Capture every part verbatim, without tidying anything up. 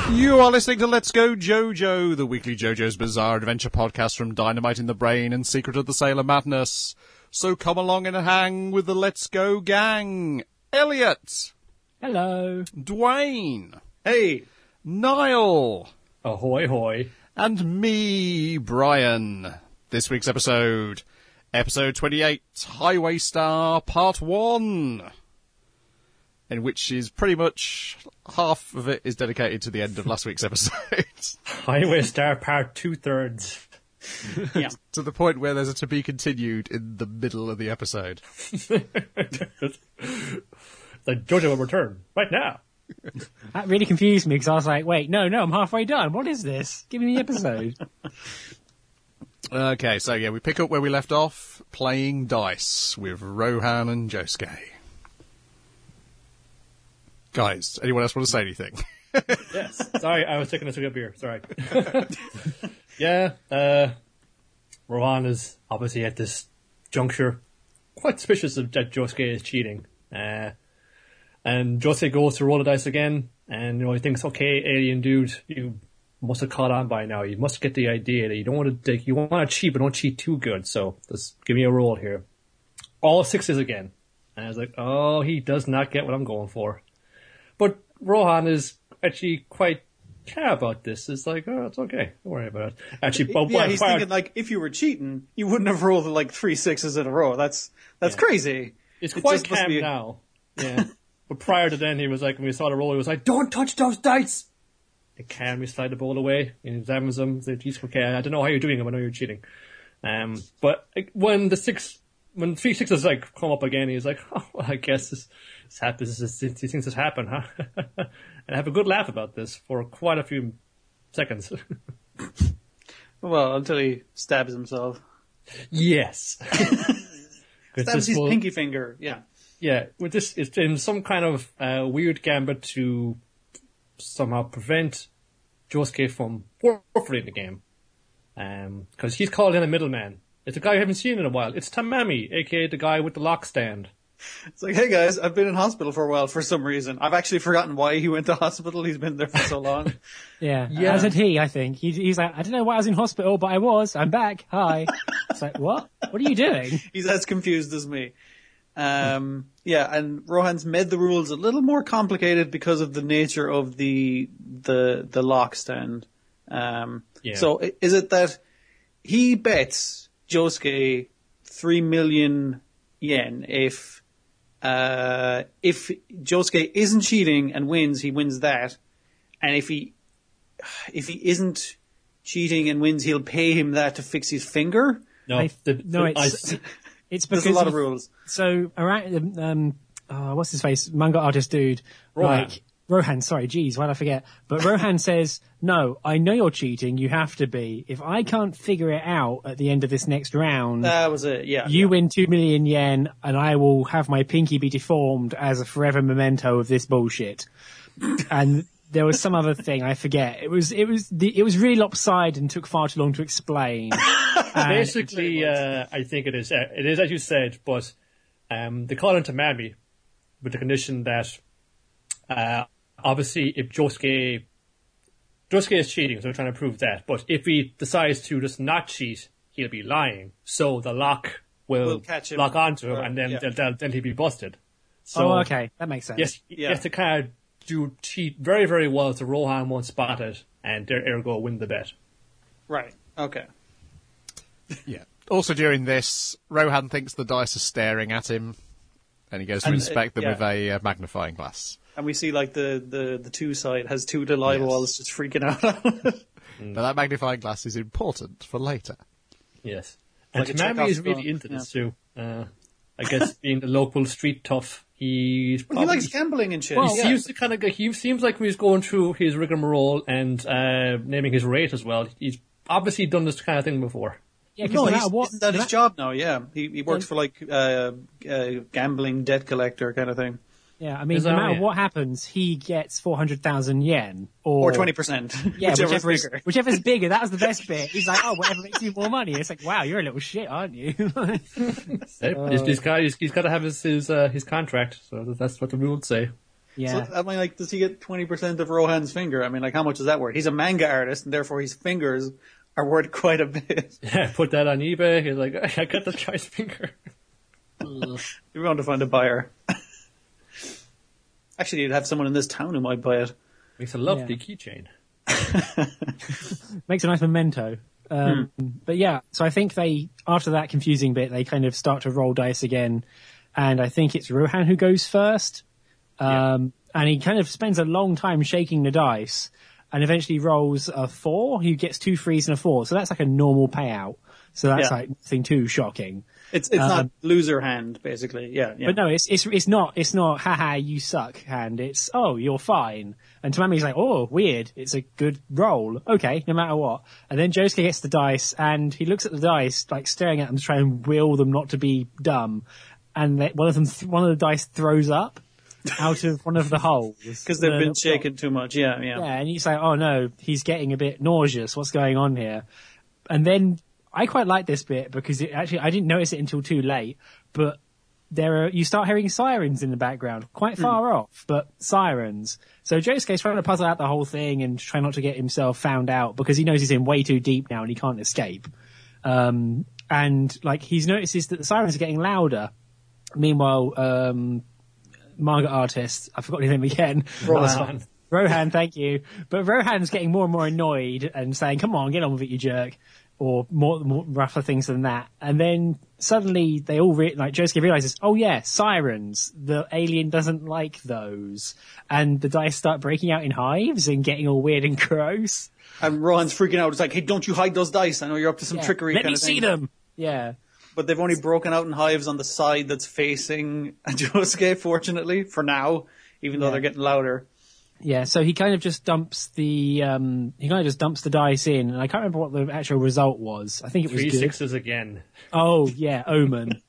You are listening to Let's Go JoJo, the weekly JoJo's Bizarre Adventure podcast from Dynamite in the Brain and Secret of the Sailor Madness. So come along and hang with the Let's Go gang. Elliot. Hello. Dwayne. Hey. Niall. Ahoy hoy. And me, Brian. This week's episode, episode twenty-eight, Highway Star, part one. In which is pretty much half of it is dedicated to the end of last week's episode. Highway Star Part Two Thirds. Yeah. To the point where there's a to be continued in the middle of the episode. The JoJo will return right now. That really confused me because I was like, wait, no, no, I'm halfway done. What is this? Give me the episode. Okay, so yeah, we pick up where we left off, playing dice with Rohan and Josuke. Guys, anyone else want to say anything? Yes. Sorry, I was taking a swig of beer. Sorry. yeah, uh, Rohan is obviously at this juncture quite suspicious of that Josuke is cheating. Uh, and Josuke goes to roll the dice again, and you know he thinks, okay, alien dude, you must have caught on by now. You must get the idea that you don't want to, you want to cheat, but don't cheat too good. So just give me a roll here. All sixes again. And I was like, oh, he does not get what I'm going for. But Rohan is actually quite care about this. It's like, oh, it's okay. Don't worry about it. Actually, but yeah, he's thinking like, if you were cheating, you wouldn't have rolled like three sixes in a row. That's that's yeah. crazy. It's it quite calm be... now. Yeah. But prior to then, he was like, when we saw the roll, he was like, don't touch those dice! And calmly slide the ball away. He examines them. Says, he's okay. I don't know how you're doing them. I know you're cheating. Um, but when the six, when three sixes like come up again, he's like, oh, well, I guess this. This is, these things has happened, huh? And have a good laugh about this for quite a few seconds. Well, until he stabs himself. Yes. Stabs his will, pinky finger, yeah. Yeah, with this, it's in some kind of uh, weird gambit to somehow prevent Josuke from forfeiting the game. Because um, he's called in a middleman. It's a guy you haven't seen in a while. It's Tamami, aka the guy with the lock stand. It's like, hey guys, I've been in hospital for a while for some reason. I've actually forgotten why he went to hospital. He's been there for so long. yeah, yeah. As did he, I think. He, he's like, I don't know why I was in hospital, but I was. I'm back. Hi. It's like, what? What are you doing? He's as confused as me. Um, yeah, and Rohan's made the rules a little more complicated because of the nature of the the the lock stand. Um, yeah. So is it that he bets Josuke three million yen if Uh, if Josuke isn't cheating and wins, he wins that. And if he, if he isn't cheating and wins, he'll pay him that to fix his finger? No, I, the, no, the, it's, I, it's because there's a lot he, of rules. So, around, um, oh, what's his face? Manga artist dude. Rohan. Like, Rohan, sorry, geez, why did I forget? But Rohan says, no, I know you're cheating, you have to be. If I can't figure it out at the end of this next round, that was it, yeah. You yeah. win two million yen, and I will have my pinky be deformed as a forever memento of this bullshit. And there was some other thing, I forget. It was, it was, the, it was really lopsided and took far too long to explain. Basically, uh, I think it is, uh, it is as you said, but, um, they call him Tamami with the condition that, uh, obviously, if Josuke, Josuke is cheating, so we're trying to prove that. But if he decides to just not cheat, he'll be lying. So the lock will we'll catch him. lock onto him, or, and then yeah. then, then, then he'll be busted. So, oh, okay, that makes sense. Yes, yeah. he has to kind of do cheat very, very well, so Rohan won't spot it, and there, ergo win the bet. Right. Okay. Yeah. Also during this, Rohan thinks the dice are staring at him, and he goes to and, inspect uh, them yeah. with a uh, magnifying glass. And we see like the, the, the two side has two little eyeballs yes. just freaking out on it. Mm. But that magnifying glass is important for later. Yes. And Like Tamami is really film. into this yeah. too. Uh, I guess being the local street tough, he's Well, probably... he likes gambling and shit. He Well, yeah. seems to kind of go, he seems like when he's going through his rigmarole and uh, naming his rate as well. He's obviously done this kind of thing before. Yeah, No, no he's, what, isn't that his that, job now? Yeah, he he works for like uh, uh, gambling debt collector kind of thing. Yeah, I mean, Is no that- matter yeah. what happens, he gets four hundred thousand yen. Or, Or twenty percent, yeah, whichever's whichever's, bigger. whichever's bigger. That was the best bit. He's like, oh, whatever makes you more money. It's like, wow, you're a little shit, aren't you? Hey, he's, he's got he's, he's got to have his his, uh, his contract, so that's what the rules say. Yeah. So, I mean, like, does he get twenty percent of Rohan's finger? I mean, like, how much is that worth? He's a manga artist, and therefore his fingers are worth quite a bit. Yeah, put that on eBay. He's like, I got the guy's finger. You're going to find a buyer. Actually, you'd have someone in this town who might buy it. Makes a lovely Yeah. keychain. Makes a nice memento. Um, Hmm. But yeah, so I think they, after that confusing bit, they kind of start to roll dice again. And I think it's Rohan who goes first. Um, and he kind of spends a long time shaking the dice and eventually rolls a four. He gets two threes and a four. So that's like a normal payout. So that's Yeah. like nothing too shocking. It's it's Um, not loser hand, basically. Yeah, yeah. But no, it's it's it's not it's not haha you suck hand. It's oh you're fine. And Tamami's like oh weird. It's a good roll. Okay, no matter what. And then Josuke gets the dice and he looks at the dice like staring at them to try and will them not to be dumb. And they, one of them th- one of the dice throws up out of one of the holes Because they've The- been shaken too much. Yeah, yeah. Yeah, and he's like oh no, he's getting a bit nauseous. What's going on here? And then I quite like this bit because it actually I didn't notice it until too late, but there are you start hearing sirens in the background, quite far off, but sirens. So Josuke's trying to puzzle out the whole thing and try not to get himself found out because he knows he's in way too deep now and he can't escape. Um, and like he notices that the sirens are getting louder. Meanwhile, um, manga artist, I forgot his name again. Rohan. Rohan, thank you. But Rohan's getting more and more annoyed and saying, come on, get on with it, you jerk. Or more, more rougher things than that. And then suddenly they all, re- like, Josuke realizes, oh yeah, sirens. The alien doesn't like those. And the dice start breaking out in hives and getting all weird and gross. And Rohan's freaking out. It's like, hey, don't you hide those dice. I know you're up to some Yeah. trickery Let kind me of see thing. them. Yeah. But they've only broken out in hives on the side that's facing Josuke, fortunately, for now, even though Yeah. they're getting louder. Yeah, so he kind of just dumps the um he kind of just dumps the dice in, and I can't remember what the actual result was. I think it was Three good. sixes again. Oh yeah, Omen.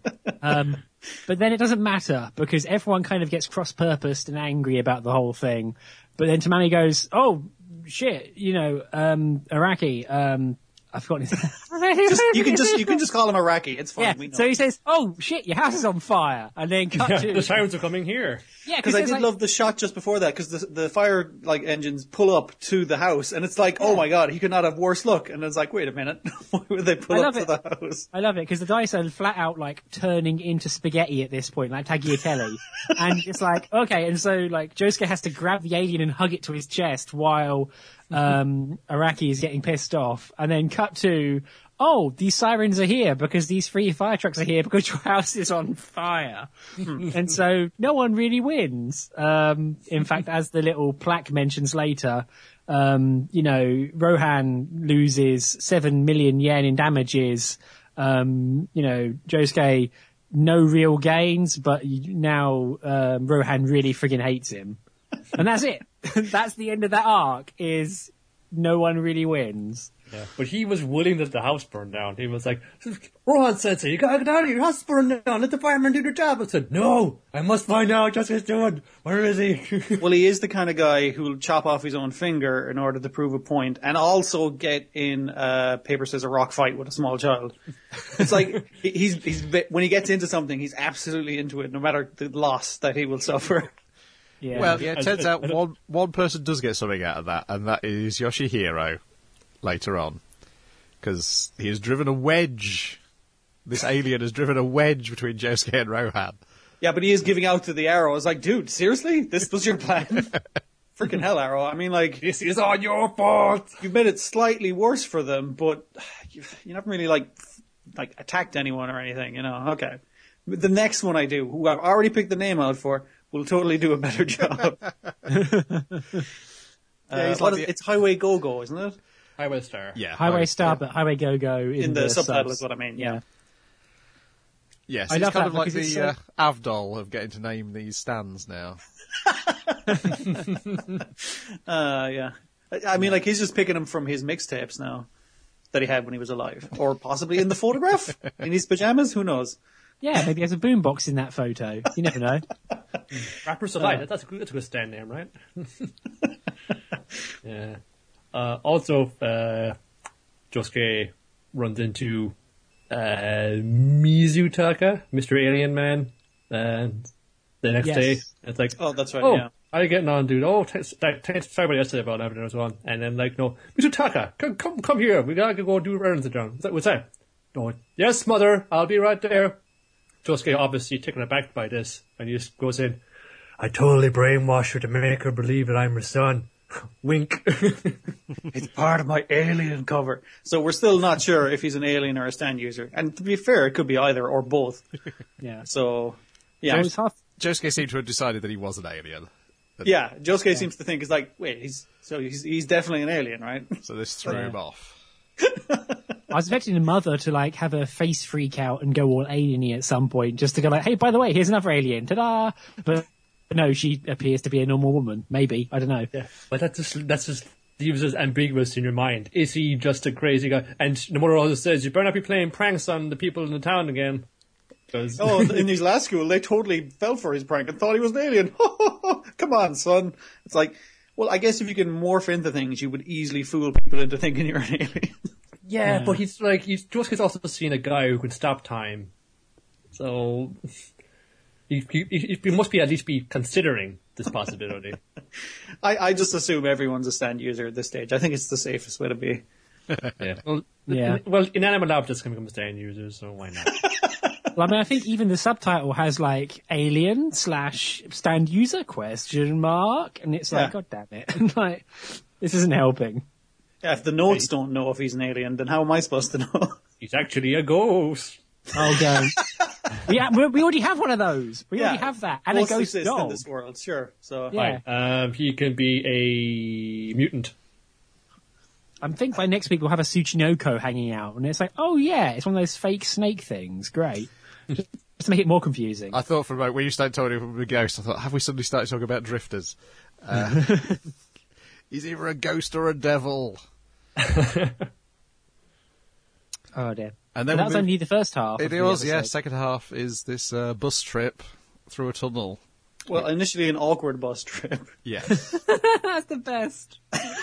um, but then it doesn't matter because everyone kind of gets cross-purposed and angry about the whole thing. But then Tamami goes, "Oh shit, you know, um, Araki, um, I've forgotten his Just, you can just you can just call him Iraqi. It's fine. yeah." We know. So he says, "Oh shit, your house is on fire," and then cut Yeah, to the sirens are coming here. yeah, Because I there's did like- love the shot just before that, because the the fire like engines pull up to the house, and it's like, oh my god, he could not have worse luck. And it's like, wait a minute, why would they pull I up love to it. the house? I love it because the dice are flat out like turning into spaghetti at this point, like tagliatelle. And it's like, okay, and so like Josuke has to grab the alien and hug it to his chest while um Araki is getting pissed off. And then cut to, oh, these sirens are here because these three fire trucks are here because your house is on fire. And so no one really wins. Um, in fact, as the little plaque mentions later, um, you know, Rohan loses seven million yen in damages. Um, you know, Josuke, no real gains, but you- now um, Rohan really friggin' hates him. And that's it. That's the end of that arc, is no one really wins. Yeah. But he was willing that the house burn down. He was like, Rohan Sensei, you gotta get out of here, your house is burning down, let the firemen do their job. I said, no, I must find out just what he's doing. Where is he? Well, he is the kind of guy who will chop off his own finger in order to prove a point, and also get in a paper scissors rock fight with a small child. It's like he- he's he's when he gets into something, he's absolutely into it, no matter the loss that he will suffer. Yeah. Well, yeah, it I- turns I- out I don't- one one person does get something out of that, and that is Yoshihiro later on. Because he has driven a wedge. This alien has driven a wedge between Josuke and Rohan. Yeah, but he is giving out to the Arrow. It's like, dude, seriously? This was your plan? Freaking hell, Arrow. I mean, like, This is on your fault. you've made it slightly worse for them, but you, you haven't really, like, f- like attacked anyone or anything, you know? Okay. The next one I do, who I've already picked the name out for, will totally do a better job. Yeah, he's Uh, what like is- the- it's Highway Go-Go, isn't it? Highway Star. Yeah, Highway Star, but Highway Go Go is In the subtitle subs. is what I mean, yeah. Yes, I it's love kind that of like because it's the so- uh, Avdol of getting to name these stands now. Uh, yeah. I, I mean, like, he's just picking them from his mixtapes now that he had when he was alive. Or possibly in the photograph? In his pajamas? Who knows? Yeah, maybe there's a boombox in that photo. You never know. Rappers Delight. That's a good, that's a good stand name, right? Yeah. Uh, also, uh, Josuke runs into uh, Mizutaka, Mister Alien Man, and the next Yes. day. It's like, Oh, that's right. oh, Yeah. how are you getting on, dude? Oh, thanks, thanks, sorry about yesterday about everything as well. And then like, no, Mister Taka, come, come, come here. We gotta go do errands down. What's that? No, yes, mother, I'll be right there. Josuke obviously taken aback by this, and he just goes in. I totally brainwashed her to make her believe that I'm her son. Wink. It's part of my alien cover. So we're still not sure if he's an alien or a stand user. And to be fair, it could be either or both. Yeah. So, yeah. So it's half. Josuke seemed to have decided that he was an alien. Yeah, Josuke seems to think, is like, wait, he's so he's he's definitely an alien, right? So this threw Yeah. him off. I was expecting the mother to like have a face freak out and go all alien-y at some point, just to go like, hey, by the way, here's another alien, ta-da! But no, she appears to be a normal woman. Maybe, I don't know. Yeah, but that's just that's just leaves us ambiguous in your mind. Is he just a crazy guy? And the mother also says, "You better not be playing pranks on the people in the town again." 'Cause Oh, in his last school, they totally fell for his prank and thought he was an alien. Come on, son. It's like, well, I guess if you can morph into things, you would easily fool people into thinking you're an alien. yeah, but he's like he's Josuke's also seen a guy who can stop time, so he, he, he must be at least be considering this possibility. I, I just assume everyone's a stand user at this stage. I think it's the safest way to be. Yeah, well, Yeah. well, inanimate objects can become stand users, so why not? Well, I mean, I think even the subtitle has like alien slash stand user question mark, and it's like, Yeah. God damn it, like this isn't helping. Yeah, if the notes don't know if he's an alien, then how am I supposed to know? He's actually a ghost. Oh, go. we, ha- we we already have one of those. We already Yeah. have that, and Most a ghost exist in dog. this world, sure. So Yeah. Um, he can be a mutant. I think by next week we'll have a Tsuchinoko hanging out, and it's like, oh yeah, it's one of those fake snake things. Great. Just to make it more confusing. I thought for a moment, when you started talking about a ghost, I thought, have we suddenly started talking about drifters? Uh, he's either a ghost or a devil. Oh dear. And But then that we was move- only the first half. It of the was, yeah. episode. Second half is this uh, bus trip through a tunnel. Well, initially an awkward bus trip. Yes. That's the best.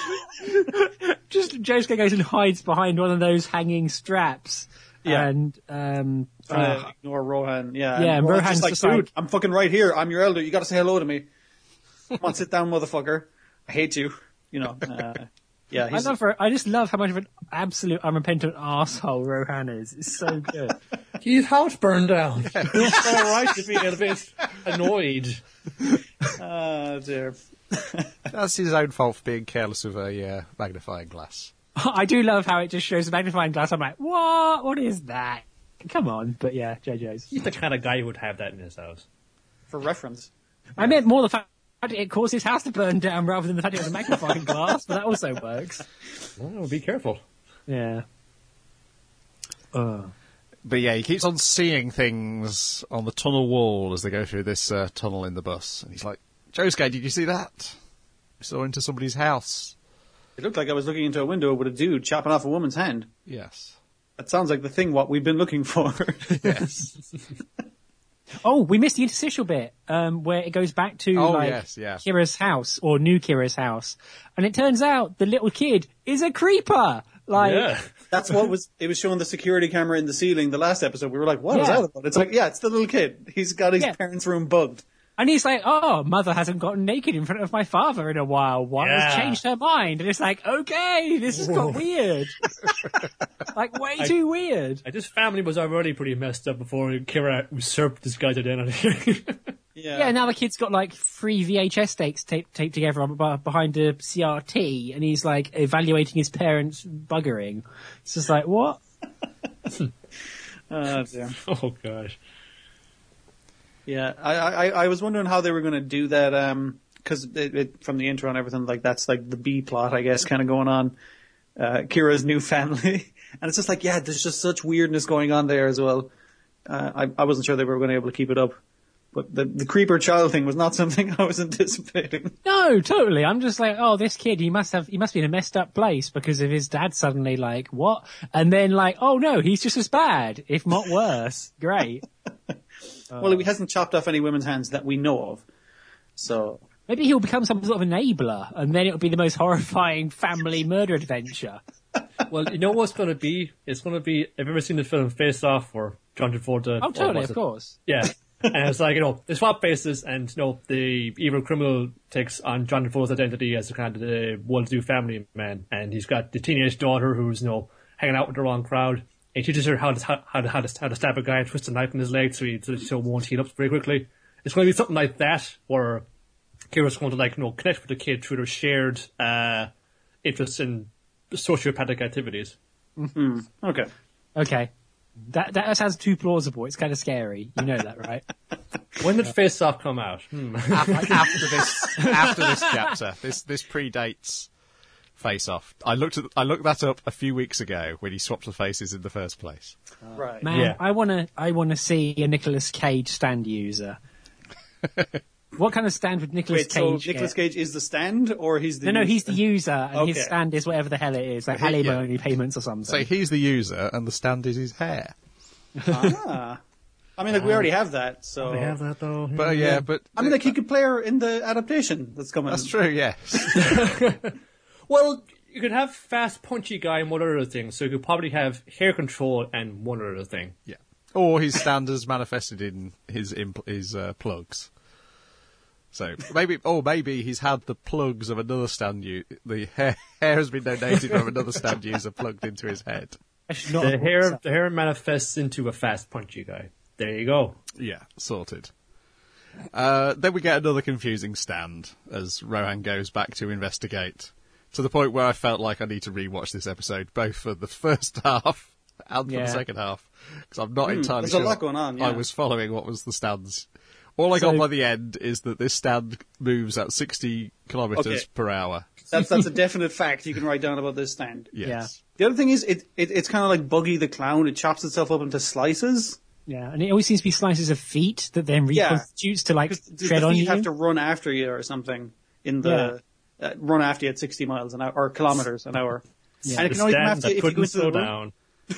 Just Josuke goes and hides behind one of those hanging straps. Yeah. And um, Trying uh, to ignore Rohan. Yeah, Yeah, and Rohan's Rohan's just like, just like- dude, I'm fucking right here. I'm your elder. You gotta say hello to me. Come on, sit down, motherfucker. I hate you. You know. Uh, yeah, I he's, love her. I just love how much of an absolute unrepentant asshole Rohan is. It's so good. His house burned down. It's all right to be a bit annoyed. oh dear. That's his own fault for being careless with a uh, magnifying glass. I do love how it just shows the magnifying glass. I'm like, what? What is that? Come on. But yeah, J J's. He's the kind of guy who would have that in his house. For reference. I meant more the fact that it caused his house to burn down rather than the fact it was a magnifying glass, but that also works. Oh, be careful. Yeah. Uh. But yeah, he keeps on seeing things on the tunnel wall as they go through this uh, tunnel in the bus. And he's like, Josuke, did you see that? I saw into somebody's house. It looked like I was looking into a window with a dude chopping off a woman's hand. Yes. That sounds like the thing what we've been looking for. Yes. Oh, we missed the interstitial bit um, where it goes back to Oh, like yes, yeah. Kira's house or new Kira's house, and it turns out the little kid is a creeper. Like, Yeah. That's what was, it was showing the security camera in the ceiling the last episode. We were like, what is Yeah. that about? It's like, yeah, it's the little kid. He's got his Yeah. parents' room bugged. and he's like, "Oh, mother hasn't gotten naked in front of my father in a while. Why has Yeah. changed her mind?" And it's like, okay, this has got weird, like way I- too weird. Like, this family was already pretty messed up before Kira usurped this guy's identity. Yeah. Yeah, now the kid's got like three V H S tapes taped, taped together b- behind a C R T, and he's like evaluating his parents' buggering. It's just like, what? Oh, dear. Oh, gosh. Yeah, I, I, I was wondering how they were going to do that, um, cause it, it, from the intro and everything, like that's like the B plot, I guess, kind of going on. Uh, Kira's new family. And it's just like, yeah, there's just such weirdness going on there as well. Uh, I, I wasn't sure they were going to be able to keep it up. But the, the creeper child thing was not something I was anticipating. No, totally. I'm just like, oh, this kid, he must have, he must be in a messed up place because of his dad suddenly like, what? And then like, oh no, he's just as bad, if not worse. Great. Well, he hasn't chopped off any women's hands that we know of. So, Maybe he'll become some sort of enabler, and then it'll be the most horrifying family murder adventure. Well, you know what's going to be? It's going to be, have you ever seen the film Face Off or John Travolta? Oh, or totally, what's of it? course. Yeah. And it's like, you know, they swap faces, and, you know, the evil criminal takes on John Defoe's identity as a kind of the well-to-do family man. And he's got the teenage daughter who's, you know, hanging out with the wrong crowd. And he teaches her how to, how to, how to, how to stab a guy and twist a knife in his leg so he so he won't heal up very quickly. It's going to be something like that, where Kira's going to, like, you know, connect with the kid through their shared uh, interests in sociopathic activities. Mm-hmm. Okay. Okay. That that sounds too plausible. It's kind of scary. You know that, right? When did Face Off come out? Hmm. after, after this, after this chapter, this this predates Face Off. I looked at I looked that up a few weeks ago when he swapped the faces in the first place. Right. Man, Yeah. I wanna I wanna see a Nicolas Cage stand user. What kind of stand would Nicolas Wait, so Cage Nicolas get? Cage is the stand, or he's the No, no, user? he's the user, and his Okay. stand is whatever the hell it is, like Yeah. alimony payments or something. So he's the user, and the stand is his hair. Ah. I mean, like, we already have that, so... They have that, though. But uh, yeah, but I mean, like, he could play her in the adaptation that's coming. that's true. Yes. Well, you could have fast, punchy guy and one other thing, so you could probably have hair control and one other thing. Yeah. Or his stand is manifested in his impl- his uh, plugs. So maybe, or maybe he's had the plugs of another stand. U- the hair, hair has been donated from another stand user plugged into his head. I should not The have hair, brought the hair manifests into a fast, punchy guy. There you go. Yeah, sorted. Uh, then we get another confusing stand as Rohan goes back to investigate, to the point where I felt like I need to rewatch this episode, both for the first half and for Yeah. the second half, because I'm not entirely there's sure a lot going on, I yeah. was following what was the stands. All I So- got by the end is that this stand moves at sixty kilometres Okay. per hour. That's that's a definite fact you can write down about this stand. Yes. The other thing is, it, it it's kind of like Buggy the Clown. It chops itself up into slices. Yeah, and it always seems to be slices of feet that then Yeah. reconstitutes to like 'Cause the tread on feet you. have to run after you or something in the uh, run after you at sixty miles an hour or kilometers an hour. And it The can only come stand after that you if you go couldn't into the slow room.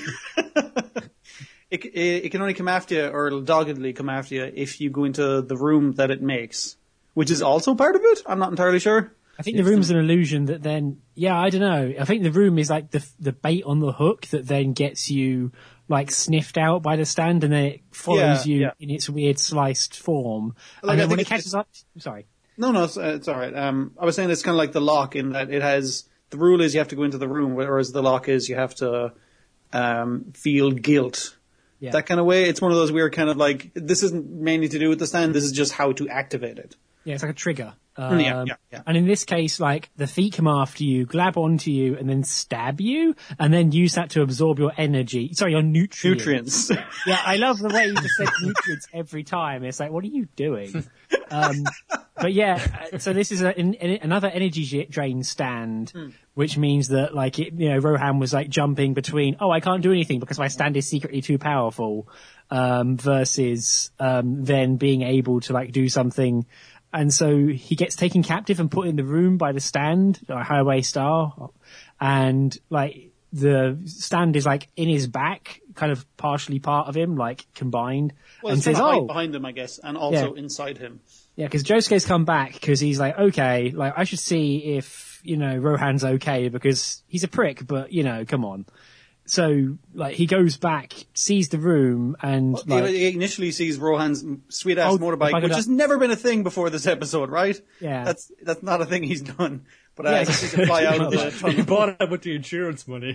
down. It, it, it can only come after you, or it'll doggedly come after you, if you go into the room that it makes, which is also part of it. I'm not entirely sure. I think the room's an illusion that then, yeah, I don't know. I think the room is like the the bait on the hook that then gets you like sniffed out by the stand, and then it follows Yeah, you yeah. in its weird sliced form. Like, I and then when think it catches it's- up, sorry. No, no, it's, uh, it's all right. Um, I was saying it's kind of like the lock in that it has the rule is you have to go into the room, whereas the lock is you have to um, feel guilt. Yeah. That kind of way. It's one of those weird kind of like this isn't mainly to do with the stand. This is just how to activate it. Yeah, it's like a trigger. Um, yeah, yeah, yeah. And in this case, like, the feet come after you, grab onto you, and then stab you, and then use that to absorb your energy. Sorry, your nutrients. Nutrients. Yeah, I love the way you just said nutrients every time. It's like, what are you doing? Um, but yeah, uh, so this is a, in, in, another energy j- drain stand, Hmm. which means that, like, it, you know, Rohan was like jumping between, oh, I can't do anything because my stand is secretly too powerful, um, versus um, then being able to like do something. And so he gets taken captive and put in the room by the stand, uh, Highway Star, and like the stand is like in his back, kind of partially part of him, like combined, Well, and it's says, kind of "Oh, behind him, I guess, and also Yeah. inside him. yeah," because Josuke's come back because he's like, "Okay, like I should see if you know Rohan's okay because he's a prick, but you know, come on." So like he goes back, sees the room, and He- like he initially sees Rohan's sweet ass Oh, motorbike, if I could which have- has never been a thing before this episode, right? Yeah. That's that's not a thing he's done. But Yeah, uh, it's- he sees it fly out of the You tunnel. bought it with the insurance money.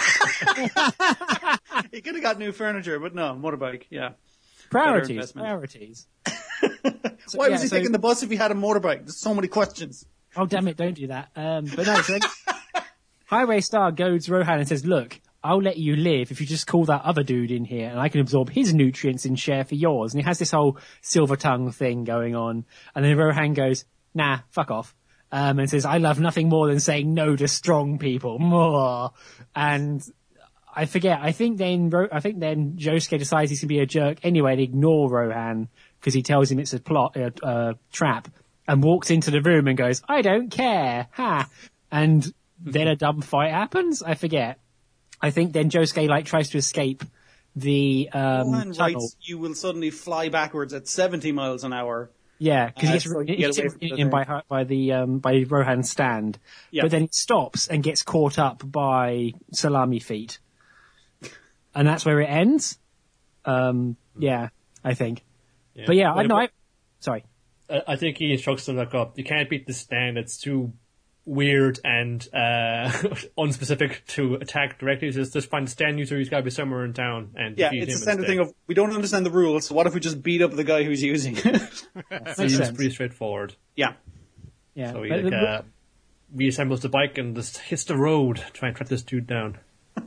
He could have got new furniture, but no, motorbike, yeah. priorities, investment. priorities. So, Why yeah, was he so- taking the bus if he had a motorbike? There's so many questions. Oh, damn it, don't do that. Um, but no, so Highway Star goads Rohan and says, look, I'll let you live if you just call that other dude in here and I can absorb his nutrients and share for yours. And he has this whole silver tongue thing going on. And then Rohan goes, nah, fuck off. Um, and says, I love nothing more than saying no to strong people. More. And I forget, I think then, Ro- I think then Josuke decides he's going to be a jerk anyway and ignore Rohan because he tells him it's a plot, a, a trap, and walks into the room and goes, I don't care. Ha. And then a dumb fight happens. I forget. I think then Josuke like tries to escape the, um, Rohan tunnel. writes, you will suddenly fly backwards at seventy miles an hour. Yeah, because Uh, he gets, so you he get gets away from the in thing. by her- by the um, by Rohan's stand, Yeah. but then it stops and gets caught up by Salami Feet, and that's where it ends. Um, yeah, I think. Yeah. But yeah, I Well, know. I, sorry. I I think he instructs them like, oh, you can't beat this stand. It's too weird and uh, unspecific to attack directly. Just just find a stand user who's got to be somewhere in town and Yeah, defeat it's him the standard instead. thing of we don't understand the rules, so what if we just beat up the guy who's using it? Seems Makes sense. pretty straightforward. Yeah. Yeah. So he But like, the- uh, reassembles the bike and just hits the road, try and track this dude down.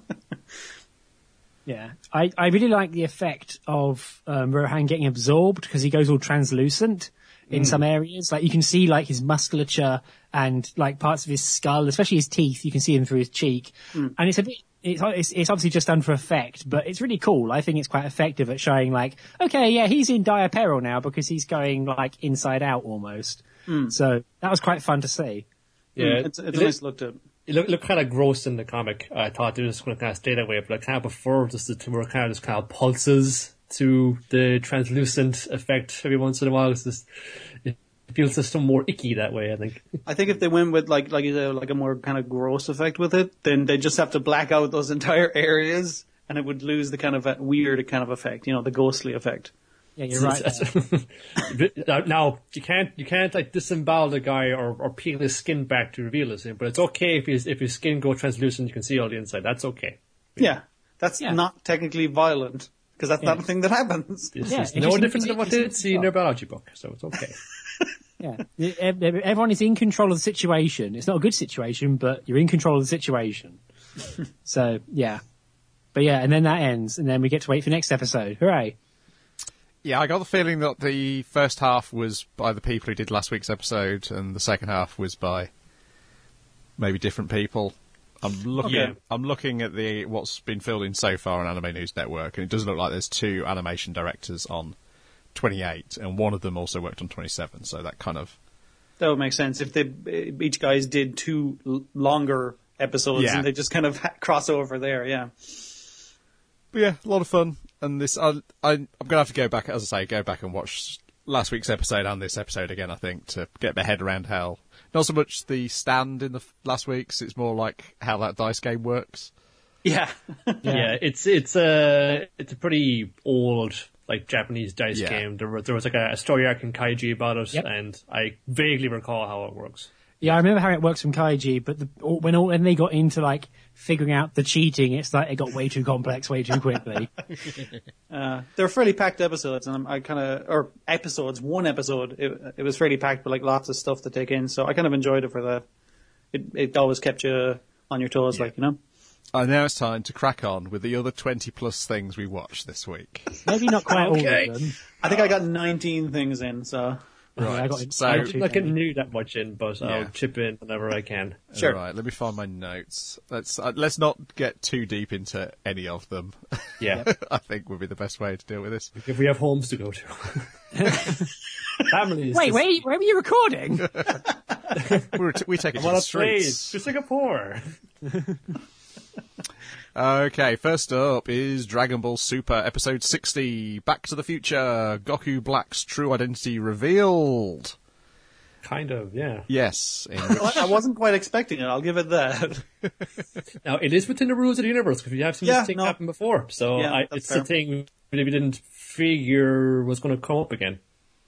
Yeah, I, I really like the effect of um, Rohan getting absorbed because he goes all translucent in some areas. Like you can see like his musculature and like parts of his skull, especially his teeth. You can see them through his cheek, and it's a bit. It's, it's it's obviously just done for effect, but it's really cool. I think it's quite effective at showing like, okay, yeah, he's in dire peril now because he's going like inside out almost. So that was quite fun to see. Yeah, It's, it's it a nice look to it. It looked, looked kind of gross in the comic. I thought they were just going to kind of stay that way, but I kind of prefer just the two kind of just kind of pulses to the translucent effect every once in a while. It's just, it feels just some more icky that way, I think. I think if they went with like like a, like a more kind of gross effect with it, then they just have to black out those entire areas, and it would lose the kind of a weird kind of effect, you know, the ghostly effect. Yeah, you're right. there. Now, you can't, you can't like disembowel the guy or, or peel his skin back to reveal his, but it's okay if his, if his skin goes translucent, you can see all the inside. That's okay. Yeah, that's Yeah. not technically violent because that's Yeah. not a thing that happens. It's Yeah, just it no just- different it- than what it- they it's- see in their biology book, so it's okay. Yeah, Ev- ev- everyone is in control of the situation. It's not a good situation, but you're in control of the situation. So yeah, but yeah, and then that ends, and then we get to wait for next episode. Hooray! Yeah, I got the feeling that the first half was by the people who did last week's episode, and the second half was by maybe different people. I'm looking. Okay. I'm looking at the what's been filled in so far on Anime News Network, and it does look like there's two animation directors on twenty-eight, and one of them also worked on twenty-seven. So that kind of That would make sense if they each guys did two l- longer episodes Yeah. and they just kind of ha- cross over there. Yeah. But yeah, a lot of fun. And this, I, I, I'm going to have to go back, as I say, go back and watch last week's episode and this episode again, I think, to get my head around how, not so much the stand in the f- last week's, it's more like how that dice game works. Yeah. Yeah, it's it's a it's a pretty old like Japanese dice Yeah. game. There was there was like a, a story arc in Kaiji about it, Yep. and I vaguely recall how it works. Yeah, I remember how it works from Kaiji, but the, when all, when they got into like figuring out the cheating, it's like it got way too complex, way too quickly. Uh, they're fairly packed episodes, and I'm, I kind of or episodes. One episode, it, it was fairly packed with like lots of stuff to take in. So I kind of enjoyed it for that. It it always kept you on your toes, Yeah. like you know. And now it's time to crack on with the other twenty plus things we watched this week. Maybe not quite Okay. all of them. I think I got nineteen things in. So Yeah, I got So- I I got don't too like many. knew that much in, but Yeah. I'll chip in whenever I can. Sure. All right, let me find my notes. Let's uh, let's not get too deep into any of them. Yeah, I think would be the best way to deal with this. if we have homes to go to. Families. Wait, just- wait, where were you recording? We're t- we take it I'm to on the a plane streets. to Singapore. Okay, first up is Dragon Ball Super Episode sixty, Back to the Future, Goku Black's true identity revealed. Kind of, yeah. Yes, in which, I I wasn't quite expecting it. I'll give it that. Now it is within the rules of the universe because we have seen Yeah, this thing no. happen before, so Yeah, I, that's it's fair. a thing that we didn't figure was going to come up again.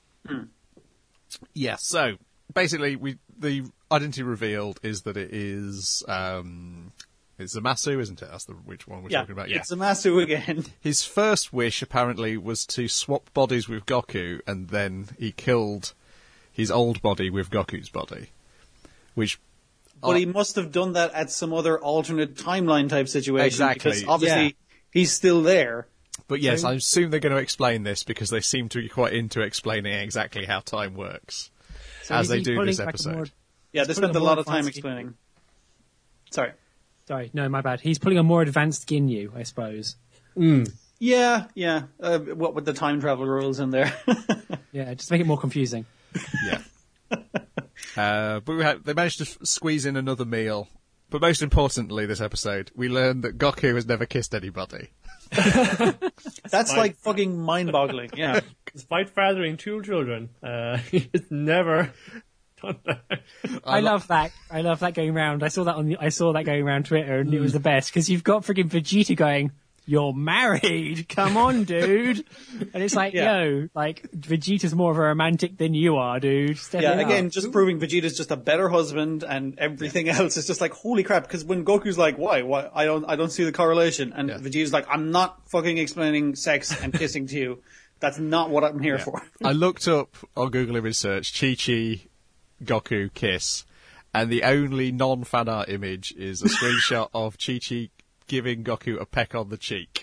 yeah, so basically we the identity revealed is that it is um it's Zamasu, isn't it? That's the which one we're yeah, talking about. it's a Zamasu again. His first wish apparently was to swap bodies with Goku, and then he killed his old body with Goku's body, which But he must have done that at some other alternate timeline type situation. Exactly, Because obviously yeah. he's still there. But yes, So- I assume they're going to explain this because they seem to be quite into explaining exactly how time works, So as is they he do in pulling this like a episode. more- Yeah, they He's spent pulling a a lot more of time advanced- explaining. Sorry. Sorry, no, my bad. He's pulling a more advanced Ginyu, I suppose. Yeah, yeah. Uh, what with the time travel rules in there? Yeah, just to make it more confusing. Yeah. uh, but we had, they managed to f- squeeze in another meal. But most importantly, this episode, we learned that Goku has never kissed anybody. That's like fucking mind-boggling. Yeah. Despite fathering two children, uh, he's never done that. I love that. I love that going around. I saw that on the, I saw that going around Twitter, and it was the best because you've got freaking Vegeta going, you're married. Come on, dude. And it's like, Yeah. yo, like, Vegeta's more of a romantic than you are, dude. Step Yeah, it up. again, just proving Vegeta's just a better husband, and everything else is just like, holy crap. Because when Goku's like, why, why, I don't, I don't see the correlation, and Yeah. Vegeta's like, I'm not fucking explaining sex and kissing to you. That's not what I'm here for. I looked up on Google image search Chi-Chi Goku kiss, and the only non-fan art image is a screenshot of Chi-Chi giving Goku a peck on the cheek.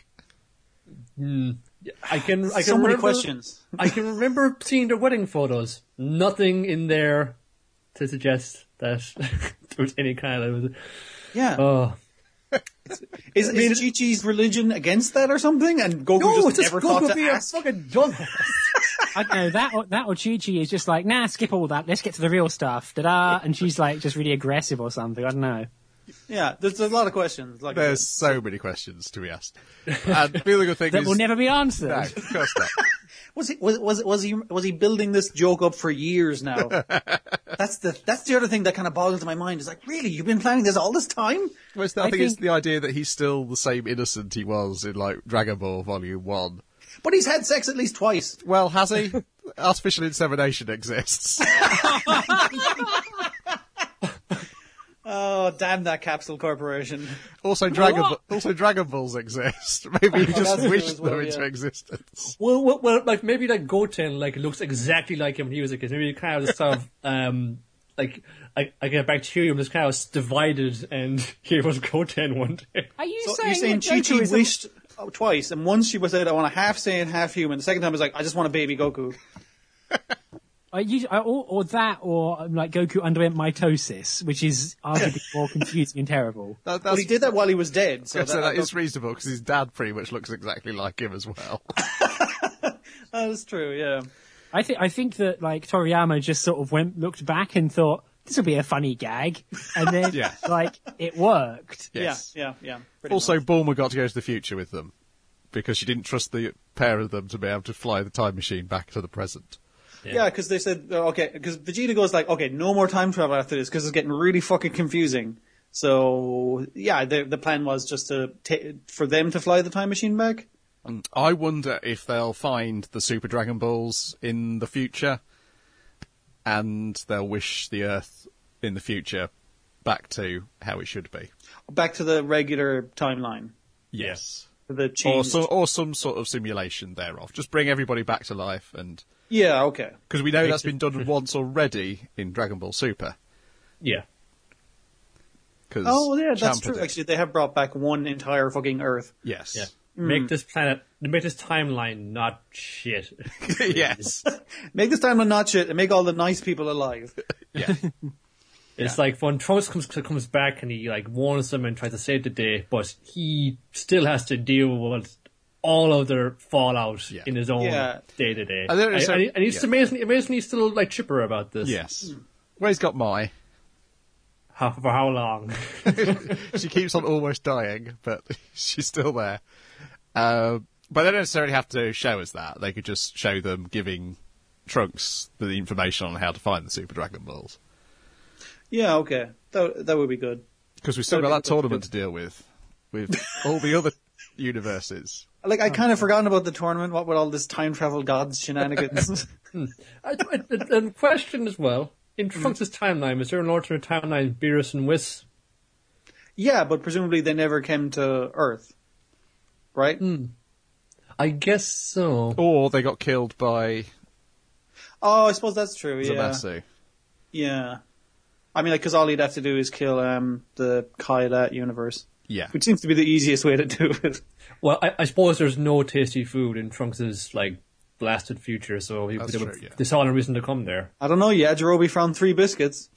I can, I can So many remember, questions. I can remember seeing their wedding photos. Nothing in there to suggest that there was any kind of. Yeah. Oh is is Chi-Chi's religion against that or something? And Goku no! just It's just never thought Goku to being a ask? fucking dumbass. I don't know, that or, that or Chi-Chi is just like, nah, skip all that. Let's get to the real stuff. Da-da. And she's like just really aggressive or something. I don't know. Yeah, there's, there's a lot of questions. Like There's so many questions to be asked. And the other good thing That is... will never be answered. No, of course not. Was he was was was he was he building this joke up for years now? that's the that's the other thing that kind of boggles my mind. Is like, really, you've been planning this all this time? Well, it's the- I, think, it's the idea that he's still the same innocent he was in, like, Dragon Ball Volume one. But he's had sex at least twice. Well, has he? Artificial insemination exists. Oh, damn that Capsule Corporation! Also, Dragon also Dragon Balls exist. Maybe he Oh, just that's true wished as well, them into yeah. existence. Well, well, well, like maybe like Goten like looks exactly like him when he was a kid. Maybe kind of just sort of um like like, like a bacterium just kind of divided, and here was Goten one day. Are you So saying, you're saying that Chi Goku Chi is a- wished oh, twice, and once she was said, "I want a half Saiyan, half human." The second time was like, "I just want a baby Goku." Are you, or, or that, or um, like Goku underwent mitosis, which is arguably more confusing and terrible. That, But he did that while he was dead. So So that, that that is reasonable because his dad pretty much looks exactly like him as well. that's true. Yeah. I think I think that like Toriyama just sort of went looked back and thought this will be a funny gag, and then Yeah. like it worked. Yes. Yeah. Yeah. Yeah. pretty Also, much. Bulma got to go to the future with them because she didn't trust the pair of them to be able to fly the time machine back to the present. Yeah, because they said, uh, okay, because Vegeta goes like, okay, no more time travel after this because it's getting really fucking confusing. So, yeah, the the plan was just to ta- for them to fly the time machine back. I wonder if they'll find the Super Dragon Balls in the future and they'll wish the Earth in the future back to how it should be. Back to the regular timeline. Yes. The Or, change. so, or some sort of simulation thereof. Just bring everybody back to life, and Yeah, okay. because we know that's been done once already in Dragon Ball Super. Yeah. Cause Oh, yeah, that's Champa true. did. Actually, they have brought back one entire fucking Earth. Yes. Yeah. Make this planet, make this timeline not shit. Yes. Make this timeline not shit and make all the nice people alive. Yeah. It's like when Trunks comes comes back and he like warns them and tries to save the day, but he still has to deal with all of their fallout Yeah. in his own Yeah. day to day. And there And is a- and he- and he's yeah. amazing. Amazing, he's still like chipper about this. Yes. Well, he's got Mai. How, for how long? She keeps on almost dying, but she's still there. Uh, but they don't necessarily have to show us that. They could just show them giving Trunks the information on how to find the Super Dragon Balls. Yeah, okay. That that would be good. Because we've still That'd got be that good. tournament to deal with, with all the other universes. Like, I kind of forgotten about the tournament, what with all this time travel gods shenanigans. I, I, and question as well. In Trunks' timeline, is there an alternate timeline, Beerus and Whis? Yeah, but presumably they never came to Earth. Right? I guess so. Or they got killed by Oh, I suppose that's true, yeah. Zamasu. Yeah. I mean, like, because all he'd have to do is kill um, the Kyla universe. Yeah. Which seems to be the easiest way to do it. Well, I, I suppose there's no tasty food in Trunks' like blasted future, so he, That's they, true, would, yeah. they saw no reason to come there. I don't know, yeah, Jirobe found three biscuits.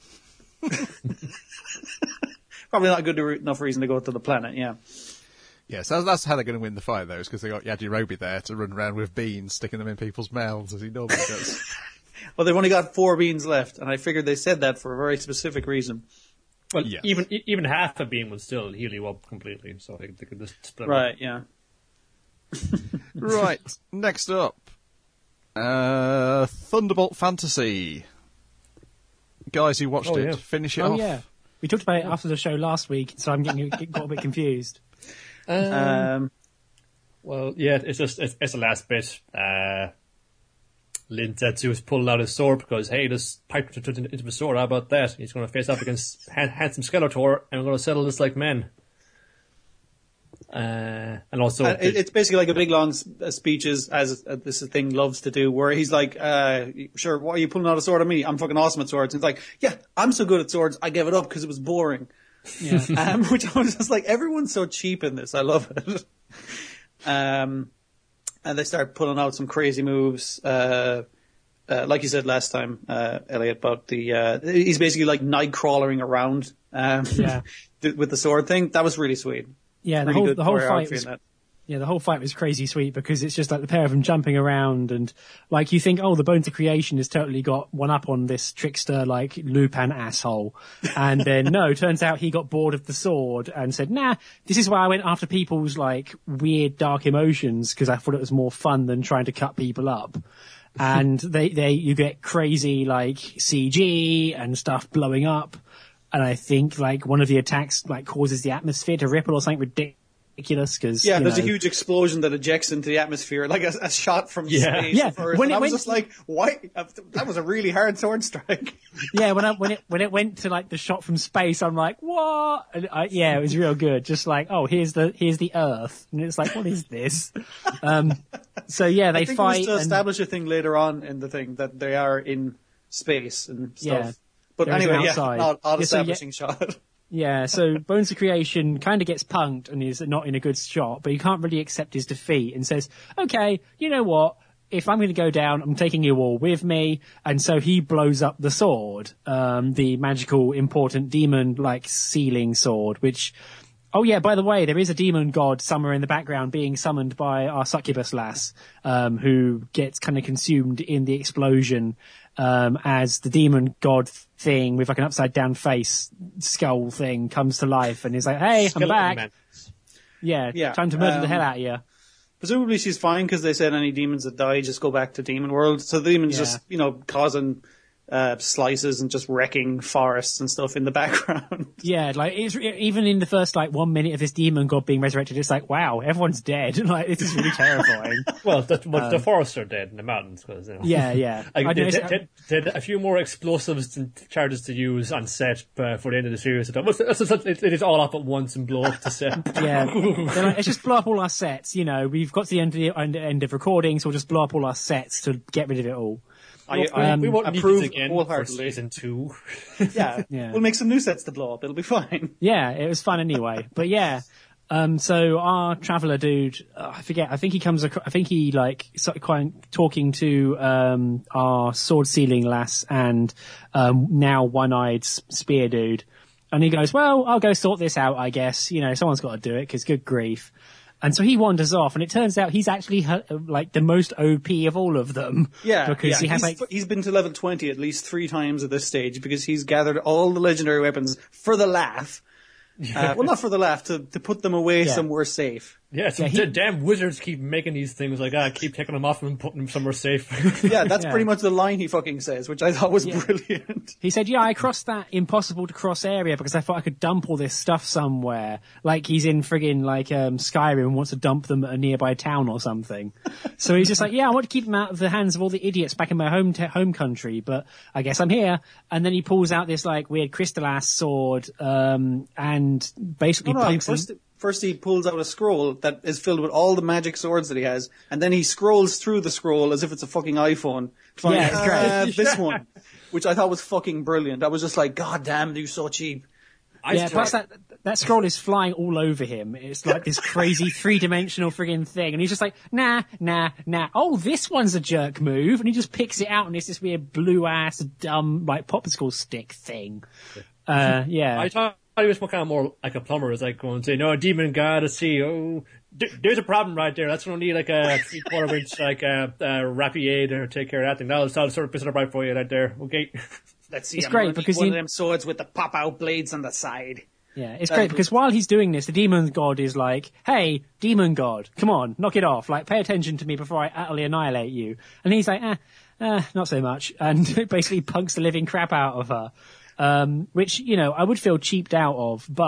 Probably not a good enough reason to go to the planet, yeah. Yes, that's, that's how they're going to win the fight, though, is because they got Yajirobe there to run around with beans, sticking them in people's mouths as he normally does. Well, they've only got four beans left, and I figured they said that for a very specific reason. Well, Yes. even e- even half a beam would still heal you up completely, so they, they could just split them Right, yeah. Right, next up. Uh, Thunderbolt Fantasy. Guys who watched Oh, it, yeah. finish it Oh off. yeah, we talked about it after the show last week, so I'm getting got a bit confused. up. Um, Um, Well, yeah, it's just it's, it's the last bit. Uh, Lin Zetsu is pulling out his sword because, hey, this pipe turned into a sword. How about that? He's going to face off against Han- handsome Skeletor, and we're going to settle this like men. Uh, and also, uh, it, it's basically like a big long uh, speeches, as uh, this thing loves to do, where he's like, uh, "Sure, why are you pulling out a sword on me? I'm fucking awesome at swords." And it's like, "Yeah, I'm so good at swords, I gave it up because it was boring." Yeah. um, which I was just like, everyone's so cheap in this. I love it. um, and they start pulling out some crazy moves. Uh, uh, like you said last time, uh, Elliot, about the uh, he's basically like night crawling around um, Yeah. with the sword thing. That was really sweet. Yeah, the Really whole good the whole choreography fight in was that. yeah the whole fight was crazy sweet because it's just like the pair of them jumping around and like you think, oh, the Bones of Creation has totally got one up on this trickster like Lupin asshole, and then no, turns out he got bored of the sword and said, nah, this is why I went after people's like weird dark emotions because I thought it was more fun than trying to cut people up. And they they you get crazy like C G and stuff blowing up. And I think like one of the attacks like causes the atmosphere to ripple or something ridiculous because Yeah, you there's know, a huge explosion that ejects into the atmosphere, like a, a shot from Yeah. space. Yeah, of Earth. when And it I was went- just like, why? That was a really hard sword strike. yeah when I, when it when it went to like the shot from space, I'm like what? And I, yeah, it was real good. Just like oh here's the here's the Earth, and it's like what is this? Um, so yeah, they I think fight. it was to and, establish a thing later on in the thing that they are in space and stuff. Yeah. But There's anyway, an yeah, outside. odd, odd Yeah, so yeah- establishing shot. Yeah, so Bones of Creation kind of gets punked and is not in a good shot, but he can't really accept his defeat and says, okay, you know what? If I'm going to go down, I'm taking you all with me. And so he blows up the sword, um, the magical, important demon-like sealing sword, which, oh yeah, by the way, there is a demon god somewhere in the background being summoned by our succubus lass, um, who gets kind of consumed in the explosion, um, as the demon god thing with like an upside down face skull thing comes to life and is like, hey, I'm Skeleton back. Man. Yeah, Yeah, time to murder the um, hell out of you. Presumably she's fine because they said any demons that die just go back to Demon World. So the demons Yeah. just, you know, causing uh, slices and just wrecking forests and stuff in the background. Yeah, like it's even in the first like one minute of this demon god being resurrected, it's like, wow, everyone's dead. Like this is really terrifying. Well, the, well, the forests are dead in the mountains. Cause, you know. Yeah, yeah. Like, I they, know, they, it's- they, they had a few more explosives and charges to use on set uh, for the end of the series. It, it, it is all up at once and blow up the set. Yeah, they're like, let's just blow up all our sets. You know, we've got to the end of the end, end of recording, so we'll just blow up all our sets to get rid of it all. I, we, I we won't approve need this again for wholeheartedly. season two. Yeah. Yeah. We'll make some new sets to blow up. It'll be fine. Yeah, it was fun anyway. But yeah, um, so our traveller dude, uh, I forget. I think he comes. Across, I think he like sort of quite talking to um our sword sealing lass and um now one-eyed s- spear dude, and he goes, "Well, I'll go sort this out. I guess you know someone's got to do it because good grief." And so he wanders off, and it turns out he's actually uh, like the most O P of all of them. Yeah, because yeah. he has he's, like he's been to level twenty at least three times at this stage because he's gathered all the legendary weapons for the laugh. Uh, well, not for the laugh, to, to put them away Yeah. somewhere safe. Yeah, some Yeah, he- d- damn wizards keep making these things like, ah, keep taking them off and putting them somewhere safe. Yeah, that's Yeah. pretty much the line he fucking says, which I thought was Yeah. brilliant. He said, yeah, I crossed that impossible to cross area because I thought I could dump all this stuff somewhere. Like he's in friggin' like um, Skyrim and wants to dump them at a nearby town or something. So he's just like, yeah, I want to keep them out of the hands of all the idiots back in my home t- home country, but I guess I'm here. And then he pulls out this like weird crystallas sword um, and basically No, no, punks first, him. first he pulls out a scroll that is filled with all the magic swords that he has, and then he scrolls through the scroll as if it's a fucking iPhone to find Yeah, it's great. uh, this one, which I thought was fucking brilliant. I was just like, God damn, you're so cheap. I Yeah, still- plus that that scroll is flying all over him. It's like this crazy three-dimensional friggin' thing. And he's just like, nah, nah, nah. Oh, this one's a jerk move. And he just picks it out and it's this weird blue-ass, dumb, like, popsicle stick thing. Uh, yeah. I thought he was kind of more like a plumber, as like going and say, no, demon god, let's see, oh, d- there's a problem right there. That's going to need like a three quarter inch, like a, a rapier to take care of that thing. That'll, that'll sort of piss it up right for you right there. Okay. Let's see, It's I'm great gonna need because one you- of them swords with the pop-out blades on the side. Yeah, it's That great was- because while he's doing this, the demon god is like, hey, demon god, come on, knock it off. Like, pay attention to me before I utterly annihilate you. And he's like, eh, eh not so much. And basically punks the living crap out of her. Um, which, you know, I would feel cheaped out of, but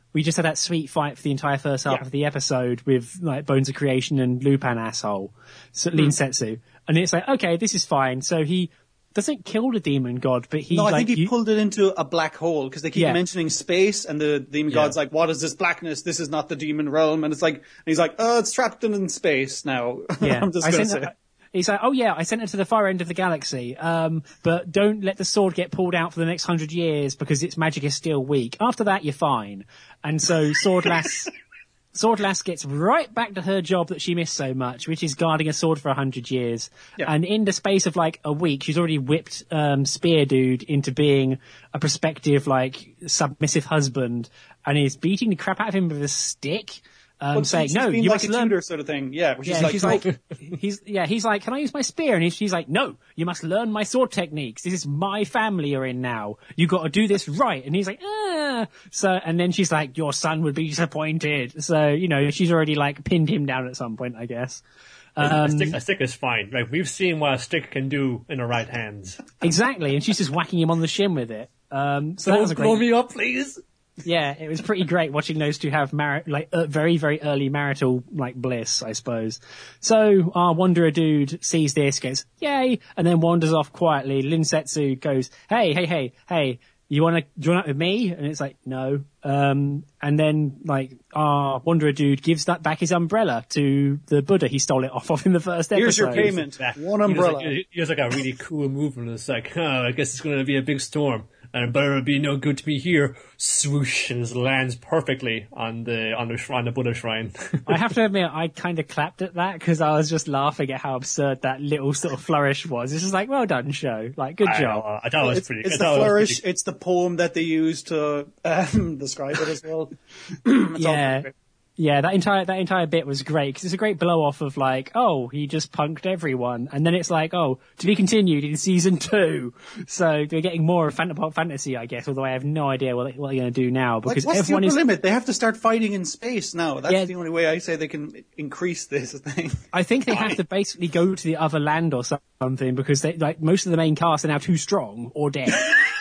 we just had that sweet fight for the entire first half Yeah. of the episode with like Bones of Creation and Lupin asshole, so, Lin Setsu. And it's like, okay, this is fine. So he doesn't kill the demon god, but he No, I like, think he you- pulled it into a black hole because they keep Yeah. mentioning space, and the demon Yeah. god's like, "What is this blackness? This is not the demon realm." And it's like, and he's like, "Oh, it's trapped in space now." Yeah, I'm just I gonna sent say. it- He's like, oh yeah, I sent it to the far end of the galaxy, um, but don't let the sword get pulled out for the next hundred years because its magic is still weak. After that, you're fine. And so Sword Lass, Sword Lass gets right back to her job that she missed so much, which is guarding a sword for a hundred years. Yeah. And in the space of like a week, she's already whipped um, Spear Dude into being a prospective like submissive husband, and is beating the crap out of him with a stick. Um, Well, saying, she's no, being you like must a learn. tutor sort of thing. Yeah, which Yeah, is like, she's like, he's, yeah, he's like, can I use my spear? And she's like, no, you must learn my sword techniques. This is my family you're in now. You got to do this right. And he's like, ah. So, and then she's like, your son would be disappointed. So, you know, she's already like pinned him down at some point, I guess. a, Um, stick, a stick is fine. Like we've seen what a stick can do in the right hands. exactly. And she's just whacking him on the shin with it. Um, so that Don't was a blow great, me up, please. yeah, it was pretty great watching those two have mar- like uh, very, very early marital like bliss, I suppose. So our Wanderer dude sees this, goes, yay, and then wanders off quietly. Lin Setsu goes, hey, hey, hey, hey, you want to join up with me? And it's like, no. Um, and then like our Wanderer dude gives that back his umbrella to the Buddha he stole it off of in the first episode. here's your payment, Back. one He does, umbrella. like, he has like a really cool movement. It's like, oh, I guess it's going to be a big storm, and it better be no good to be here. Swoosh, and it lands perfectly on the on the shrine, the Buddha shrine. I have to admit, I kind of clapped at that because I was just laughing at how absurd that little sort of flourish was. It's just like, well done, show. Like, good I, job. uh, I thought it was it's pretty. it's I the thought it was flourish. pretty- It's the poem that they use to um, describe it as well. It's all Yeah. great. Yeah, that entire that entire bit was great because it's a great blow off of like, oh, he just punked everyone, and then it's like, oh, to be continued in season two. So they're getting more of Phantom Fantasy, I guess. Although I have no idea what, they, what they're going to do now Like, because what's the everyone upper is. limit? They have to start fighting in space now. That's Yeah. the only way I say they can increase this thing. I think they have to basically go to the other land or something because they like most of the main cast are now too strong or dead.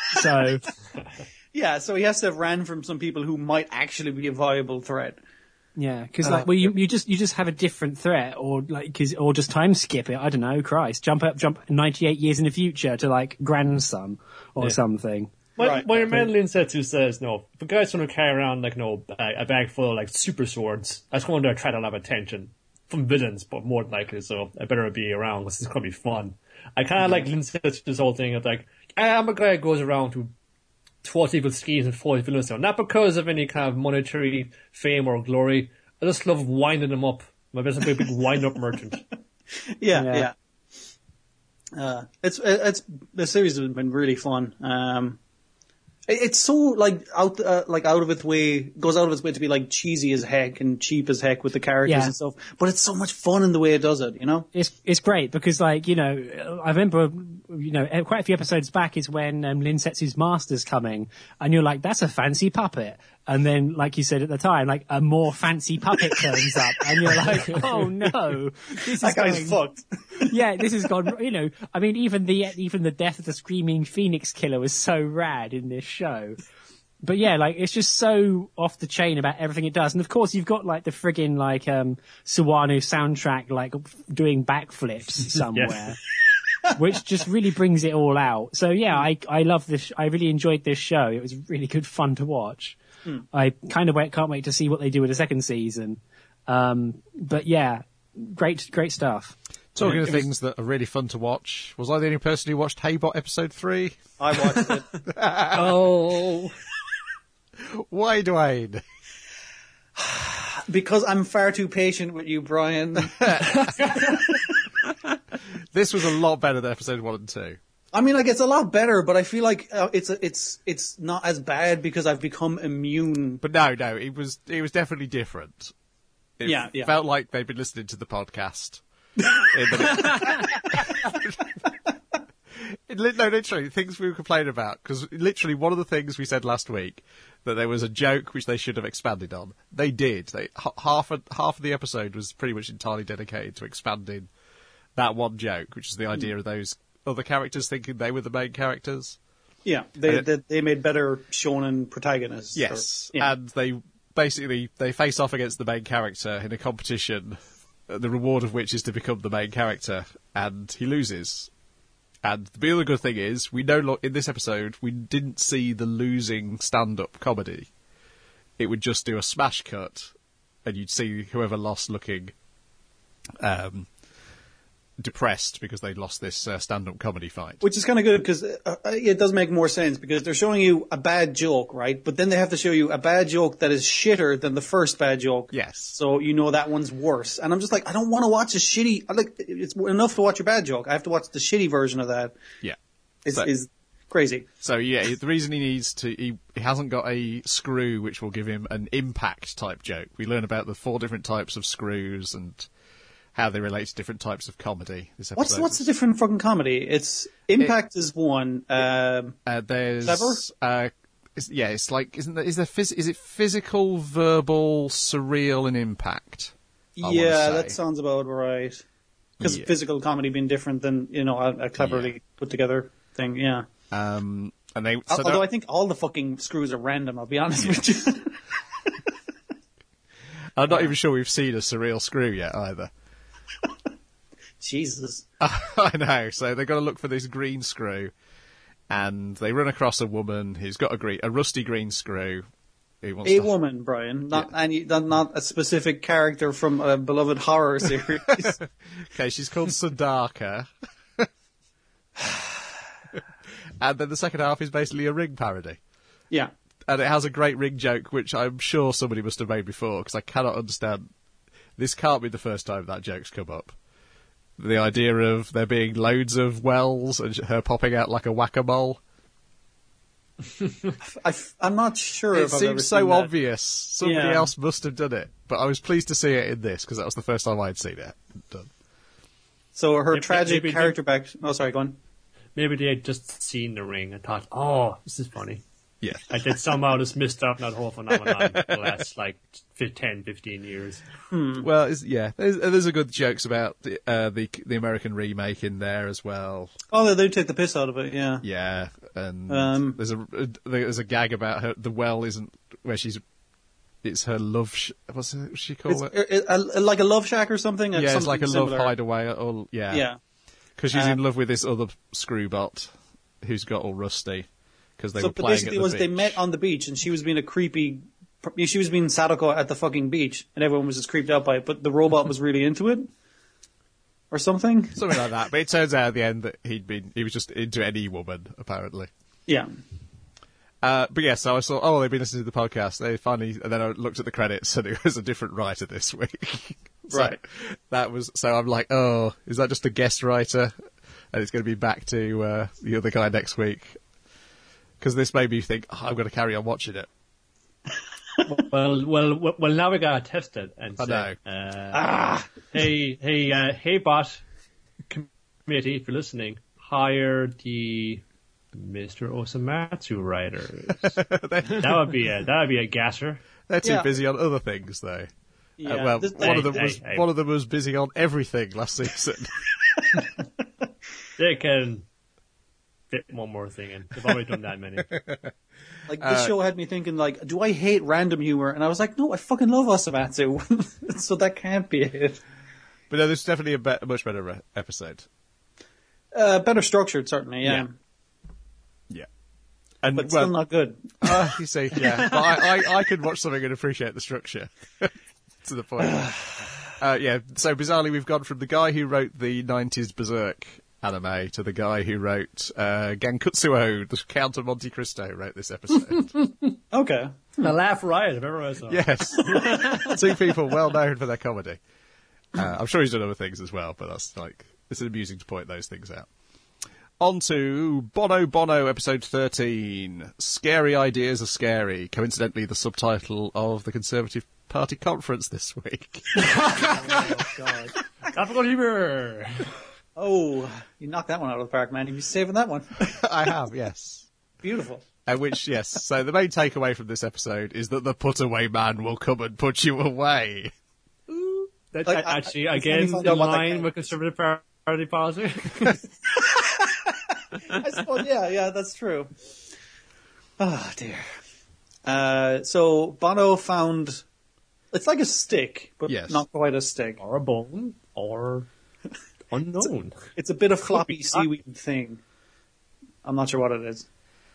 So Yeah, so he has to have ran from some people who might actually be a viable threat. yeah, because like, well, you, you just you just have a different threat, or like, cause, or just time skip it. I don't know, Christ, jump up, jump ninety-eight years in the future to like grandson or Yeah. something. When, Right. when your man Lin Setsu says, no, if a guy's going to carry around like, no, a, a bag full of like super swords, that's going to attract a lot of attention from villains, but more than likely, so I better be around because it's going to be fun. I kind of like Lin Setsu's whole thing of like, I'm a guy who goes around to thwart evil schemes and fight villains, so not because of any kind of monetary fame or glory. I just love winding them up. I'm just a big, big wind-up merchant. Yeah, Yeah. yeah. Uh, it's it's the series has been really fun. Um, it, it's so like out uh, like out of its way, goes out of its way to be like cheesy as heck and cheap as heck with the characters Yeah. and stuff. But it's so much fun in the way it does it, you know. It's it's great because like you know I remember you know quite a few episodes back is when um, Lin Setsu's master's coming and you're like that's a fancy puppet, and then like you said at the time like a more fancy puppet turns up and you're like oh no this That is guy's going, fucked. yeah this has gone you know I mean even the even the death of the screaming phoenix killer was so rad in this show. But yeah, like it's just so off the chain about everything it does, and of course you've got like the friggin' like um Suwano soundtrack like doing backflips somewhere, which just really brings it all out. So yeah, I I love this. I really enjoyed this show. It was really good fun to watch. Hmm. I kind of wait, can't wait to see what they do with the second season. Um, but yeah, great great stuff. Talking Yeah, of it was- things that are really fun to watch, was I the only person who watched Haybot episode three? I watched it. Oh. Why, Dwayne? Because I'm far too patient with you, Brian. This was a lot better than episode one and two. I mean, like it's a lot better, but I feel like uh, it's it's it's not as bad because I've become immune. But no, no, it was it was definitely different. It Yeah, yeah. felt like they'd been listening to the podcast. In the- It li- no, literally, things we were complaining about, because literally one of the things we said last week, that there was a joke which they should have expanded on. They did. They h- half of, half of the episode was pretty much entirely dedicated to expanding that one joke, which is the idea of those other characters thinking they were the main characters. Yeah, they Uh, they, they made better shonen protagonists. Yes, or- yeah. and they basically they face off against the main character in a competition, the reward of which is to become the main character, and he loses. And the other good thing is, we know in this episode we didn't see the losing stand-up comedy. It would just do a smash cut, and you'd see whoever lost looking um, depressed because they'd lost this uh, stand-up comedy fight. Which is kind of good because uh, it does make more sense because they're showing you a bad joke, right? But then they have to show you a bad joke that is shitter than the first bad joke. Yes. So you know that one's worse. And I'm just like, I don't want to watch a shitty. Like, it's enough to watch a bad joke. I have to watch the shitty version of that. Yeah. Is so, is crazy. So yeah, the reason he needs to, he, he hasn't got a screw which will give him an impact type joke. We learn about the four different types of screws and how they relate to different types of comedy. This episode. What's what's the different fucking comedy? It's impact it, is one. Um, uh, there's clever. Uh, it's, yeah, it's like isn't there, is there phys- is it physical, verbal, surreal, and impact? I yeah, that sounds about right. Because yeah. physical comedy being different than you know a, a cleverly yeah. put together thing. Yeah. Um, and they so although I think all the fucking screws are random. I'll be honest with you. I'm not even sure we've seen a surreal screw yet either. Jesus. I know. So they've got to look for this green screw, and they run across a woman who's got a green, a rusty green screw. Who wants a to... woman, Brian, not yeah. any, not a specific character from a beloved horror series. Okay, she's called Sadaka. And then the second half is basically a Ring parody. Yeah. And it has a great Ring joke, which I'm sure somebody must have made before, because I cannot understand. This can't be the first time that joke's come up. The idea of there being loads of wells and her popping out like a whack-a-mole. I, I'm not sure It if I've ever seems so seen that. obvious. Somebody Yeah. else must have done it. But I was pleased to see it in this, because that was the first time I'd seen it done. So her Maybe- tragic maybe- character back. Oh, sorry, go on. Maybe they had just seen The Ring and thought, oh, this is funny. Yeah. Like they'd somehow just missed out on that whole phenomenon for the last like ten, fifteen years. Well, it's, yeah, there's, there's a good jokes about the, uh, the the American remake in there as well. Oh, they do take the piss out of it, yeah. Yeah, and Um, there's a, a there's a gag about her. The well isn't where she's. It's her love. Sh- what's it, she call It's it? it, a, like a love shack or something? Yeah, it's something like a similar. love hideaway. Or yeah, Yeah. because she's Um, in love with this other screwbot who's got all rusty. Because they So were but playing basically at the was beach. they met on the beach and she was being a creepy, she was being Sadako at the fucking beach and everyone was just creeped out by it, but the robot was really into it? Or something? Something like that. But it turns out at the end that he'd been, he was just into any woman, apparently. Yeah. Uh, but yeah, so I saw, oh, they've been listening to the podcast. They finally, and then I looked at the credits and it was a different writer this week. So Right. That was, so I'm like, oh, is that just a guest writer? And it's going to be back to, uh, the other guy next week. Because this made me think, oh, I'm going to carry on watching it. well, well, well, well, now we gotta test it and I say, know. Uh, Ah! hey, hey, uh, hey, bot committee, if you're listening, hire the Mister Osamatsu writers. that would be a that would be a gasser. They're too Yeah. busy on other things, though. Yeah. Uh, well, This- one of them Hey, was hey, hey. one of them was busy on everything last season. They can fit one more thing in. They've already done that many. Like, this show had me thinking, like, do I hate random humor? And I was like, no, I fucking love Osamatsu. So that can't be it. But no, this is definitely a, be- a much better re- episode. Uh, better structured, certainly, yeah. Yeah. Yeah. And But well, still not good. Uh, you see, yeah. But I, I, I can watch something and appreciate the structure. To the point. uh, yeah, so bizarrely we've gone from the guy who wrote the nineties Berserk anime to the guy who wrote uh, Gankutsuo, the Count of Monte Cristo, wrote this episode. Okay. The Laugh Riot, if ever I saw. Yes. Two people well known for their comedy. Uh, I'm sure he's done other things as well, but that's like, it's amusing to point those things out. On to Bono Bono, episode thirteen. Scary Ideas Are Scary. Coincidentally, the subtitle of the Conservative Party conference this week. Oh, God. Topical humor. Oh, you knocked that one out of the park, man. You saving that one. I have, yes. Beautiful. Uh, which, yes. So the main takeaway from this episode is that the put-away man will come and put you away. That, Like, I- actually, I- again, I find in out what that line kind- with Conservative Party policy. I suppose, yeah, yeah, that's true. Oh, dear. Uh, so Bono found it's like a stick, but Yes. not quite a stick. Or a bone, or unknown. It's a bit of floppy be- seaweed thing. I'm not sure what it is.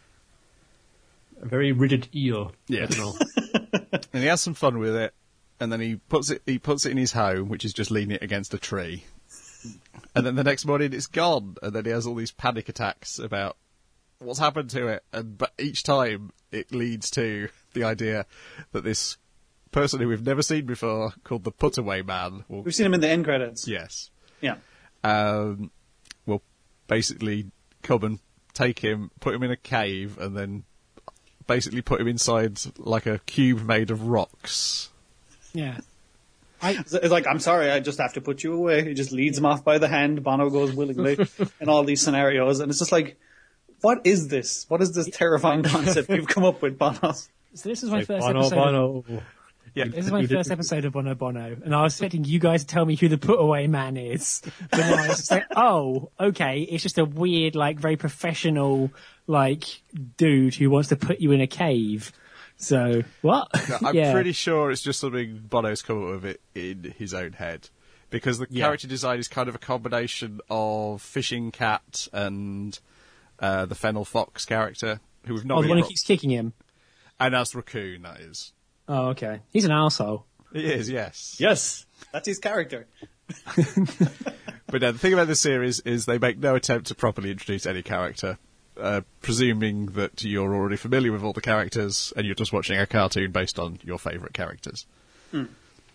A very rigid eel. Yeah. I don't know. And he has some fun with it, and then he puts it he puts it in his home, which is just leaning it against a tree. And then the next morning it's gone, and then he has all these panic attacks about what's happened to it. And but each time it leads to the idea that this person who we've never seen before, called the Put Away Man, will, We've seen him in the end credits. yes, Yeah. um, will basically come and take him, put him in a cave, and then basically put him inside like a cube made of rocks. Yeah. It's it's like, I'm sorry, I just have to put you away. He just leads him off by the hand. Bono goes willingly in all these scenarios. And it's just like, what is this? What is this terrifying concept you've come up with, Bono? So this is my Like, first Bono, episode. Of, Bono. Yeah, this is my first episode of Bono Bono, and I was expecting you guys to tell me who the Put Away Man is. But now I was just like, oh, okay, it's just a weird, like, very professional, like, dude who wants to put you in a cave. So, what? I'm Yeah. pretty sure it's just something Bono's come up with it in his own head. Because the Yeah. character design is kind of a combination of Fishing Cat and uh, the Fennel Fox character, who we've not Oh, the really one who got- keeps kicking him. And as Raccoon, that is. Oh, okay. He's an arsehole. He is, yes. Yes. That's his character. But uh, the thing about this series is they make no attempt to properly introduce any character, uh, presuming that you're already familiar with all the characters and you're just watching a cartoon based on your favourite characters. Hmm.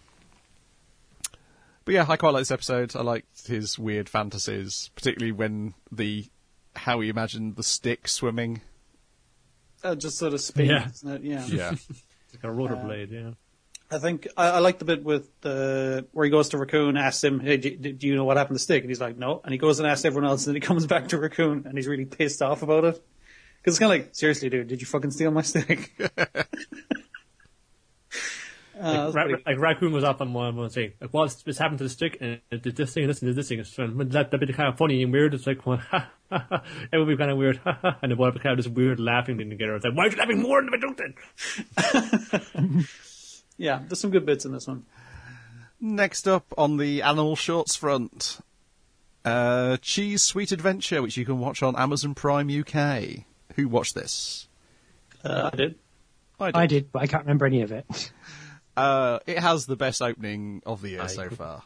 But yeah, I quite like this episode. I liked his weird fantasies, particularly when the how he imagined the stick swimming. Uh, just sort of spins, Yeah. isn't it? Yeah. Yeah. Like a rotor blade, yeah. I think I, I like the bit with the where he goes to Raccoon, asks him, "Hey, do, do you know what happened to Stick?" And he's like, "No." And he goes and asks everyone else, and then he comes back to Raccoon, and he's really pissed off about it because it's kind of like, "Seriously, dude, did you fucking steal my stick?" uh, Like, that's Ra- pretty- like Raccoon was up on one one saying, like, what's what's happened to the stick? And it did this thing and this and did this thing. It's fun. But that, that bit kind of funny and weird. It's like, well, ha, ha, ha. It would be kind of weird. Ha, ha. And the boy kind of this weird laughing thing together. It's like, why are you laughing more than I don't then? yeah, there's some good bits in this one. Next up on the animal shorts front, uh, Cheese Sweet Adventure, which you can watch on Amazon Prime U K. Who watched this? Uh, I did. I did, but I can't remember any of it. Uh, it has the best opening of the year I so could- far.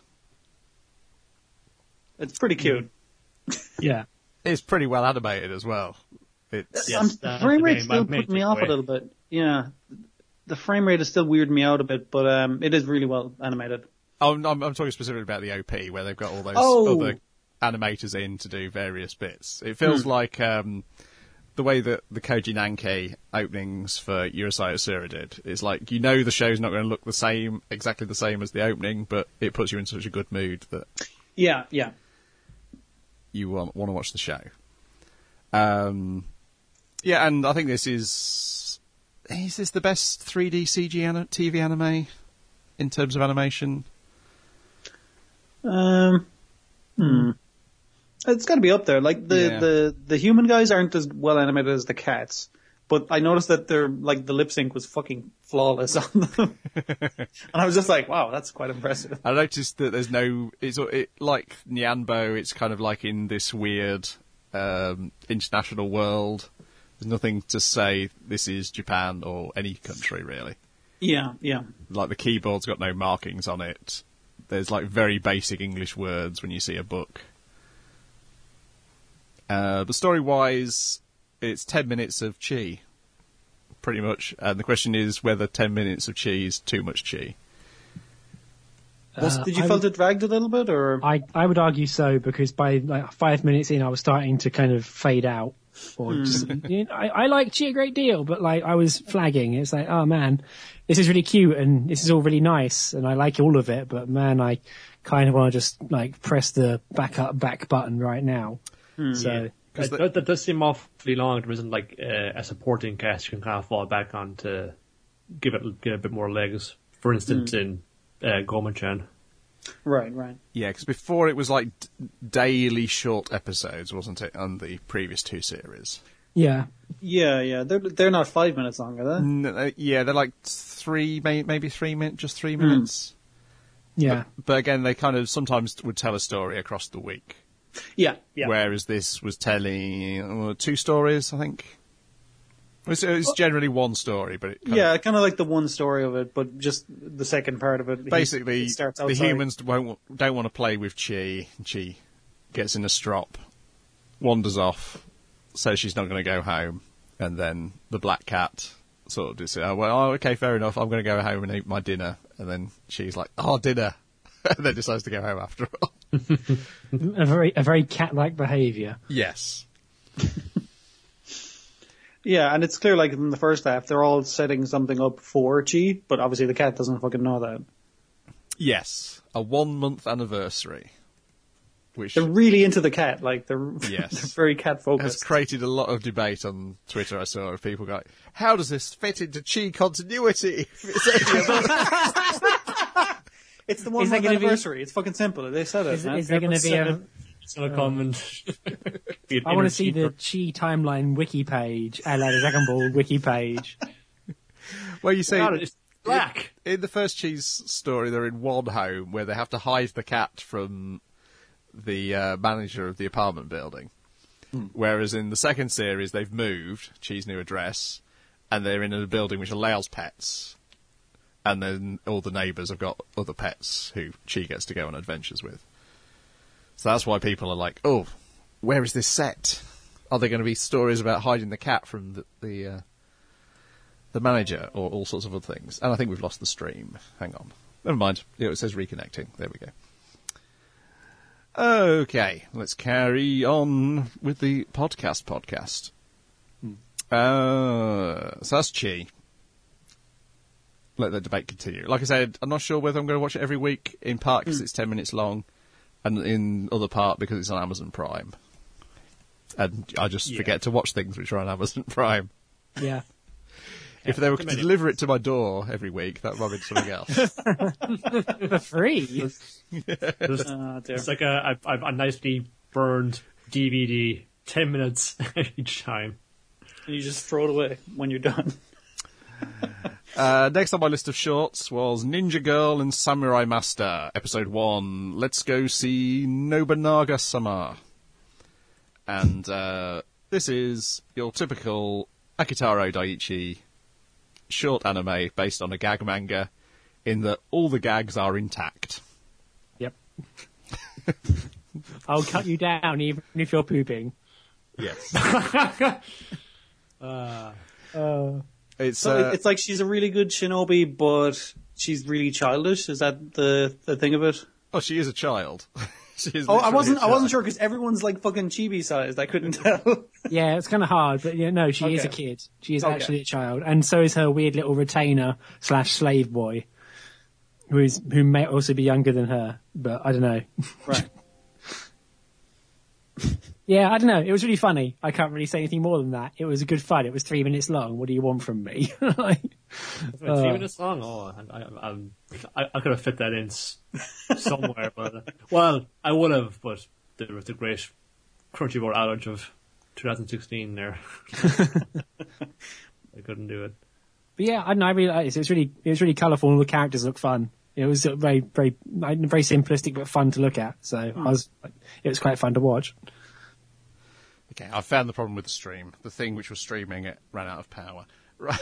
It's pretty cute. Yeah. It's pretty well animated as well. It's Yes, um, that's frame the rate main- still main put me off a takeaway. little bit. Yeah, the frame rate is still weirding me out a bit, but um, it is really well animated. oh, I'm, I'm talking specifically about the O P, where they've got all those Oh. other animators in to do various bits. It feels like um, the way that the Koji Nanki openings for Urusei Asura did. It's like, you know the show's not going to look the same, exactly the same as the opening, but it puts you in such a good mood that Yeah, yeah. you want, want to watch the show. Um, yeah, and I think this is... Is this the best three D C G an- T V anime in terms of animation? Um, hmm. It's got to be up there. Like the, Yeah. the the human guys aren't as well animated as the cats, but I noticed that they're like the lip sync was fucking flawless on them, and I was just like, wow, that's quite impressive. I noticed that there's no, it's it, like Nyanbo, it's kind of like in this weird um, international world. There's nothing to say this is Japan or any country really. Yeah, yeah. Like the keyboard's got no markings on it. There's like very basic English words when you see a book. Uh, but story-wise, it's ten minutes of chi, pretty much. And the question is whether ten minutes of chi is too much chi. Was, Uh, did you I felt would- it dragged a little bit, or I, I would argue so, because by like five minutes in, I was starting to kind of fade out. Or just, you know, I, I like Chi a great deal, but like I was flagging. It's like, oh man, this is really cute and this is all really nice, and I like all of it. But man, I kind of want to just like press the back up back button right now. So That, the- that, that does seem awfully long. There isn't like uh, a supporting cast you can kind of fall back on to give it, give it a bit more legs. For instance, in uh, Goman-chan. right, right. Yeah, because before it was like d- daily short episodes, wasn't it, on the previous two series? Yeah. Yeah, yeah. They're they're not five minutes long, are they? No, yeah, they're like three, may- maybe three minutes, just three minutes. Yeah. But, but again, they kind of sometimes would tell a story across the week. Yeah, yeah. Whereas this was telling uh, two stories, I think. It was, it was generally one story, but it kind Yeah, of, kind of like the one story of it, but just the second part of it. basically it starts the outside. humans won't don't want to play with Chi. Chi gets in a strop, wanders off, says she's not going to go home, and then the black cat sort of just says, oh, well, oh, okay, fair enough, I'm going to go home and eat my dinner. And then she's like, oh, dinner. And then decides to go home after all. a very a very cat-like behaviour. Yes. Yeah, and it's clear, like, in the first half, they're all setting something up for Chi, but obviously the cat doesn't fucking know that. Yes. A one-month anniversary. Which They're really into the cat, like, they're, Yes. they're very cat-focused. has created a lot of debate on Twitter, I saw, of people going, how does this fit into Chi continuity? It's only a- It's the one Is there month gonna be- anniversary. It's fucking simple. They said it. Is, man. is there going to be a... It's gonna come and. be an I want inner to see the cheaper. Chi timeline wiki page, a la the Dragon Ball wiki page. well, you see, God, it's black. in the first Chi's story, they're in one home where they have to hide the cat from the uh, manager of the apartment building. Hmm. Whereas in the second series, they've moved, Chi's new address, and they're in a building which allows pets. And then all the neighbours have got other pets who Chi gets to go on adventures with. So that's why people are like, oh, where is this set? Are there going to be stories about hiding the cat from the the, uh, the manager or all sorts of other things? And I think we've lost the stream. Hang on. Never mind. Yeah, it says reconnecting. There we go. Okay, let's carry on with the podcast podcast. Hmm. Uh, so that's Chi. Let the debate continue. Like I said, I'm not sure whether I'm going to watch it every week, in part because Mm. it's ten minutes long, and in other part because it's on Amazon Prime. And I just Yeah. forget to watch things which are on Amazon Prime. Yeah. If they were to Minutes. deliver it to my door every week, that might be something else. For free. There's, Ah, dear. it's like a, a, a nicely burned D V D, ten minutes each time. And you just throw it away when you're done. Uh, next on my list of shorts was Ninja Girl and Samurai Master, Episode one. Let's go see Nobunaga-sama. And uh, this is your typical Akitaro Daiichi short anime based on a gag manga, in that all the gags are intact. Yep. I'll cut you down even if you're pooping. Yes. Uh, Uh, It's So uh, it- it's like she's a really good shinobi, but she's really childish. Is that the, the thing of it? oh, she is a child. She is Oh, I literally wasn't. a I wasn't child. sure because everyone's like fucking chibi sized. I couldn't tell. yeah, it's kind of hard, but yeah, no, she is a Okay. kid. She is Okay. actually a child, and so is her weird little retainer slash slave boy, who is who may also be younger than her, but I don't know. Right. Yeah, I don't know. It was really funny. I can't really say anything more than that. It was a good fun. It was three minutes long. What do you want from me? Like, three minutes long. Oh, I, I, um, I, I could have fit that in s- somewhere, but uh, well, I would have. But there was the great Crunchyroll outage of twenty sixteen there. I couldn't do it. but yeah, I don't know. I really liked it. It was really, it was really colourful. All the characters looked fun. It was uh, very, very, like, very simplistic but fun to look at. So I was, it was quite fun to watch. Okay, I found the problem with the stream. The thing which was streaming it ran out of power. Right.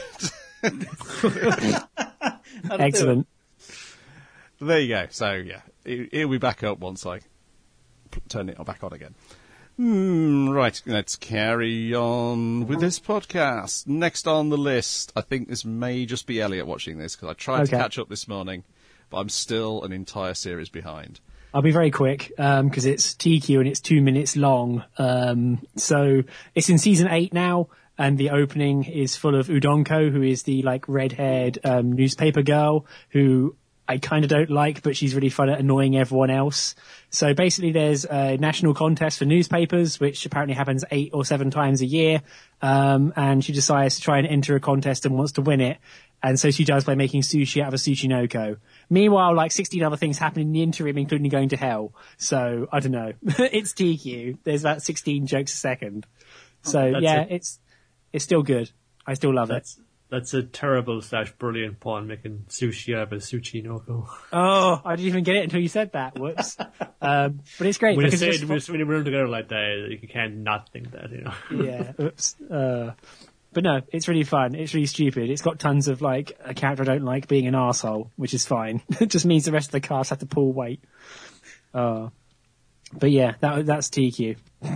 Excellent. There you go. So, yeah, it, it'll be back up once I p- turn it back on again. Hmm, right, let's carry on with this podcast. Next on the list, I think this may just be Elliot watching this, because I tried to Okay. catch up this morning, but I'm still an entire series behind. I'll be very quick because it's T Q and it's two minutes long. Um, so it's in season eight now, and the opening is full of Udonko, who is the like red-haired um, newspaper girl who I kind of don't like, but she's really fun at annoying everyone else. So basically, there's a national contest for newspapers, which apparently happens eight or seven times a year, um, and she decides to try and enter a contest and wants to win it. And so she does by making sushi out of a Sushinoko. Meanwhile, like sixteen other things happen in the interim, including going to hell. So, I don't know. It's T Q. There's about sixteen jokes a second. So, That's yeah, it. it's It's still good. I still love That's it. that's a terrible slash brilliant pawn making sushi out of a sushi no-go. Oh, I didn't even get it until you said that. Whoops. um, but it's great. When you because say it's it, just- when you put them together like that, you can't not think that, you know. yeah. Oops. Uh, but no, it's really fun. It's really stupid. It's got tons of like a character I don't like being an arsehole, which is fine. It just means the rest of the cast have to pull weight. Uh, but yeah, that that's T Q.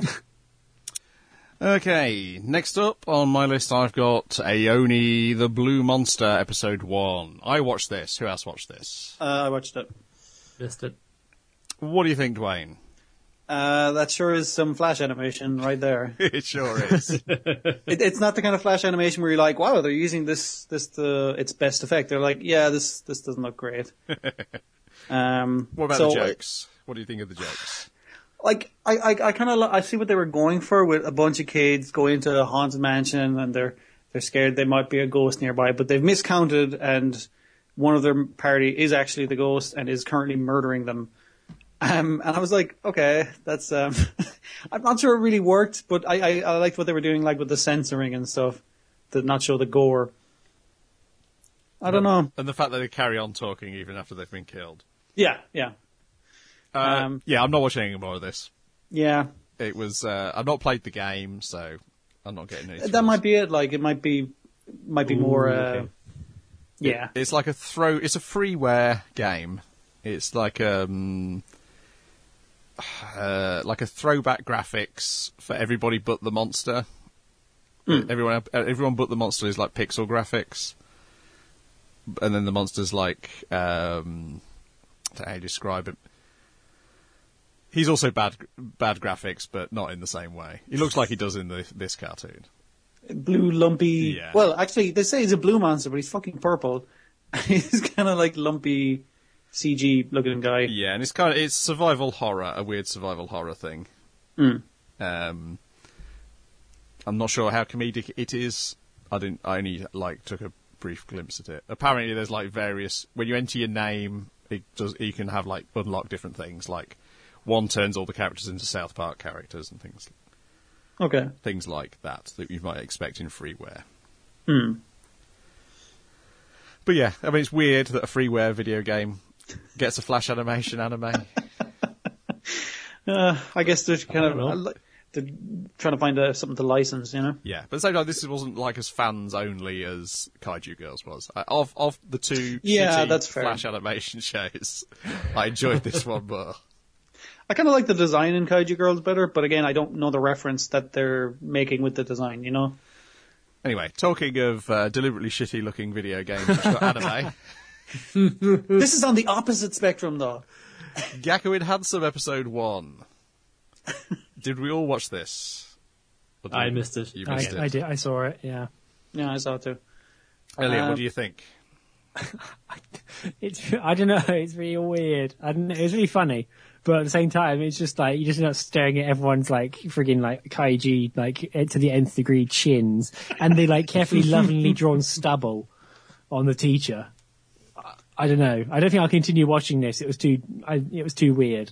Okay, next up on my list I've got Aoni the Blue Monster, episode one. I watched this. Who else watched this? Uh, I watched it. Missed it. What do you think, Dwayne? Uh, that sure is some flash animation right there. It sure is. it, it's not the kind of flash animation where you're like, wow, they're using this this to its best effect. They're like, yeah, this this doesn't look great. Um, What about so, the jokes? What do you think of the jokes? Like, I, I, I kind of, I see what they were going for with a bunch of kids going to a haunted mansion and they're, they're scared there might be a ghost nearby, but they've miscounted and one of their party is actually the ghost and is currently murdering them. Um, and I was like, okay, that's, um, I'm not sure it really worked, but I, I, I liked what they were doing, like with the censoring and stuff, to not show the gore. I don't know. And the fact that they carry on talking even after they've been killed. Yeah, yeah. Uh, Um, yeah, I'm not watching any more of this. Yeah. It was, uh, I've not played the game, so I'm not getting any. That might be it, like, it might be, might be Ooh, more, uh, okay. yeah. It's like a throw, it's a freeware game. It's like, um, uh, like a throwback graphics for everybody but the monster. Mm. Everyone, everyone but the monster is like pixel graphics. And then the monster's like, um, I don't know how you describe it. He's also bad, bad graphics, but not in the same way. He looks like he does in the, this cartoon. Blue, lumpy. Yeah. Well, actually, they say he's a blue monster, but he's fucking purple. He's kind of like lumpy, C G looking guy. Yeah, and it's kind of it's survival horror, a weird survival horror thing. Mm. Um, I'm not sure how comedic it is. I didn't. I only like took a brief glimpse at it. Apparently, there's like various when you enter your name, it does. You can have like unlock different things. Like one turns all the characters into South Park characters and things. Okay. Things like that that you might expect in freeware. Hmm. But yeah, I mean, it's weird that a freeware video game gets a flash animation anime. Uh, I guess they're kind I of don't know. uh, li- they're trying to find uh, something to license, you know. Yeah, but at the same time, this wasn't like as fans only as Kaiju Girls was. Uh, Of of the two Yeah, shitty that's fair. flash animation shows, I enjoyed this one more. I kind of like the design in Kaiju Girls better, but again, I don't know the reference that they're making with the design, you know. Anyway, talking of uh, deliberately shitty-looking video games which got anime, This is on the opposite spectrum, though. Gakko in Handsome episode one. Did we all watch this? Or did I you- missed it. You I, missed it. I did. I saw it. Yeah. Yeah, I saw it too. Elliot, Uh, what do you think? It's. I don't know. It's really weird. I don't know, it was really funny, but at the same time, it's just like you just end up staring at everyone's like friggin' like kaiji like to the nth degree chins, and they like carefully, lovingly drawn stubble on the teacher. I, I don't know. I don't think I'll continue watching this. It was too. I, it was too weird.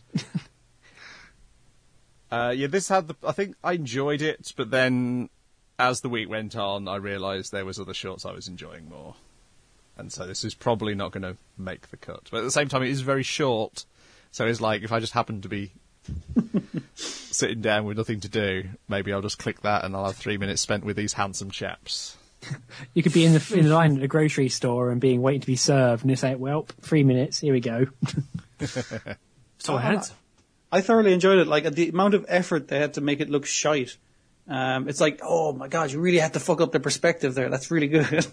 Uh, yeah, this had the. I think I enjoyed it, but then as the week went on, I realised there was other shorts I was enjoying more, and so this is probably not going to make the cut. But at the same time, it is very short, so it's like if I just happen to be sitting down with nothing to do, maybe I'll just click that and I'll have three minutes spent with these handsome chaps. You could be in the in the line at a grocery store and being waiting to be served, and it's like, well, three minutes. Here we go. So handsome. I thoroughly enjoyed it. Like the amount of effort they had to make it look shite. Um, it's like, oh my god, you really had to fuck up the perspective there. That's really good.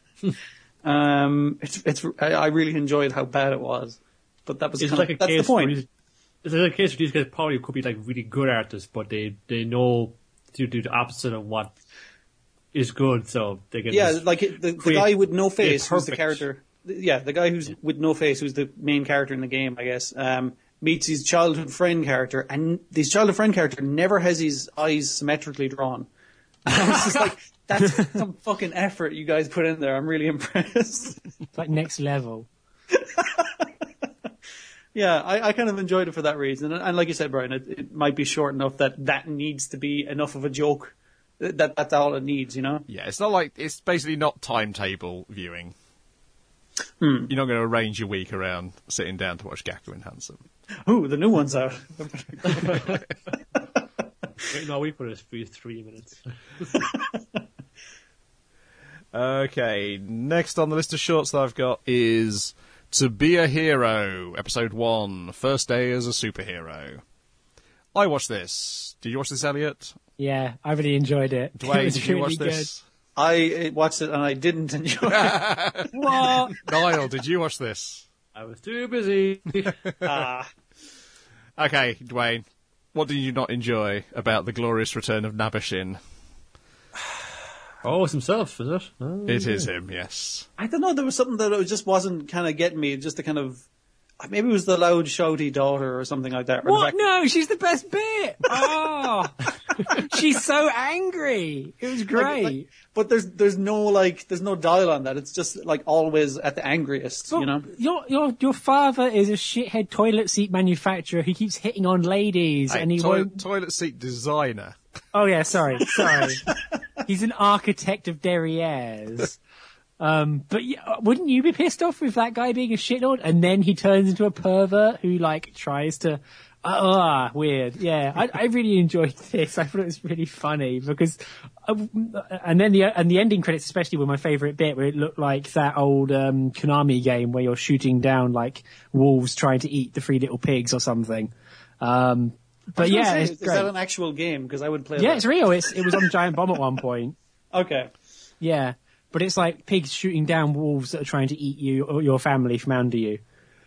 um, it's it's. I, I really enjoyed how bad it was, but that was It's kind like a of, that's case the point. where these, it's like a case where these guys probably could be like really good artists, but they they know to do the opposite of what is good, so they get Yeah, this like it- the, the create- guy with no face, yeah, who's the perfect. character. Yeah, the guy who's with no face, who's the main character in the game, I guess. Um, meets his childhood friend character, and this childhood friend character never has his eyes symmetrically drawn. And I was just like, that's some fucking effort you guys put in there. I'm really impressed. It's like next level. Yeah, I, I kind of enjoyed it for that reason. And, and like you said, Brian, it, it might be short enough that that needs to be enough of a joke that that's all it needs, you know? Yeah, it's not like, it's basically not timetable viewing. Hmm. You're not going to arrange your week around sitting down to watch Gaku and Handsome. Ooh, the new one's out. Wait, no, we put it for three minutes. Okay, next on the list of shorts that I've got is To Be a Hero, episode one, First Day as a Superhero. I watched this. Did you watch this, Elliot? Yeah, I really enjoyed it. Dwayne, it was did really you watch good. this? I watched it and I didn't enjoy it. What? Niall, did you watch this? I was too busy. Ah. Okay, Dwayne, what did you not enjoy about the glorious return of Nabashin? Oh, it's himself, is it? Oh, It yeah. is him, yes. I don't know, there was something that it just wasn't kind of getting me, just the kind of, maybe it was the loud, shouty daughter or something like that. Or the What? fact- No, she's the best bit. Oh, she's so angry. It was great. Like, like, but there's there's no like there's no dial on that. It's just like always at the angriest, Well, you know. Your your your father is a shithead toilet seat manufacturer who keeps hitting on ladies, Hey, and he toi- won't. toilet seat designer. Oh yeah, sorry, sorry. He's an architect of derrieres. Um, but yeah, wouldn't you be pissed off with that guy being a shitlord, and then he turns into a pervert who like tries to? Ah, weird. Yeah, I, I really enjoyed this. I thought it was really funny because, uh, and then the and the ending credits especially were my favourite bit, where it looked like that old um, Konami game where you're shooting down like wolves trying to eat the three little pigs or something. Um, but I was gonna yeah, say, it's is great. that an actual game? Because I would play. Yeah, that. it's real. It's it was on Giant Bomb at one point. Okay. Yeah, but it's like pigs shooting down wolves that are trying to eat you or your family from under you.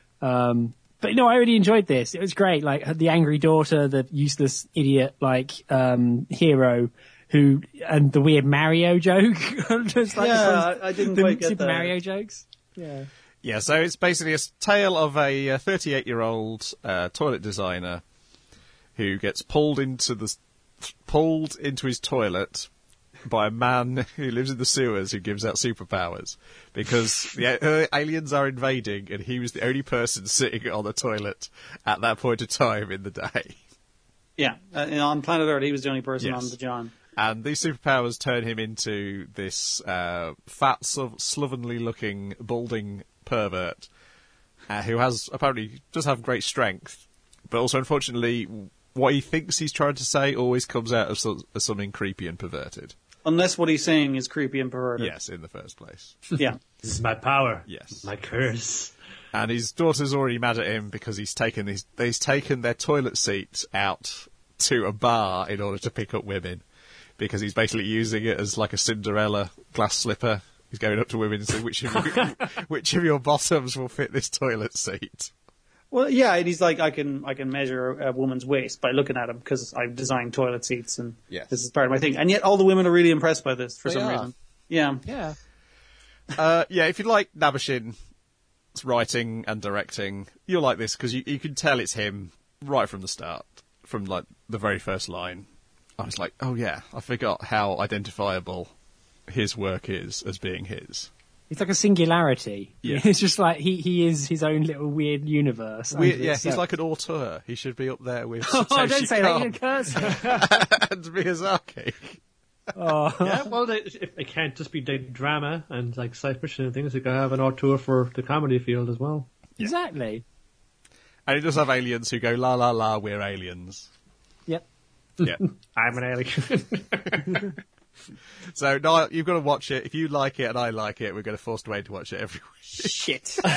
Um, but no, I really enjoyed this. It was great. Like the angry daughter, the useless idiot, like um, hero, who and the weird Mario joke. Just like Yeah, the, I didn't the quite get Super that. Mario jokes. Yeah. Yeah, so it's basically a s- tale of a thirty-eight-year-old uh, toilet designer who gets pulled into the pulled into his toilet by a man who lives in the sewers who gives out superpowers because the uh, aliens are invading, and he was the only person sitting on the toilet at that point of time in the day. Yeah, uh, and on planet Earth, he was the only person Yes. on the John. And these superpowers turn him into this uh, fat, slo- slovenly-looking, balding pervert uh, who has apparently does have great strength, but also, unfortunately, what he thinks he's trying to say always comes out as, so- as something creepy and perverted. Unless what he's saying is creepy and perverted. Yes, in the first place. Yeah. This is my power. Yes. My curse. And his daughter's already mad at him because he's taken his, he's taken their toilet seat out to a bar in order to pick up women, because he's basically using it as like a Cinderella glass slipper. He's going up to women and saying, which of, you, which of your bottoms will fit this toilet seat? Well, yeah, and he's like, I can I can measure a woman's waist by looking at him because I've designed toilet seats and Yes. this is part of my thing. And yet all the women are really impressed by this for They some are. reason. Yeah. Yeah. Uh, yeah, if you like Nabashin's writing and directing, you'll like this because you, you can tell it's him right from the start, from like the very first line. I was like, oh yeah, I forgot how identifiable his work is as being his. It's like a singularity. Yeah. It's just like he, he is his own little weird universe. We, unto yeah, itself. he's like an auteur. He should be up there with Oh, Satoshi don't say that. You're Kon cursing. and Miyazaki. Oh. Yeah, well, they, it, it can't just be the drama and like science fiction and things. You can have an auteur for the comedy field as well. Exactly. And he does have aliens who go, la la la, we're aliens. Yep. Yeah. I'm an alien. So, Niall, you've got to watch it. If you like it and I like it, we're going to force Dwayne to watch it every week. Shit. No,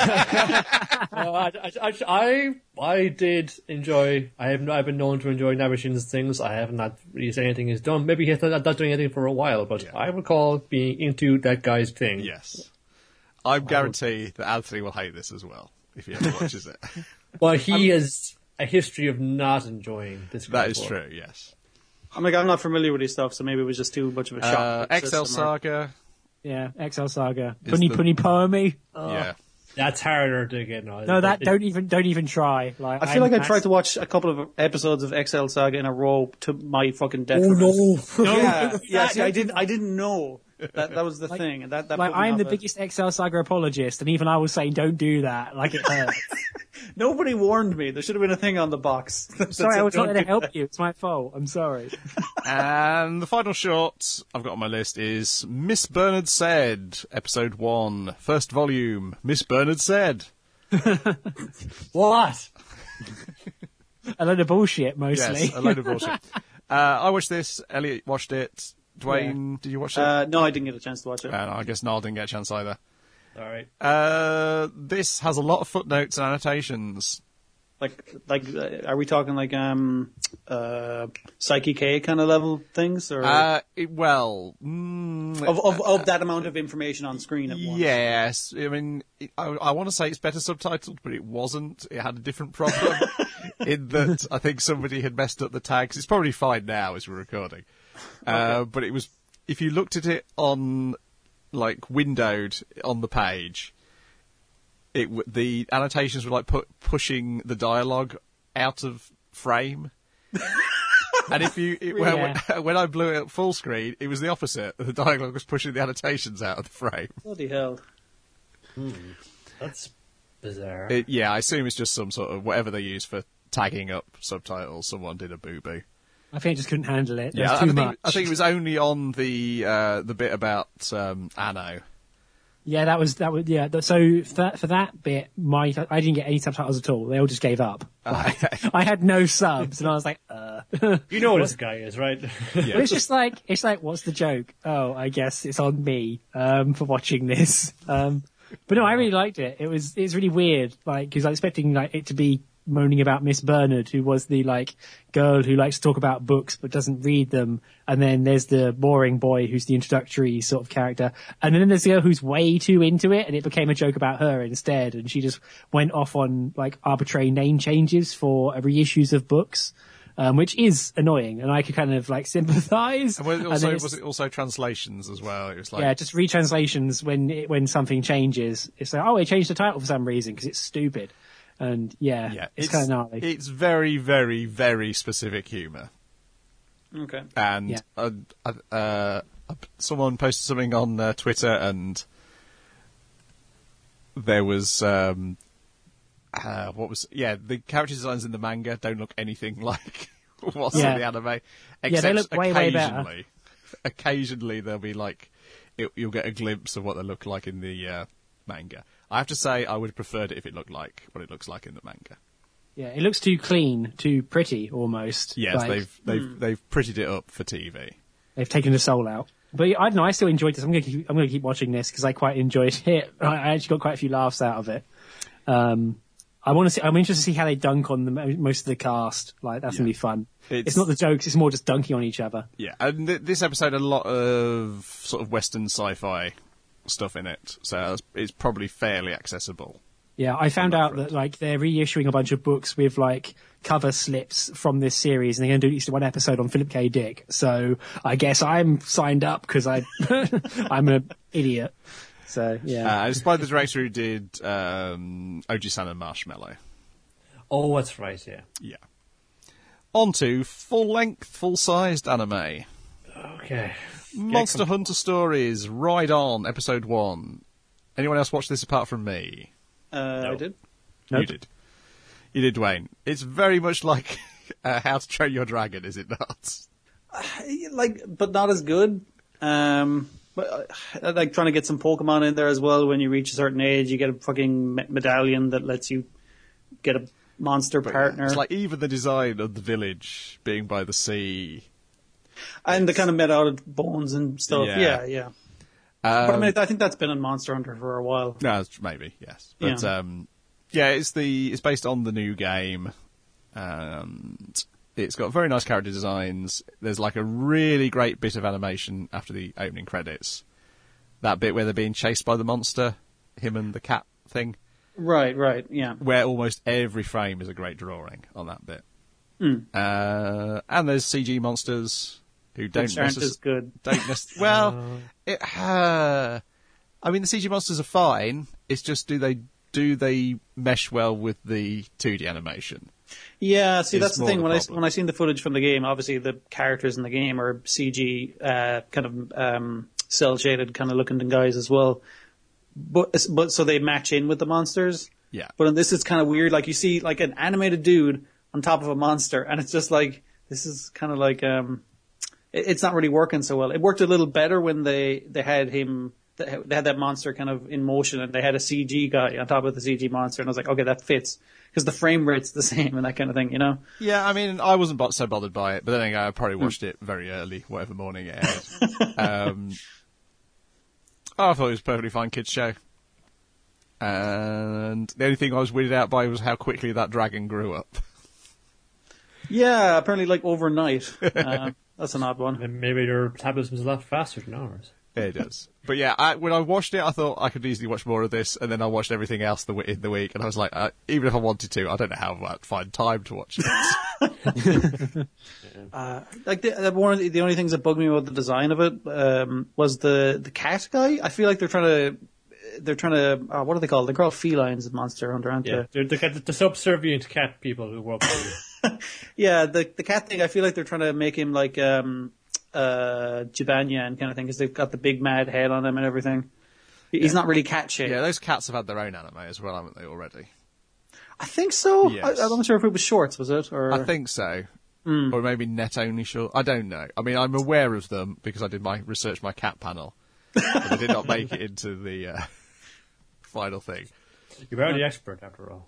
I, I, I, I, I did enjoy. I have I've been known to enjoy Nabashin's things. I have not really said anything he's done. Maybe he's not, not doing anything for a while, but Yeah. I recall being into that guy's thing. Yes. I guarantee that Anthony will hate this as well, if he ever watches it. Well, he has a history of not enjoying this. That kind is of work. true, yes. I'm like, I'm not familiar with his stuff, so maybe it was just too much of a shock. Uh, It's X L just somewhere- Saga, Yeah, X L Saga. Is Punny the- Punny Poemy. yeah. That's harder to get. No, No, that it- don't even don't even try. Like I feel like I I'm- tried to watch a couple of episodes of X L Saga in a row to my fucking death. Oh for no! Yeah, yeah. See, I didn't. I didn't know that that was the Like- thing, and that that Like put me I'm off the it. biggest X L Saga apologist, and even I was saying don't do that. Like it hurts. Nobody warned me. There should have been a thing on the box. that sorry, said, I was "Don't not there to do help that." you. It's my fault. I'm sorry. And the final short I've got on my list is Miss Bernard Said, episode one, first volume. Miss Bernard Said. What? A load of bullshit, mostly. Yes, a load of bullshit. uh, I watched this. Elliot watched it. Dwayne, yeah. Did you watch it? Uh, no, I didn't get a chance to watch it. Uh, no, I guess Niall didn't get a chance either. All right. Uh, this has a lot of footnotes and annotations. Like, like, uh, are we talking like um, uh, Psyche K kind of level things, or uh, it, well, mm, of, of of that amount of information on screen at once? Yes, I mean, it, I, I want to say it's better subtitled, but it wasn't. It had a different problem in that I think somebody had messed up the tags. It's probably fine now as we're recording, uh, okay. But it was if you looked at it on like windowed on the page. It the annotations were like put, pushing the dialogue out of frame, and if you it, yeah. when, when I blew it at full screen, it was the opposite. The dialogue was pushing the annotations out of the frame. Bloody hell! Hmm. That's bizarre. It, yeah, I assume it's just some sort of whatever they use for tagging up subtitles. Someone did a boo boo. I think it just couldn't handle it. There Yeah, was too I think, much. I think it was only on the uh, the bit about um, Anno. Yeah, that was that was yeah. So for that, for that bit, my I didn't get any subtitles at all. They all just gave up. Like, Okay. I had no subs, and I was like, uh. You know what this guy is, right? Yeah. It's just like it's like, what's the joke? Oh, I guess it's on me um, for watching this. Um, but no, I really liked it. It was it's really weird, like because I was expecting like it to be moaning about Miss Bernard, who was the like girl who likes to talk about books but doesn't read them, and then there's the boring boy who's the introductory sort of character, and then there's the girl who's way too into it, and it became a joke about her instead, and she just went off on like arbitrary name changes for reissues of books. Um, which is annoying, and I could kind of like sympathise. And was it also, And was it also translations as well? It was like yeah, just retranslations when it, when something changes. It's like, oh, they changed the title for some reason because it's stupid. And yeah, yeah, it's, it's kind of gnarly. It's very, very, very specific humour. Okay. And Yeah. uh, uh, uh, someone posted something on uh, Twitter, and there was um, uh, what was yeah the character designs in the manga don't look anything like what's Yeah. in the anime. Yeah, Except they look way, way better. occasionally, occasionally there'll be like it, you'll get a glimpse of what they look like in the uh, manga. I have to say, I would have preferred it if it looked like what it looks like in the manga. Yeah, it looks too clean, too pretty, almost. Yes, Like, they've they've they've prettied it up for T V. they've taken the soul out. But yeah, I don't know. I still enjoyed this. I'm going to keep, I'm going to keep watching this because I quite enjoyed it. I actually got quite a few laughs out of it. Um, I want to see. I'm interested to see how they dunk on the most of the cast. Like that's Yeah. going to be fun. It's, It's- not the jokes. It's more just dunking on each other. Yeah, and th- this episode had a lot of sort of Western sci-fi stuff in it, so it's, it's probably fairly accessible. Yeah, I found that out front. that like they're reissuing a bunch of books with like cover slips from this series, and they're going to do at least one episode on Philip K. Dick. So I guess I'm signed up because I I'm an idiot. So yeah, Uh, it's by the director who did um, Oji-san and Marshmallow. Oh, that's right, yeah. Yeah. On to full-length, full-sized anime. Okay. Monster Hunter Stories, Ride On, Episode one. Anyone else watch this apart from me? Uh, No. I did. Nope. You did. You did, Dwayne. It's very much like uh, How to Train Your Dragon, is it not? Like, but not as good. Um, but I like trying to get some Pokemon in there as well. When you reach a certain age, you get a fucking me- medallion that lets you get a monster partner. It's like even the design of the village being by the sea. and the kind of made out of bones and stuff. Yeah. Yeah, yeah. Um, But I mean, I think that's been in Monster Hunter for a while. No, it's- maybe yes, but Yeah. um, yeah, it's the it's based on the new game, and it's got very nice character designs. There's like a really great bit of animation after the opening credits. That bit where they're being chased by the monster, him and the cat thing, Right, right, yeah. where almost every frame is a great drawing on that bit. Mm. Uh, and there's C G monsters who don't Which aren't necess- as good. don't necess- well, it, uh, I mean, the C G monsters are fine. It's just do they do they mesh well with the two D animation? Yeah, see, Is that's the more thing. the When I problem. when I seen the footage from the game, obviously the characters in the game are C G, uh, kind of um, cell shaded, kind of looking guys as well. But but so they match in with the monsters. Yeah. But in this, it's kind of weird. Like you see, like an animated dude on top of a monster, and it's just like this is kind of like um, it, it's not really working so well. It worked a little better when they, they had him, they had that monster kind of in motion and they had a C G guy on top of the C G monster, and I was like, okay, that fits. Because the frame rate's the same and that kind of thing, you know? Yeah, I mean, I wasn't bo- so bothered by it, but then again, I probably watched mm. it very early, whatever morning it aired. um, oh, I thought it was a perfectly fine kids' show. And the only thing I was weirded out by was how quickly that dragon grew up. Yeah, apparently like overnight. uh, that's an odd one. Maybe their metabolism is a lot faster than ours. Yeah, it does. But yeah, I, when I watched it, I thought I could easily watch more of this, and then I watched everything else the, in the week, and I was like, uh, even if I wanted to, I don't know how I'd find time to watch it. uh, like the, the, one of the, the only things that bugged me about the design of it um, was the the cat guy. I feel like they're trying to they're trying to uh, what are they called? They're called felines in Monster Hunter, aren't yeah, they? They're the, the subservient cat people who work for you. Yeah, the the cat thing. I feel like they're trying to make him like. Um, uh Jibanyan kind of thing, because they've got the big mad head on him and everything. He's yeah. not really cat shaped. Yeah, those cats have had their own anime as well, haven't they, already? I think so. Yes. I, I'm not sure if it was shorts, was it? Or I think so. Mm. Or maybe net only short. I don't know. I mean, I'm aware of them because I did my research my cat panel. But I did not make it into the uh, final thing. You're very the expert, after all.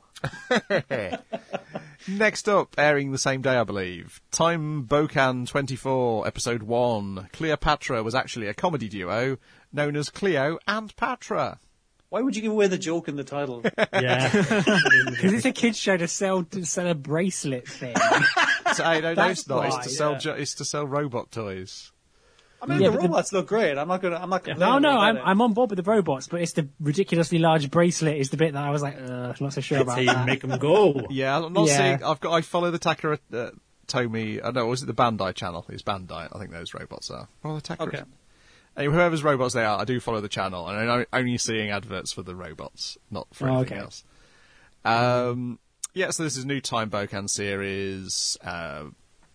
Next up, airing the same day, I believe, Time Bokan twenty-four, Episode one. Cleopatra was actually a comedy duo known as Cleo and Patra. Why would you give away the joke in the title? Yeah. Because it's a kid's show to sell to sell a bracelet thing. So, hey, no, no, it's not. why, It's to sell. yeah. Ju- it's to sell robot toys. I mean, Yeah, the but the- robots look great. I'm not gonna. I'm not gonna. No, no, I'm I'm on board with the robots, but it's the ridiculously large bracelet is the bit that I was like, uh, not so sure about That's how you that. make them go. Yeah, I'm not Yeah. seeing. I've got. I follow the Takara uh, Tomy. I know. Was it the Bandai channel? It's Bandai. I think those robots are. Oh, the Takara. Okay. Anyway, whoever's robots they are, I do follow the channel, and I'm only seeing adverts for the robots, not for Oh, anything okay. else. Um, yeah, so this is a new Time Bokan series, uh,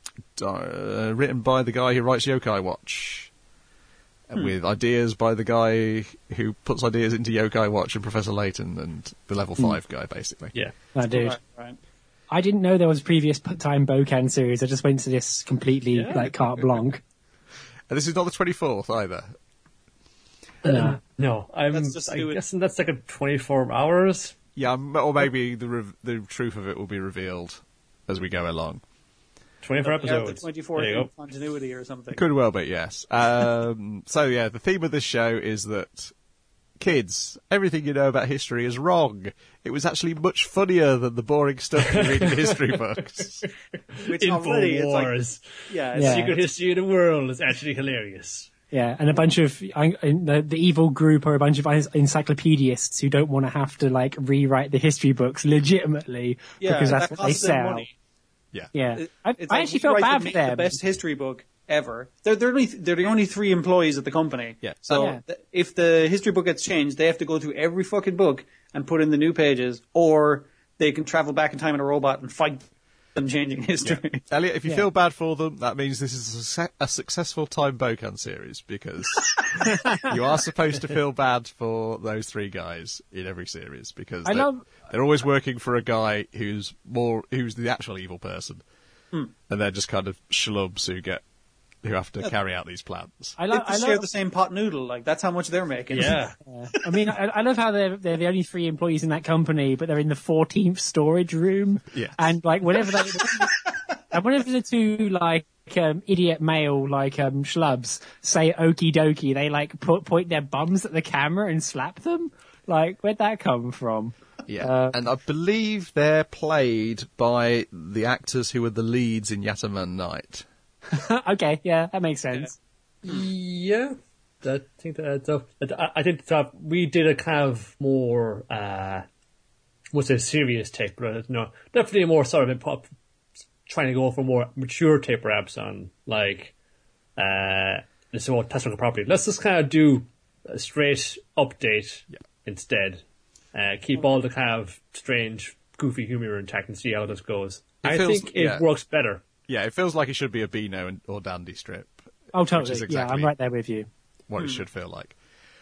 uh, written by the guy who writes Yokai Watch, Hmm. with ideas by the guy who puts ideas into Yokai Watch and Professor Layton and the Level five guy, basically. Yeah. That dude. Right, right. I didn't know there was a previous P- Time Bokan series. I just went to this completely Yeah. like carte blanche. And this is not the twenty-fourth either. No. No, I'm Let's just do I'm it. guessing that's like a twenty-four hours. Yeah, m- or maybe the re- the truth of it will be revealed as we go along. twenty-four Yeah, the episodes. twenty-fourth There you go. continuity or something. Could well be, yes. Um, so yeah, the theme of this show is that kids, everything you know about history is wrong. It was actually much funnier than the boring stuff you read in history books. Which already, it's like, Infowars. yeah, it's Yeah. Secret history of the world is actually hilarious. Yeah, and a bunch of I, the, the evil group are a bunch of encyclopedists who don't want to have to like rewrite the history books legitimately yeah, because that's that what they costs them sell. money. Yeah. Yeah, It- I, it's I like, actually we felt write bad the, for make them. the best history book ever. They're they're only they're the only three employees at the company. Yeah. So Yeah. th- if the history book gets changed, they have to go through every fucking book and put in the new pages, or they can travel back in time in a robot and fight them changing history. Elliot, if you Yeah. feel bad for them, that means this is a, suc- a successful Time Bokan series because you are supposed to feel bad for those three guys in every series because I they're, love- they're always working for a guy who's more who's the actual evil person, Hmm. and they're just kind of schlubs who get who have to carry out these plans. I, They lo- I, just share love, the same pot noodle. Like that's how much they're making. Yeah. I mean, I, I love how they're they're the only three employees in that company, but they're in the fourteenth storage room. Yes. And like whenever they, and whenever the two like um, idiot male like um, schlubs say "okie dokie," they like put, point their bums at the camera and slap them. Like, where'd that come from? Yeah, Uh, and I believe they're played by the actors who were the leads in Yataman Night. Okay, yeah, that makes sense. Yeah. I think that adds up. I, I think that we did a kind of more, uh, what's a serious take, but uh, no, definitely a more sort of pop, trying to go for more mature tape perhaps on like, uh, this is all testing the property. Let's just kind of do a straight update Yeah. instead. Uh, keep all the kind of strange, goofy humor intact and see how this goes. It I feels- think it yeah. works better. Yeah, it feels like it should be a Beano and, or Dandy strip. Oh, Which totally. is Yeah, exactly I'm right there with you. what it should feel like.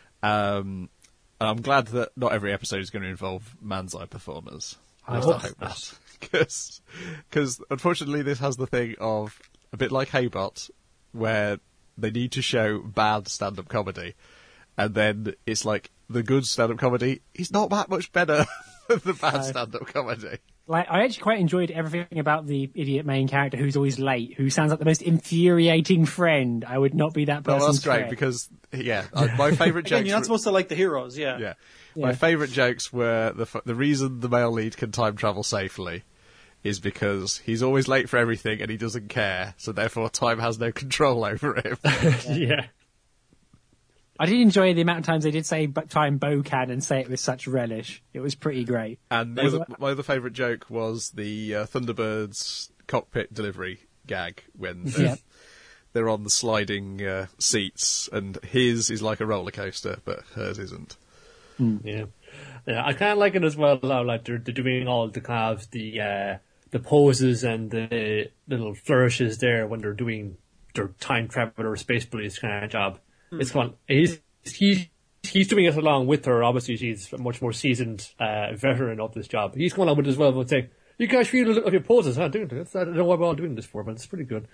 Um, and I'm glad that not every episode is going to involve Manzai performers. I At hope least I not. that. Because unfortunately this has the thing of, a bit like Haybot, where they need to show bad stand-up comedy, and then it's like the good stand-up comedy is not that much better than the bad No. stand-up comedy. Like, I actually quite enjoyed everything about the idiot main character who's always late, who sounds like the most infuriating friend. I would not be that person. Well, that's great because yeah, uh, my favourite Again, jokes. you're not were- supposed to like the heroes, yeah. yeah, Yeah. my favourite jokes were the f- the reason the male lead can time travel safely is because he's always late for everything and he doesn't care, so therefore time has no control over him. yeah. I did enjoy the amount of times they did say "but time Bocan" and say it with such relish. It was pretty great. And the other, my other favourite joke was the uh, Thunderbirds cockpit delivery gag when uh, Yeah. they're on the sliding uh, seats, and his is like a roller coaster, but hers isn't. Yeah, yeah. I kind of like it as well. How, like they're, they're doing all the kind of the uh, the poses and the little flourishes there when they're doing their time travel or space police kind of job. It's fun. He's he's he's doing it along with her. Obviously, she's a much more seasoned uh, veteran of this job. He's going on with it as well, but saying, "You guys feel a little of your poses, huh? Doing this. I don't know what we're all doing this for, but it's pretty good."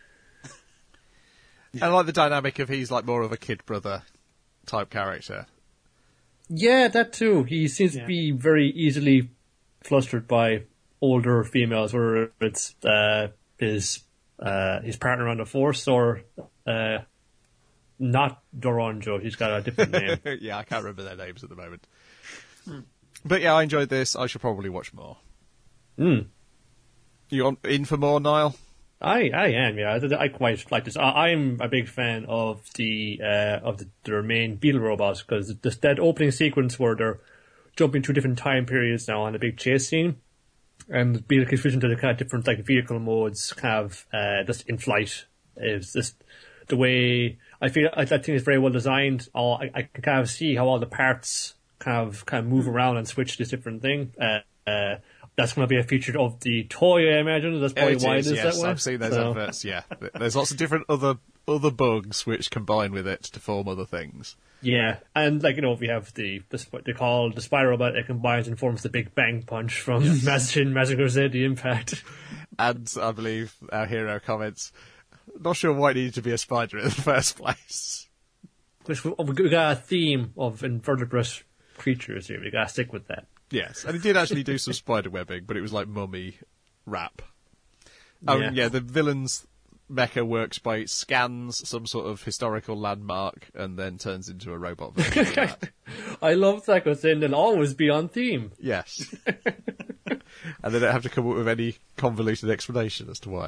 And I like the dynamic of he's like more of a kid brother type character. Yeah, that too. He seems Yeah. to be very easily flustered by older females, whether it's uh, his uh, his partner on the force or uh, not Doronjo. He's got a different name. Yeah, I can't remember their names at the moment. But yeah, I enjoyed this. I should probably watch more. Mm. You on, in for more, Niall? I I am, yeah. I, I quite like this. I, I'm a big fan of the uh, of the, their main Beetle robots because the, that opening sequence where they're jumping through different time periods now on a big chase scene, and the Beetle can switch into the kind of different like vehicle modes, kind of uh, just in flight. It's just the way I feel. I, I think it's very well designed. All, I, I can kind of see how all the parts kind of kind of move around and switch to different thing. Uh, uh, That's going to be a feature of the toy, I imagine. That's probably It why is, it is yes, that way. I've seen those So, adverts, yeah. There's lots of different other other bugs which combine with it to form other things. Yeah, and like you know, we have the the what they call the Spyro robot. It combines and forms the Big Bang Punch from yes. Massive Massacre Z: The Impact. And I believe our hero comments, not sure why it needed to be a spider in the first place. Which we, we got a theme of invertebrate creatures here. We got to stick with that. Yes, and he did actually do some spider webbing, but it was like mummy rap. Oh, Yeah. yeah. yeah, the villain's mecha works by it scans some sort of historical landmark and then turns into a robot version of that. I love that because then they'll always be on theme. Yes. And they don't have to come up with any convoluted explanation as to why.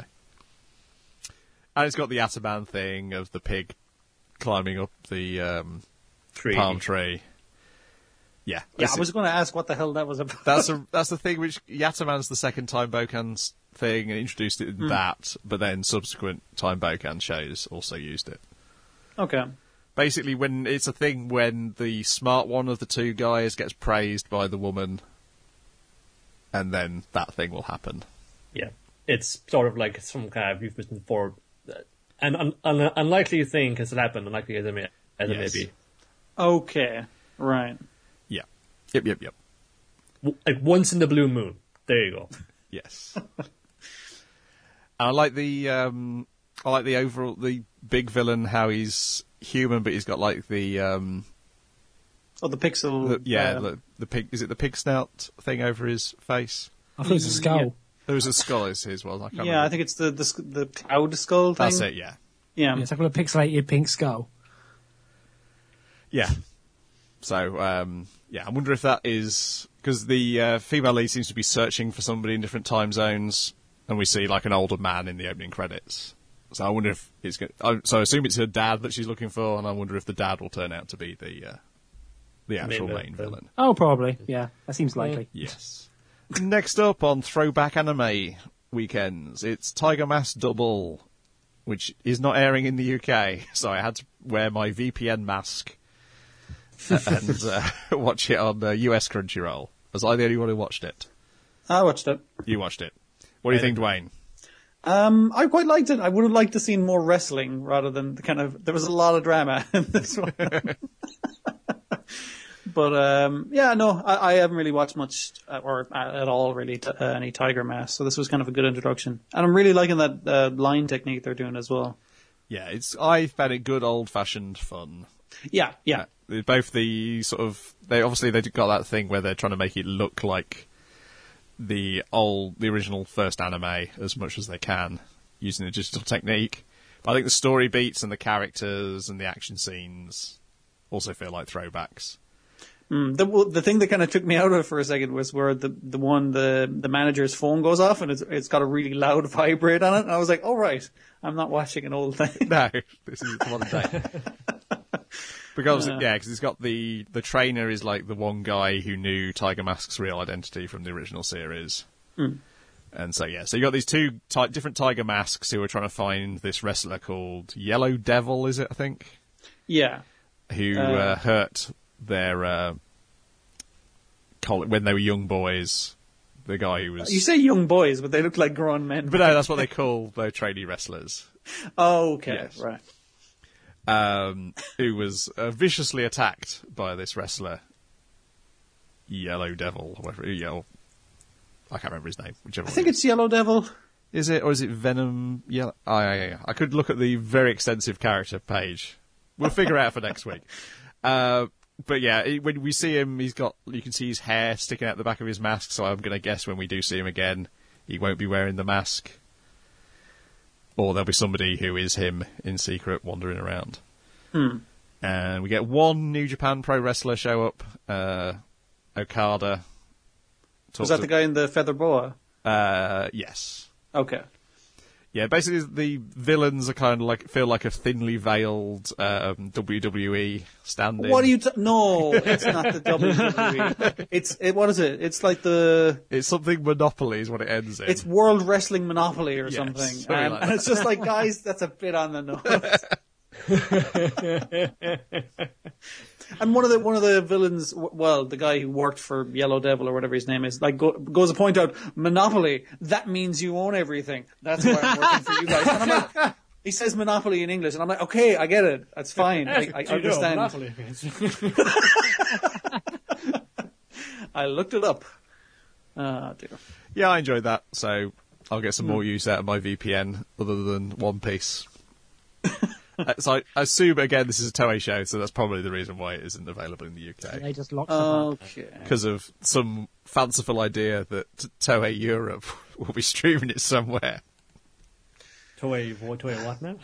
And it's got the Ataman thing of the pig climbing up the um, Tree. palm tree. Yeah. Yeah, This I was going to ask what the hell that was about. That's a that's the thing which Yataman's the second time Bokan's thing and introduced it in Hmm. that, but then subsequent time Bokan shows also used it. Okay. Basically, when it's a thing when the smart one of the two guys gets praised by the woman, and then that thing will happen. Yeah, it's sort of like some kind of euphemism for an un- un- unlikely thing has happened, unlikely as it may, as it may Yes. be. Okay. Right. Yeah. Yep, yep, yep. W- Like once in the blue moon. There you go. Yes. I like the um, I like the overall the big villain, how he's human, but he's got like the um, Oh, the pixel. the, yeah, uh, the, the pig. Is it the pig snout thing over his face? I thought it was a skull. There was a skull as his well. I can't yeah, remember. I think it's the the, sc- the cloud skull thing. That's it. Yeah, Yeah. Yeah, it's like a pixelated pink skull. yeah. So um, yeah, I wonder if that is because the uh, female lead seems to be searching for somebody in different time zones, and we see like an older man in the opening credits. So I wonder if it's going. So I assume it's her dad that she's looking for, and I wonder if the dad will turn out to be the uh, the actual Main main villain. villain. Oh, probably. Yeah, that seems likely. Yes. Next up on Throwback Anime weekends, it's Tiger Mask Double, which is not airing in the U K, so I had to wear my V P N mask and uh, watch it on uh, U S Crunchyroll. Was I the only one who watched it? I watched it. You watched it. What do you think, Dwayne? Um, I quite liked it. I would have liked to seen more wrestling rather than the kind of. There was a lot of drama in this one. But um, yeah, no, I, I haven't really watched much uh, or uh, at all really t- uh, any Tiger Mask. So this was kind of a good introduction, and I'm really liking that uh, line technique they're doing as well. Yeah, it's I found it good old-fashioned fun. Yeah, yeah. Uh, both the sort of they obviously they got that thing where they're trying to make it look like the old, the original first anime as much as they can using the digital technique. But I think the story beats and the characters and the action scenes also feel like throwbacks. Mm, the the thing that kind of took me out of it for a second was where the the one the the manager's phone goes off and it's it's got a really loud vibrate on it, and I was like, oh right, I'm not watching an old thing. No, this is modern day. Because uh, yeah, because it's got the the trainer is like the one guy who knew Tiger Mask's real identity from the original series, mm. and so yeah, so you got these two ty- different Tiger Masks who are trying to find this wrestler called Yellow Devil, is it? I think. Yeah. Who uh, uh, hurt their uh, when they were young boys. The guy who was... You say young boys, but they look like grown men. But no, that's what they call their trainee wrestlers. Oh, okay, yes. Right. Um, who was uh, viciously attacked by this wrestler, Yellow Devil, whatever. Yellow, I can't remember his name. Whichever. I think it's Yellow Devil. Is it, or is it Venom? Yellow. Oh, yeah, yeah, yeah. I could look at the very extensive character page. We'll figure it out for next week. Uh, but yeah, when we see him, he's got, you can see his hair sticking out the back of his mask, so I'm going to guess when we do see him again, he won't be wearing the mask. Or there'll be somebody who is him in secret wandering around. Hmm. And we get one New Japan Pro Wrestler show up, uh, Okada. Was that to, the guy in the feather boa? Uh, yes. Okay. Yeah, basically the villains are kind of like feel like a thinly veiled um, W W E stand-in. What are you? T- no, it's not the W W E. It's it. What is it? It's like the. It's something Monopoly is what it ends in. It's World Wrestling Monopoly or yes, something, something um, like and that. it's just like, guys, that's a bit on the nose. And one of the one of the villains, well, the guy who worked for Yellow Devil or whatever his name is, like go, goes to point out, Monopoly, that means you own everything. That's why I'm working for you guys. And I'm like, he says Monopoly in English, and I'm like, okay, I get it. That's fine. I, I understand. Monopoly. I looked it up. Oh, dear. Yeah, I enjoyed that, so I'll get some mm. more use out of my V P N other than One Piece. uh, so I, I assume, again, this is a Toei show, so that's probably the reason why it isn't available in the U K. They just locked okay. Because of some fanciful idea that Toei Europe will be streaming it somewhere. Toei, Toei what now?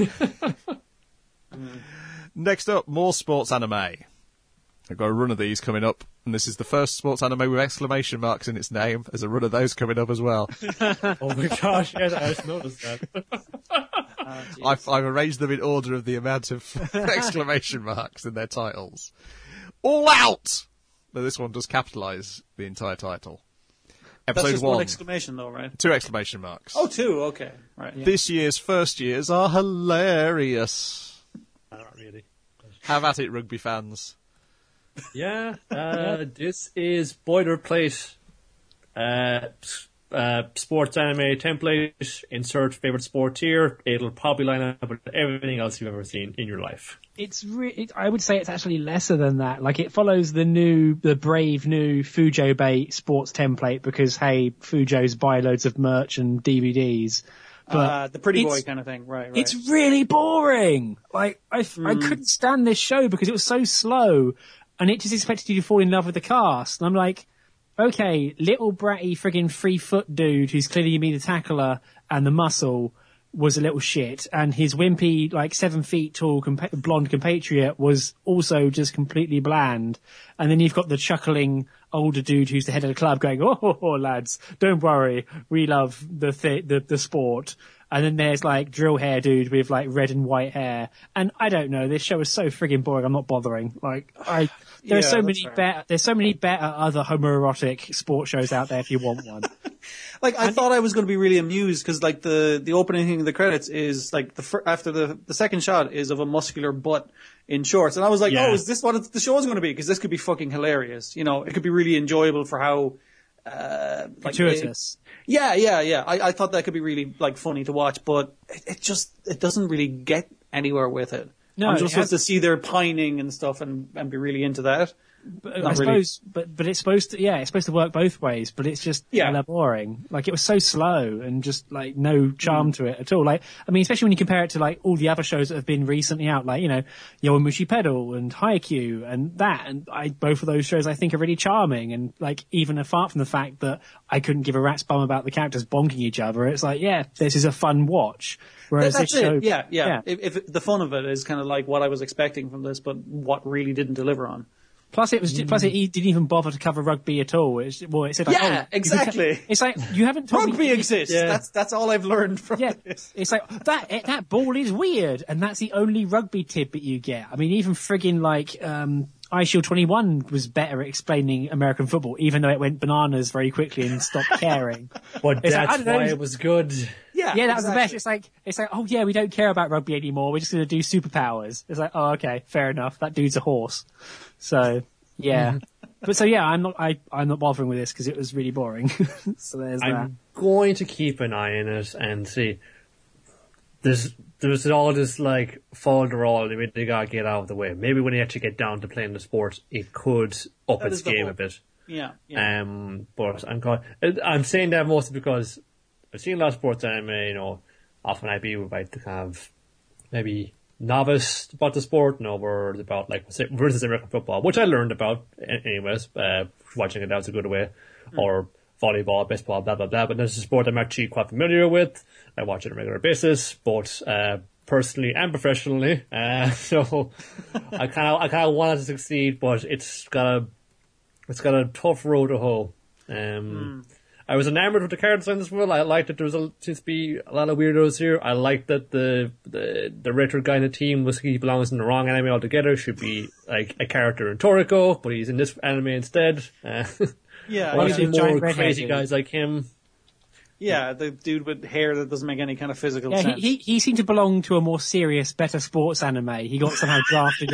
mm. Next up, more sports anime. I've got a run of these coming up, and this is the first sports anime with exclamation marks in its name. There's a run of those coming up as well. Oh my gosh, yes, I just noticed that. Oh, I've, I've arranged them in order of the amount of exclamation marks in their titles. All out! But this one does capitalise the entire title. Episode That's just one. one exclamation though, right? Two exclamation marks. Oh, two, okay. Right. Yeah. This year's first years are hilarious. Not really. Have at it, rugby fans. Yeah, uh, this is boilerplate uh, uh, sports anime template. Insert favorite sport here. It'll probably line up with everything else you've ever seen in your life. It's re- it, I would say it's actually lesser than that. Like it follows the new, the brave new Fujo Bay sports template because hey, Fujo's buy loads of merch and D V Ds. But uh, the pretty boy kind of thing, right? right. It's really boring. Like I, mm. I couldn't stand this show because it was so slow. And it just expected you to fall in love with the cast. And I'm like, okay, little bratty friggin' three foot dude who's clearly going to be the tackler and the muscle was a little shit. And his wimpy, like seven feet tall compa- blonde compatriot was also just completely bland. And then you've got the chuckling older dude who's the head of the club going, oh, oh, oh lads, don't worry. We love the, th- the, the sport. And then there's like drill hair dude with like red and white hair. And I don't know, this show is so friggin' boring, I'm not bothering. Like, I, there's yeah, so many fair. better, there's so many better other homoerotic sports shows out there if you want one. Like, I and, thought I was going to be really amused because like the, the opening thing of the credits is like the, fir- after the, the second shot is of a muscular butt in shorts. And I was like, yeah. oh, is this what the show's going to be? Because this could be fucking hilarious. You know, it could be really enjoyable for how, uh, like, gratuitous. It, yeah, yeah, yeah. I, I thought that could be really like funny to watch, but it, it just it doesn't really get anywhere with it. No, I'm just it has- supposed to see their pining and stuff and, and be really into that. But I Not suppose, but but it's supposed to, yeah, it's supposed to work both ways. But it's just Yeah. hella boring. Like it was so slow and just like no charm to it at all. Like I mean, especially when you compare it to like all the other shows that have been recently out, like you know, Yowamushi Pedal and Haikyuu and that, and I both of those shows I think are really charming. And like even apart from the fact that I couldn't give a rat's bum about the characters bonking each other, it's like yeah, this is a fun watch. Whereas That's this it. show, Yeah, yeah. yeah. If, if the fun of it is kind of like what I was expecting from this, but what really didn't deliver on. Plus, it was just, plus it he didn't even bother to cover rugby at all. It's, well, it said like, Yeah, oh, you can- exactly. It's like you haven't told me- Rugby exists. Yeah. That's that's all I've learned from Yeah, this. it's like that. eh, That ball is weird, and that's the only rugby tidbit you get. I mean, even friggin' like um, iShield twenty-one was better at explaining American football, even though it went bananas very quickly and stopped caring. But It's like, I that's don't know, why it's- it was good. Yeah, Yeah, that was the best. exactly. It's like it's like oh yeah, we don't care about rugby anymore. We're just going to do superpowers. It's like oh okay, fair enough. That dude's a horse. So yeah, but so yeah, I'm not I I'm not bothering with this because it was really boring. So there's that. I'm going to keep an eye on it and see. There's there's all this like folderol that they gotta get out of the way. Maybe when they actually get down to playing the sport, it could up That its is the game a hope. bit. Yeah, yeah. Um, but I'm going, I'm saying that mostly because I've seen a lot of sports anime. You know, often I'd be about to kind of maybe novice about the sport, no words about like say, versus American football, which I learned about a- anyways. Uh, watching it, that was a good way, or volleyball, baseball, blah blah blah. But there's a sport I'm actually quite familiar with. I watch it on a regular basis, both uh, personally and professionally. Uh, so I kind of I kind of wanted to succeed, but it's got a it's got a tough road to hoe. Um, I was enamored with the card design as well. I liked that there was a, seems to be a lot of weirdos here. I liked that the the the retro guy in the team was he belongs in the wrong anime altogether. Should be like a character in Toriko, but he's in this anime instead. Uh, Yeah, I want yeah. to see the giant more redhead crazy dude. guys like him. Yeah, the dude with hair that doesn't make any kind of physical Yeah, sense. he, he he seemed to belong to a more serious, better sports anime. He got somehow drafted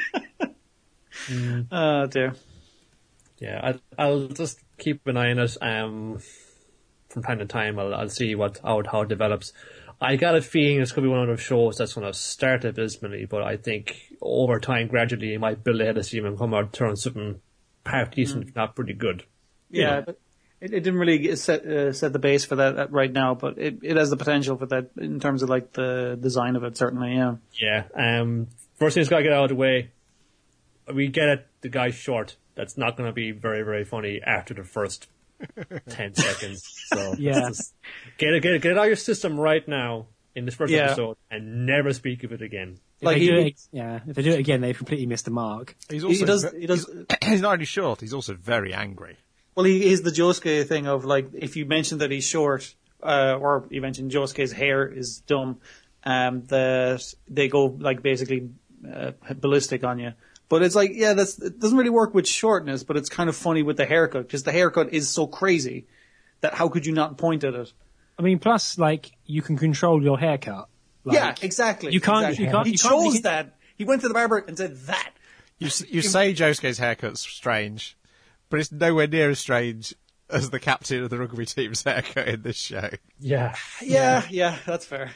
in. Oh dear. Yeah, I, I'll just keep an eye on it. Um, from time to time, I'll, I'll see what how it, how it develops. I got a feeling it's going to be one of those shows that's going to start abysmally, but I think over time, gradually, it might build ahead of steam and come out turn something half decent, if not pretty good. You Yeah, know. but it, it didn't really get set uh, set the base for that uh, right now, but it, it has the potential for that in terms of like the design of it. Certainly, yeah. Yeah. Um, first thing's got to get out of the way. We get it. The guy's short. That's not going to be very, very funny after the first ten seconds. So Yeah. just get it, get it, get it out of your system right now in this first Yeah. episode, and never speak of it again. If Like they he- do it, yeah, if they do it again, they've completely missed the mark. He's He also does- ve- he does- He's, he's not only short. He's also very angry. Well, he is the Josuke thing of like if you mention that he's short, uh, or you mention Josuke's hair is dumb, um, that they go like basically uh, ballistic on you. But it's like, yeah, that's it doesn't really work with shortness, but it's kind of funny with the haircut because the haircut is so crazy that how could you not point at it? I mean, plus, like, you can control your haircut. Like, yeah, exactly. You can't. exactly. You can't. He you can't chose make it- that. He went to the barber and said that. You s- you say Josuke's haircut's strange, but it's nowhere near as strange as the captain of the rugby team's haircut in this show. Yeah. Yeah, yeah, that's fair.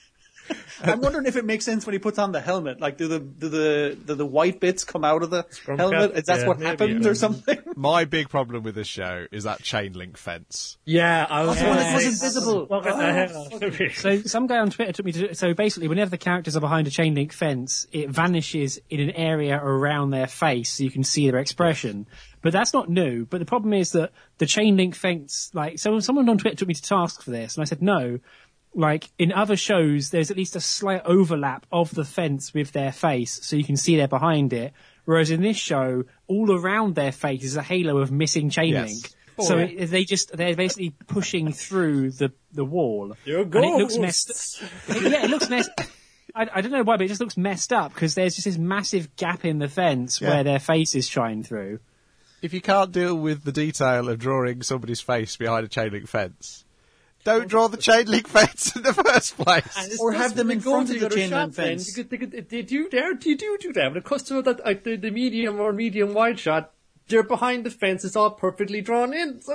I'm wondering if it makes sense when he puts on the helmet. Like, do the do the do the white bits come out of the Scrum helmet? cap? Is that Yeah, what maybe, happened yeah. or something? My big problem with this show is that chain link fence. Yeah, I was the one that gonna was say- invisible. Look at that. So some guy on Twitter took me to. So basically, whenever the characters are behind a chain link fence, it vanishes in an area around their face, so you can see their expression. But that's not new. But the problem is that the chain link fence, like, so someone on Twitter took me to task for this, and I said no. Like, in other shows, there's at least a slight overlap of the fence with their face, so you can see they're behind it. Whereas in this show, all around their face is a halo of missing chain Yes. link. So yeah. it, they just, they're basically pushing through the, the wall. You're And it looks ghosts. messed Yeah, it looks messed I, I don't know why, but it just looks messed up because there's just this massive gap in the fence Yeah. where their faces shine through. If you can't deal with the detail of drawing somebody's face behind a chain link fence, don't draw the chain link fence in the first place. Or have them in front of the chain link fence. You could, they, could, they do there, you do do that. When it comes to that, like the, the medium or medium wide shot, they're behind the fence. It's all perfectly drawn in. So just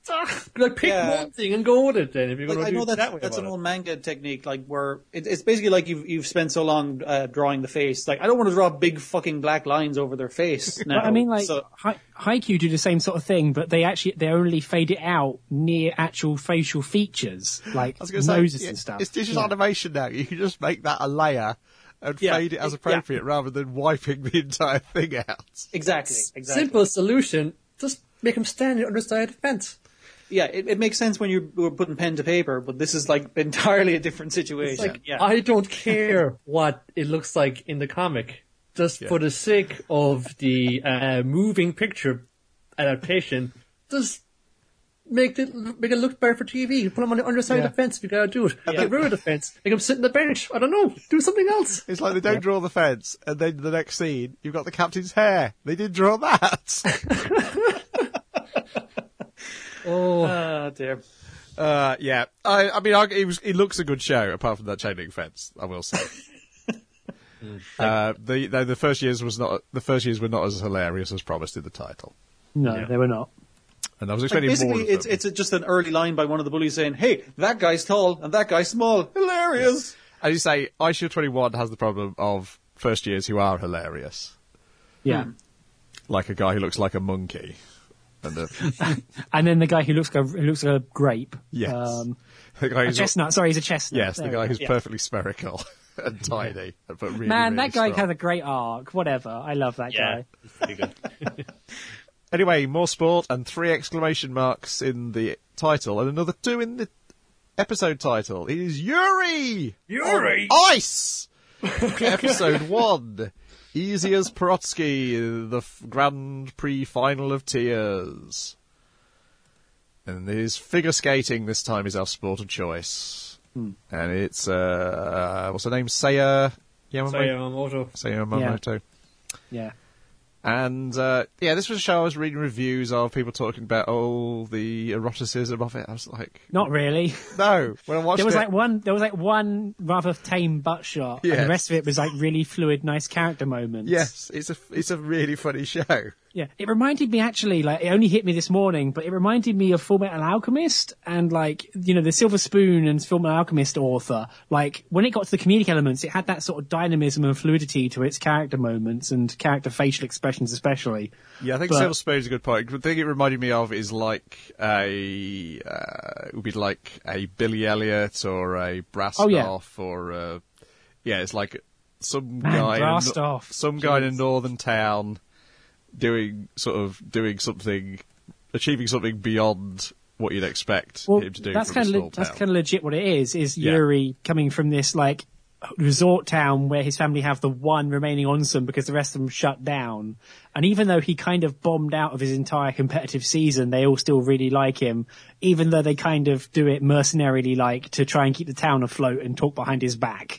like pick Yeah. one thing and go with it. Then if you're going Like, I to do know it that's that way, that's an about old manga technique, like where it, it's basically like you've you've spent so long uh, drawing the face. Like I don't want to draw big fucking black lines over their face now. But I mean, like, so, Hai- Haikyuu do the same sort of thing, but they actually, they only fade it out near actual facial features, like I was going to say, noses yeah, and stuff. it's digital Yeah. animation now. You can just make that a layer and Yeah. fade it as Yeah. appropriate rather than wiping the entire thing out. exactly, it. exactly. Simple solution: just make him stand on the underside of the fence. Yeah, it, it makes sense when you were putting pen to paper, but this is like entirely a different situation. It's like yeah. I don't care what it looks like in the comic, just Yeah. for the sake of the uh, moving picture adaptation. Just make it make it look better for T V. Put him on the underside Yeah. of the fence if you gotta do it. Get rid of the fence. Make him sit on the bench. I don't know. Do something else. It's like they don't draw the fence, and then the next scene, you've got the captain's hair. They didn't draw that. Oh, Ah, dear. uh, yeah, I, I mean, I, it, was, it looks a good show, apart from that chain link fence, I will say. uh, the, the the first years was not the first years were not as hilarious as promised in the title, No, Yeah. they were not. and I was Like expecting more basically, of it's them. it's just an early line by one of the bullies saying, "Hey, that guy's tall and that guy's small. Hilarious." As you say, I Shield twenty-one has the problem of first years who are hilarious, Yeah. Hmm. like a guy who looks like a monkey, and a, And then the guy who looks like a, who looks like a grape. yes, Um, the guy a who's chestnut. Sorry, he's a chestnut. yes, the There guy we who's go. Yeah. perfectly spherical and tiny, but really, Man, really that guy strong. has a great arc. Whatever. I love that yeah, guy. it's pretty good. Anyway, more sport and three exclamation marks in the title and another two in the episode title. It is Yuri! Yuri! On Ice! Episode one. Easy as Perotsky, the f- Grand Prix Final of Tears. And it is figure skating this time is our sport of choice. Hmm. And it's, uh, what's her name? Seiya Yamamoto? Yamamoto. Seiya Yamamoto. Yeah. And, uh, yeah, this was a show I was reading reviews of, people talking about, oh, the eroticism of it. I was like, Not really. no. When I watched There was it, like one. There was like one rather tame butt shot, and Yes. the rest of it was like really fluid, nice character moments. yes, it's a, it's a really funny show. Yeah, it reminded me actually, like, it only hit me this morning, but it reminded me of Full Metal Alchemist and, like, you know, the Silver Spoon and Full Metal Alchemist author. Like, when it got to the comedic elements, it had that sort of dynamism and fluidity to its character moments and character facial expressions especially. Yeah, I think But- Silver Spoon's a good point. The thing it reminded me of is like a, uh, it would be like a Billy Elliot or a Brastoff Oh, yeah. or, uh, yeah, it's like some Man, guy, in a, Brastoff. some guy in a Jeez. northern town doing, sort of, doing something, achieving something beyond what you'd expect Well, him to do that's from a kind small of that's town. kind of legit what it is. Is Yeah. Yuri coming from this like resort town where his family have the one remaining onsen because the rest of them shut down, and even though he kind of bombed out of his entire competitive season, they all still really like him, even though they kind of do it mercenarily, like to try and keep the town afloat and talk behind his back.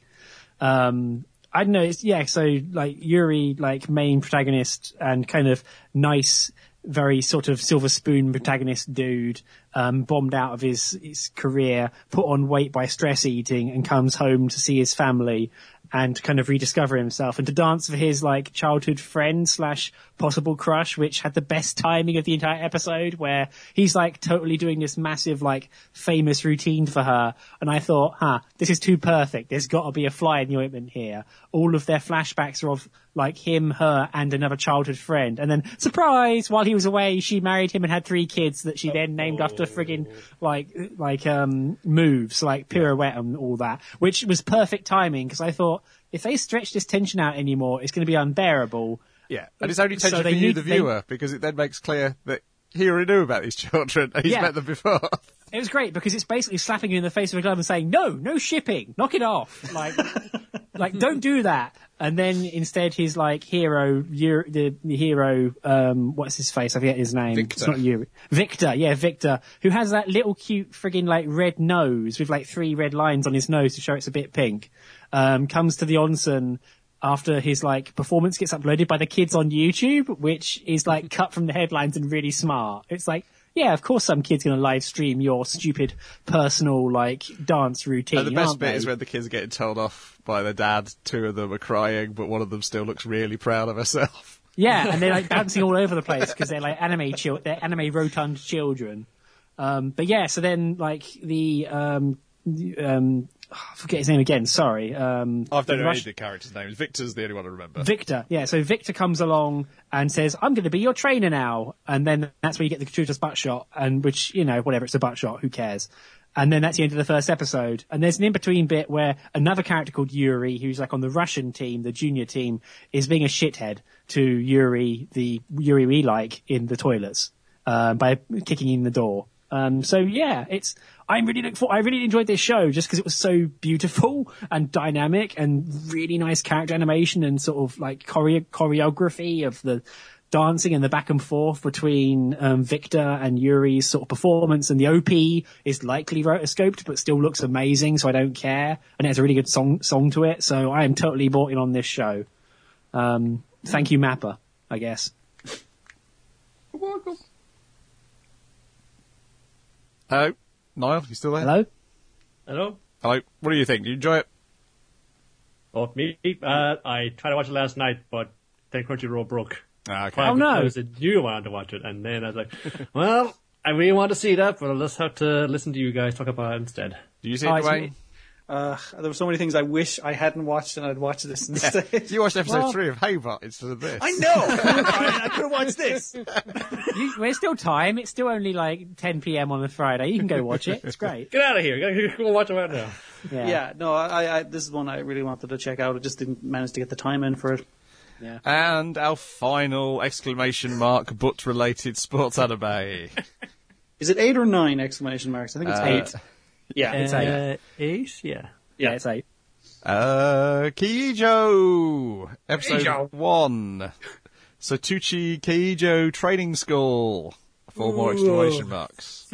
Um, I don't know. It's, yeah, so like Yuri, like main protagonist and kind of nice, very sort of silver spoon protagonist dude, um, bombed out of his, his career, put on weight by stress eating, and comes home to see his family and kind of rediscover himself and to dance for his like childhood friend slash possible crush, which had the best timing of the entire episode where he's like totally doing this massive like famous routine for her. And I thought, huh, this is too perfect. There's got to be a fly in the ointment here. All of their flashbacks are of like him, her, and another childhood friend. And then surprise, while he was away, she married him and had three kids that she then named after friggin' like, like, um, moves, like pirouette and all that, which was perfect timing because I thought if they stretch this tension out anymore, it's going to be unbearable. Yeah, and it's only So tension they for you, need- the they- viewer, because it then makes clear that he already knew about these children and he's Yeah. met them before. It was great because it's basically slapping you in the face with a glove and saying, no, no shipping, knock it off. Like, like, don't do that. And then instead his like hero, Yuri, the, the hero, um, what's his face? I forget his name. Victor. It's not Yuri. Victor, yeah, Victor, who has that little cute friggin' like red nose with like three red lines on his nose to show it's a bit pink, um, comes to the onsen after his like performance gets uploaded by the kids on YouTube, which is like cut from the headlines and really smart. It's like, yeah, of course some kid's going to live stream your stupid personal like dance routine. And the best aren't bit they? is when the kids are getting told off by their dad. Two of them are crying, but one of them still looks really proud of herself. Yeah, and they're like bouncing all over the place because they're like anime chil- they're anime rotund children. Um, but yeah, so then like the um, um, I forget his name again. Sorry. Um, I don't know Rush- any of the characters' names. Victor's the only one I remember. Victor, yeah. So Victor comes along and says, "I'm going to be your trainer now," and then that's where you get the gratuitous butt shot, and which you know, whatever, it's a butt shot. Who cares? And then that's the end of the first episode. And there's an in-between bit where another character called Yuri, who's like on the Russian team, the junior team, is being a shithead to Yuri, the Yuri we like, in the toilets uh, by kicking in the door. Um, so yeah, it's. I really look for. I really enjoyed this show just because it was so beautiful and dynamic and really nice character animation and sort of like choreo- choreography of the dancing and the back and forth between um, Victor and Yuri's sort of performance. And the O P is likely rotoscoped but still looks amazing, so I don't care. And it has a really good song song to it, so I am totally bought in on this show. Um, thank you, Mappa, I guess. You're welcome. Hello, Niall, you still there? Hello? Hello? Hello. What do you think? Do you enjoy it? Oh, me? Uh, I tried to watch it last night, but then Crunchyroll broke. Ah, okay. Probably Oh, no. because I knew I wanted to watch it, and then I was like, well, I really want to see that, but I'll just have to listen to you guys talk about it instead. Do you see Oh, it, it's- Dwayne? Uh, there were so many things I wish I hadn't watched and I'd watch this instead. You watched episode Well- three of Haybot instead of this. I know! I could have watched this. You, there's still time. It's still only like ten p.m. on a Friday. You can go watch it. It's great. Get out of here. Go, go watch it right now. Yeah. Yeah, no, I, I, this is one I really wanted to check out. I just didn't manage to get the time in for it. Yeah. And our final exclamation mark butt-related sports anime. Is it eight or nine exclamation marks? I think it's Uh, eight. Yeah. It's eight. Uh, eight? Yeah. Yeah, it's eight. Uh, Keijo! Episode Keijo. one. Satuchi Keijo Training School. Four more exclamation marks.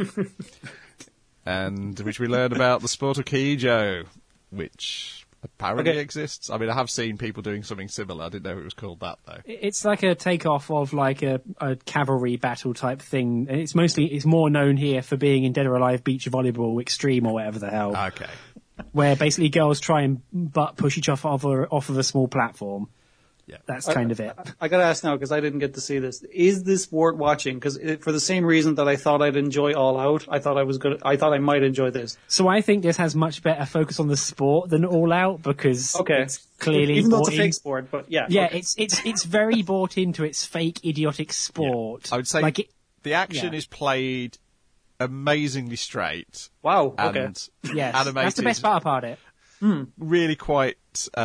And which we learn about the sport of Keijo, which apparently Okay. exists. I mean, I have seen people doing something similar. I didn't know it was called that, though. It's like a takeoff of like a, a cavalry battle type thing. And it's mostly, it's more known here for being in Dead or Alive Beach Volleyball Extreme or whatever the hell, Okay. where basically girls try and butt push each other off, of- off of a small platform. Yeah. That's kind of it. I gotta ask now, because I didn't get to see this. Is this worth watching? Because for the same reason that I thought I'd enjoy All Out, I thought I was good. I thought I might enjoy this. So I think this has much better focus on the sport than All Out because Okay. it's clearly Even though it's a bought in- fake sport, but yeah. Yeah, okay. it's it's it's very bought into its fake idiotic sport. I would say like it, the action yeah. is played amazingly straight. Wow. Okay. And yes, animated. that's the best part about it. Really quite.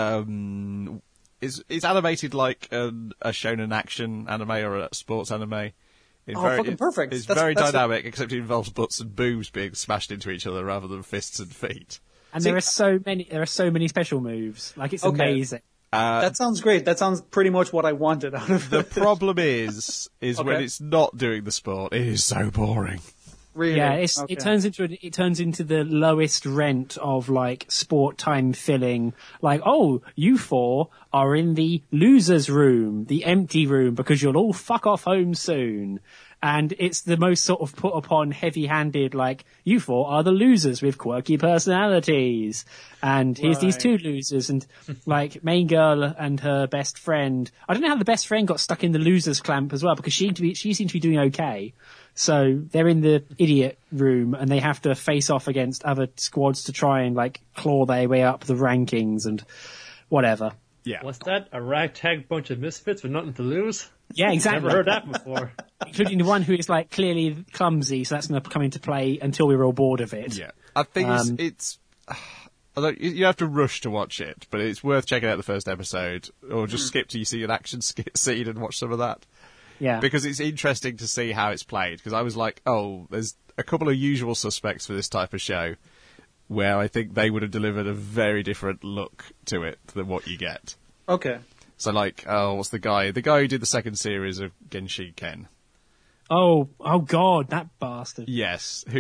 Um, it's, it's animated like an, a shonen action anime or a sports anime. In Oh, very, fucking it- perfect. It's That's- very that's the- dynamic, except it involves butts and boobs being smashed into each other rather than fists and feet. And See- there are so many there are so many special moves. Like it's Okay. amazing. Uh, That sounds great. That sounds pretty much what I wanted out of the it. problem is, is when Okay. it's not doing the sport, it is so boring. Really? Yeah, it's, Okay. it turns into a, it turns into the lowest rent of like sport time filling. Like, oh, you four are in the losers' room, the empty room, because you'll all fuck off home soon. And it's the most sort of put upon heavy-handed, like, you four are the losers with quirky personalities. And here's these Right. two losers, and like, main girl and her best friend. I don't know how the best friend got stuck in the losers clamp as well, because she, to be, she seemed to be doing okay. So they're in the idiot room and they have to face off against other squads to try and like claw their way up the rankings and whatever. Yeah. What's that? A ragtag bunch of misfits with nothing to lose? Yeah, exactly. Never heard that before. Including the one who is like clearly clumsy, so that's going to come into play until we're all bored of it. Yeah. I think Um, it's, it's although you you have to rush to watch it, but it's worth checking out the first episode, or just skip till you see an action sk- scene and watch some of that. Yeah. Because it's interesting to see how it's played. Because I was like, oh, there's a couple of usual suspects for this type of show, where I think they would have delivered a very different look to it than what you get. Okay. So, like, oh, what's the guy? The guy who did the second series of Genshi Ken. Oh, oh God, that bastard. Yes, who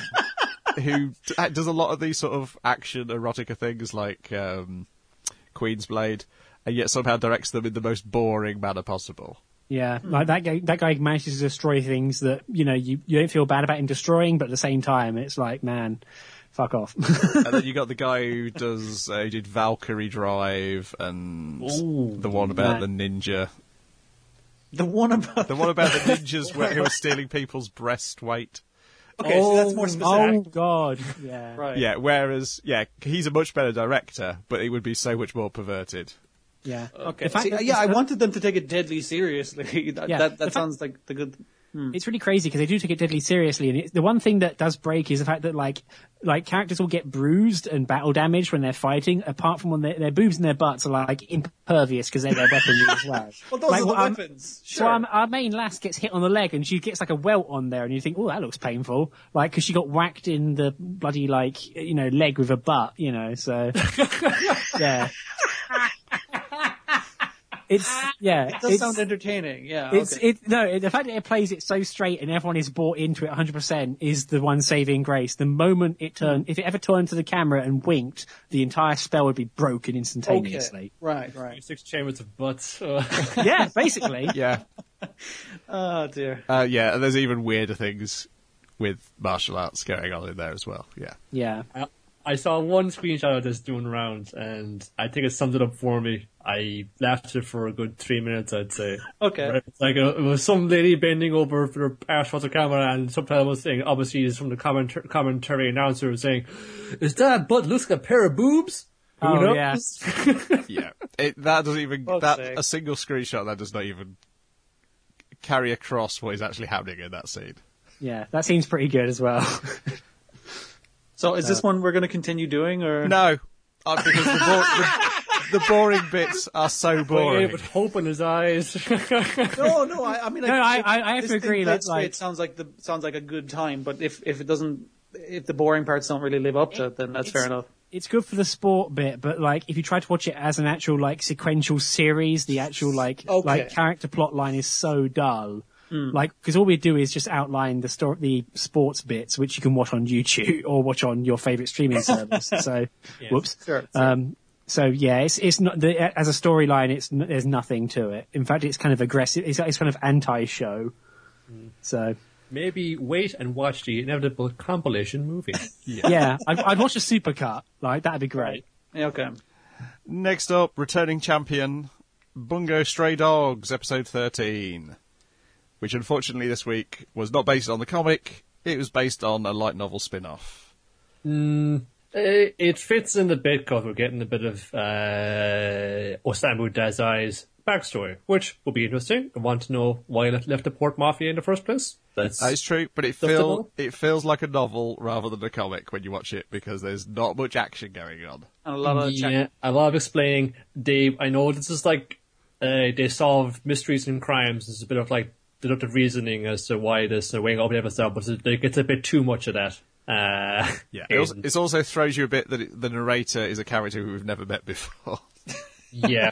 who d- does a lot of these sort of action erotica things, like um, Queen's Blade, and yet somehow directs them in the most boring manner possible. Yeah, like that guy. That guy manages to destroy things that you know you, you don't feel bad about him destroying, but at the same time, it's like, man, fuck off. And then you got the guy who does uh, who did Valkyrie Drive and Ooh, the one about man. the ninja, The one about the one about the ninjas where, who are stealing people's breast weight. Okay, oh, so that's more specific. Oh God, yeah, Right. Yeah, whereas, yeah, he's a much better director, but it would be so much more perverted. yeah. Okay. The fact See, that yeah, I it's- wanted them to take it deadly seriously. that Yeah, that, the that fact- sounds like the good. It's really crazy because they do take it deadly seriously, and it, the one thing that does break is the fact that like like characters will get bruised and battle damaged when they're fighting, apart from when their, their boobs and their butts are like impervious because they're their weaponry as well. Well, those like, are the well, um, weapons. So Sure. um, our main lass gets hit on the leg and she gets like a welt on there, and you think, oh, that looks painful, like because she got whacked in the bloody like you know leg with a butt, you know. So yeah. It's yeah. It does it's, sound entertaining. Yeah. It's okay. it no it, the fact that it plays it so straight and everyone is bought into it one hundred percent is the one saving grace. The moment it turned, if it ever turned to the camera and winked, the entire spell would be broken instantaneously. Okay. Right. Right. Six chambers of butts. Uh, Yeah, basically. Yeah. Oh dear. Uh, yeah, and there's even weirder things with martial arts going on in there as well. Yeah. Yeah. I, I saw one screenshot of this doing rounds, and I think it summed it up for me. I laughed at it for a good three minutes, I'd say. Okay. It's like a, it was some lady bending over for her arse for the camera, and subtitle was saying, obviously, it's from the commentar- commentary announcer saying, "Is that butt looks like a pair of boobs?" Who Oh, knows? Yeah. It, that doesn't even, Fuck's that, sake. a single screenshot that does not even carry across what is actually happening in that scene. Yeah. That seems pretty good as well. So is this one we're going to continue doing, or No, uh, because the, bo- the, the boring bits are so boring. With hope in his eyes. No, no. I, I mean, No, I- I- I have this to thing agree that, that's straight like- sounds like the sounds like a good time. But if if it doesn't, if the boring parts don't really live up to it, then that's fair enough. It's good for the sport bit, but like if you try to watch it as an actual like sequential series, the actual like Okay. like character plot line is so dull. Like because all we do is just outline the story, the sports bits, which you can watch on YouTube or watch on your favorite streaming service. So, whoops. Sure, sure. Um, so yeah, it's it's not the, as a storyline. It's n- there's nothing to it. In fact, it's kind of aggressive. It's, it's kind of anti-show. So Maybe wait and watch the inevitable compilation movie. yeah, I'd, I'd watch a supercut. Like that'd be great. Yeah, okay. Next up, returning champion, Bungo Stray Dogs, episode thirteen, which unfortunately this week was not based on the comic, it was based on a light novel spin-off. Mm, it, it fits in the bit because we're getting a bit of uh, Osamu Dazai's backstory, which will be interesting. I want to know why he left, left the Port Mafia in the first place. That's That is true, but it, Does it feel, all? it feels like a novel rather than a comic when you watch it, because there's not much action going on. And a lot of yeah, check- a lot of explaining. They, I know this is like uh, they solve mysteries and crimes. It's a bit of like deductive reasoning as to why this uh, weighing up the episode, but it it gets a bit too much of that. Uh, Yeah, it also, in- it also throws you a bit that it, the narrator is a character who we've never met before. yeah,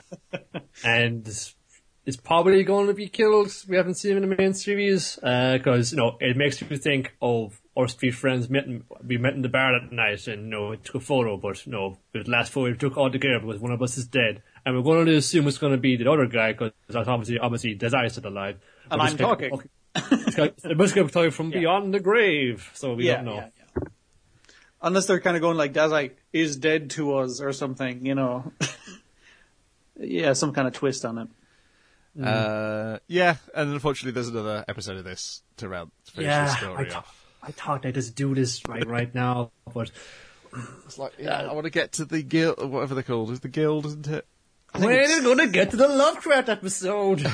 and it's probably going to be killed. We haven't seen him in the main series because you know it makes people think, oh, our three friends met in, we met in the bar that night and you know we took a photo, but no, the last photo we took all together because one of us is dead, and we're going to assume it's going to be the other guy because that's obviously obviously Desire still alive. And But I'm this guy- talking. okay, this guy- It must be talking from beyond the grave, so we yeah, don't know. yeah, yeah. Unless they're kind of going like Dazai is dead to us or something, you know. Yeah, some kind of twist on it. Uh, yeah, and unfortunately there's another episode of this to round to finish the I, story th- off. I thought I'd just do this right right now, but It's like, yeah, I want to get to the guild, whatever they're called. It's the guild, isn't it? I think when it's- are we going to get to the Lovecraft episode?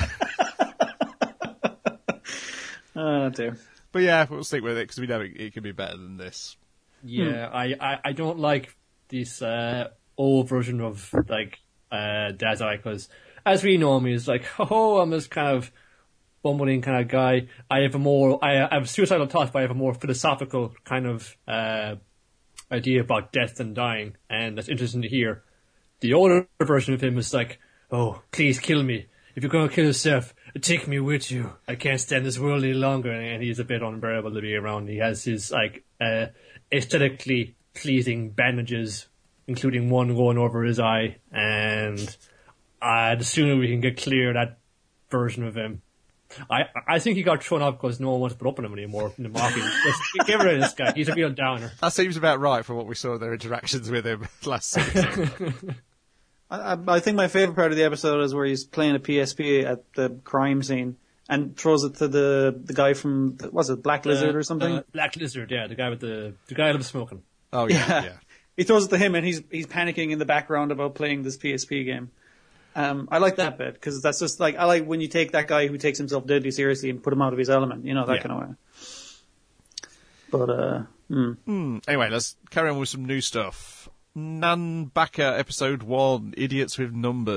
Oh dear. But yeah, we'll stick with it because we know it, it can be better than this. Yeah, I, I, I don't like this uh, old version of like uh, Dazai because, as we know him, he's like, oh, I'm this kind of bumbling kind of guy. I have a more, I, I have suicidal thoughts, but I have a more philosophical kind of uh, idea about death and dying, and that's interesting to hear. The older version of him is like, oh, please kill me. If you're going to kill yourself, take me with you. I can't stand this world any longer. And he's a bit unbearable to be around. He has his, like, uh, aesthetically pleasing bandages, including one going over his eye. And uh, the sooner we can get clear of that version of him. I I think he got thrown up because no one wants to put up with him anymore in the market. Just get rid of this guy. He's a real downer. That seems about right from what we saw in their interactions with him last season. I, I I think my favorite part of the episode is where he's playing a P S P at the crime scene, and throws it to the the guy from was it Black Lizard uh, or something? Uh, Black Lizard, yeah, the guy with the the guy that was smoking. Oh yeah, Yeah. yeah. He throws it to him, and he's he's panicking in the background about playing this P S P game. Um, I like that bit because that's just like I like when you take that guy who takes himself deadly seriously and put him out of his element, you know, that Yeah. kind of way. But uh, mm. Hmm. Anyway, let's carry on with some new stuff. Nan Baka episode one, Idiots with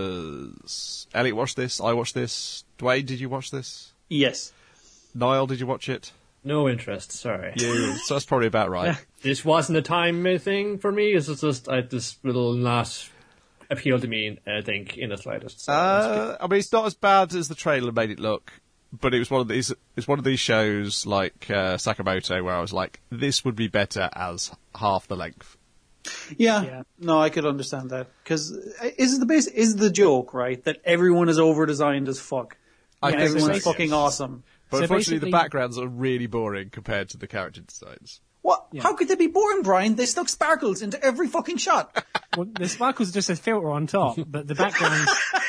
Numbers. Elliot watched this. I watched this. Dwayne, did you watch this? yes, Niall, did you watch it? No interest, sorry. You. So that's probably about right. This wasn't a time thing for me. It's just I, this will not appeal to me, I think, in the slightest. So Uh, I mean, it's not as bad as the trailer made it look, but it was one of these. It's one of these shows like uh, Sakamoto where I was like, this would be better as half the length. yeah, Yeah. no, I could understand that because is the base is the joke right that everyone is over designed as fuck. I and think everyone's so, fucking yes. awesome. But So unfortunately, the basically- backgrounds are really boring compared to the character designs. What? How could they be boring, Brian? They stuck sparkles into every fucking shot. Well, the sparkles are just a filter on top, but the background.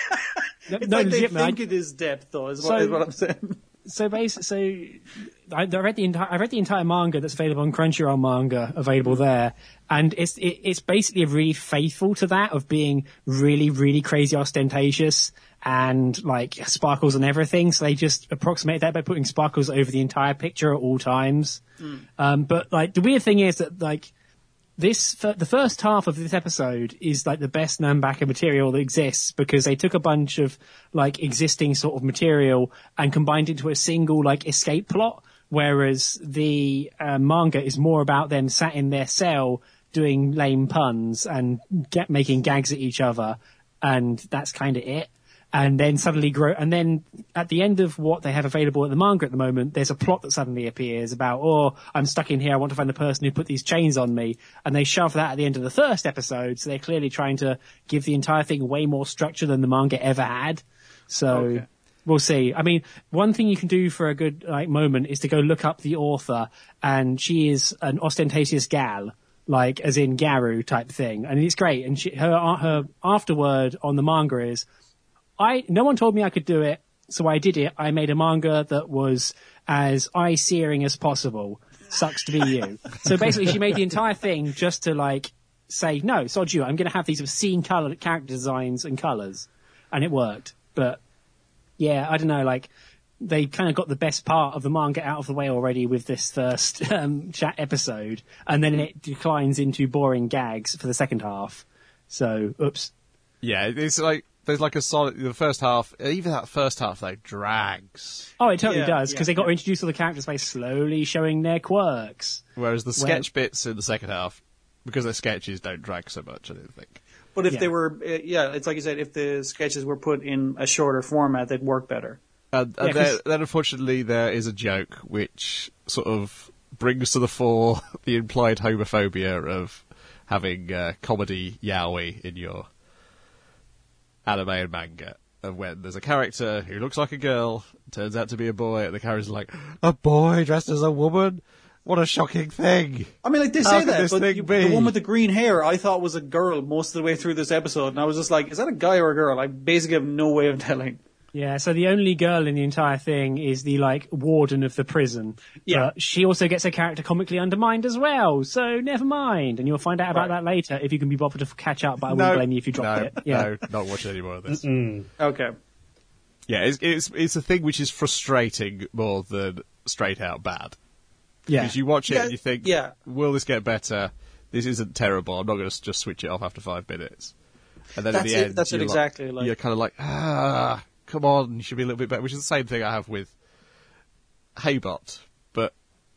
no, It's no, like they legit, man. think it is depth, though. Is what, So- is what I'm saying. So basically, so I, I read the entire I read the entire manga that's available on Crunchyroll manga available there, and it's it, it's basically really faithful to that of being really really crazy ostentatious and like sparkles and everything. So they just approximate that by putting sparkles over the entire picture at all times. Um, but like the weird thing is that like. This the first half of this episode is like the best Nambaka material that exists because they took a bunch of like existing sort of material and combined it into a single like escape plot, whereas the uh, manga is more about them sat in their cell doing lame puns and get, making gags at each other, and that's kind of it. And then suddenly grow, and then at the end of what they have available at the manga at the moment, there's a plot that suddenly appears about, oh, I'm stuck in here, I want to find the person who put these chains on me. And they shove that at the end of the first episode, so they're clearly trying to give the entire thing way more structure than the manga ever had. So, Okay. we'll see. I mean, one thing you can do for a good like moment is to go look up the author, and she is an ostentatious gal. Like, as in Garu type thing. And it's great. And she, her, her afterword on the manga is, I no one told me I could do it, so I did it. I made a manga that was as eye-searing as possible. Sucks to be you. So basically, she made the entire thing just to like say, no, sod you. I'm going to have these obscene color character designs and colors, and it worked. But yeah, I don't know. Like they kind of got the best part of the manga out of the way already with this first um, chat episode, and then it declines into boring gags for the second half. So, oops. Yeah, it's like there's like a solid. The first half, even that first half, though, drags. Oh, it totally Yeah, does, because yeah, they got yeah. to introduce all the characters by slowly showing their quirks. Whereas the Well- sketch bits in the second half, because they're sketches, don't drag so much. I don't think. But if Yeah. they were, uh, yeah, it's like you said, if the sketches were put in a shorter format, they'd work better. And, and Yeah, 'cause- then, then, unfortunately, there is a joke which sort of brings to the fore the implied homophobia of having uh, comedy yaoi in your anime and manga. Of when there's a character who looks like a girl, turns out to be a boy, and the character's like, a boy dressed as a woman? What a shocking thing. I mean, like they How say could that, this but thing you, be? the one with the green hair, I thought was a girl most of the way through this episode, and I was just like, is that a guy or a girl? I basically have no way of telling. Yeah, so the only girl in the entire thing is the, like, warden of the prison. Yeah. But she also gets her character comically undermined as well, so never mind. And you'll find out about Right. that later if you can be bothered to catch up, but I no, wouldn't blame you if you drop no, it. Yeah. no, not watching any more of this. Okay. Yeah, it's, it's it's a thing which is frustrating more than straight out bad. Yeah. Because you watch it Yeah, and you think, yeah. will this get better? This isn't terrible. I'm not going to just switch it off after five minutes. And then That's at the it, end, that's it you're exactly, Like, like- you're kind of like, ah, come on, you should be a little bit better. Which is the same thing I have with Haybot, but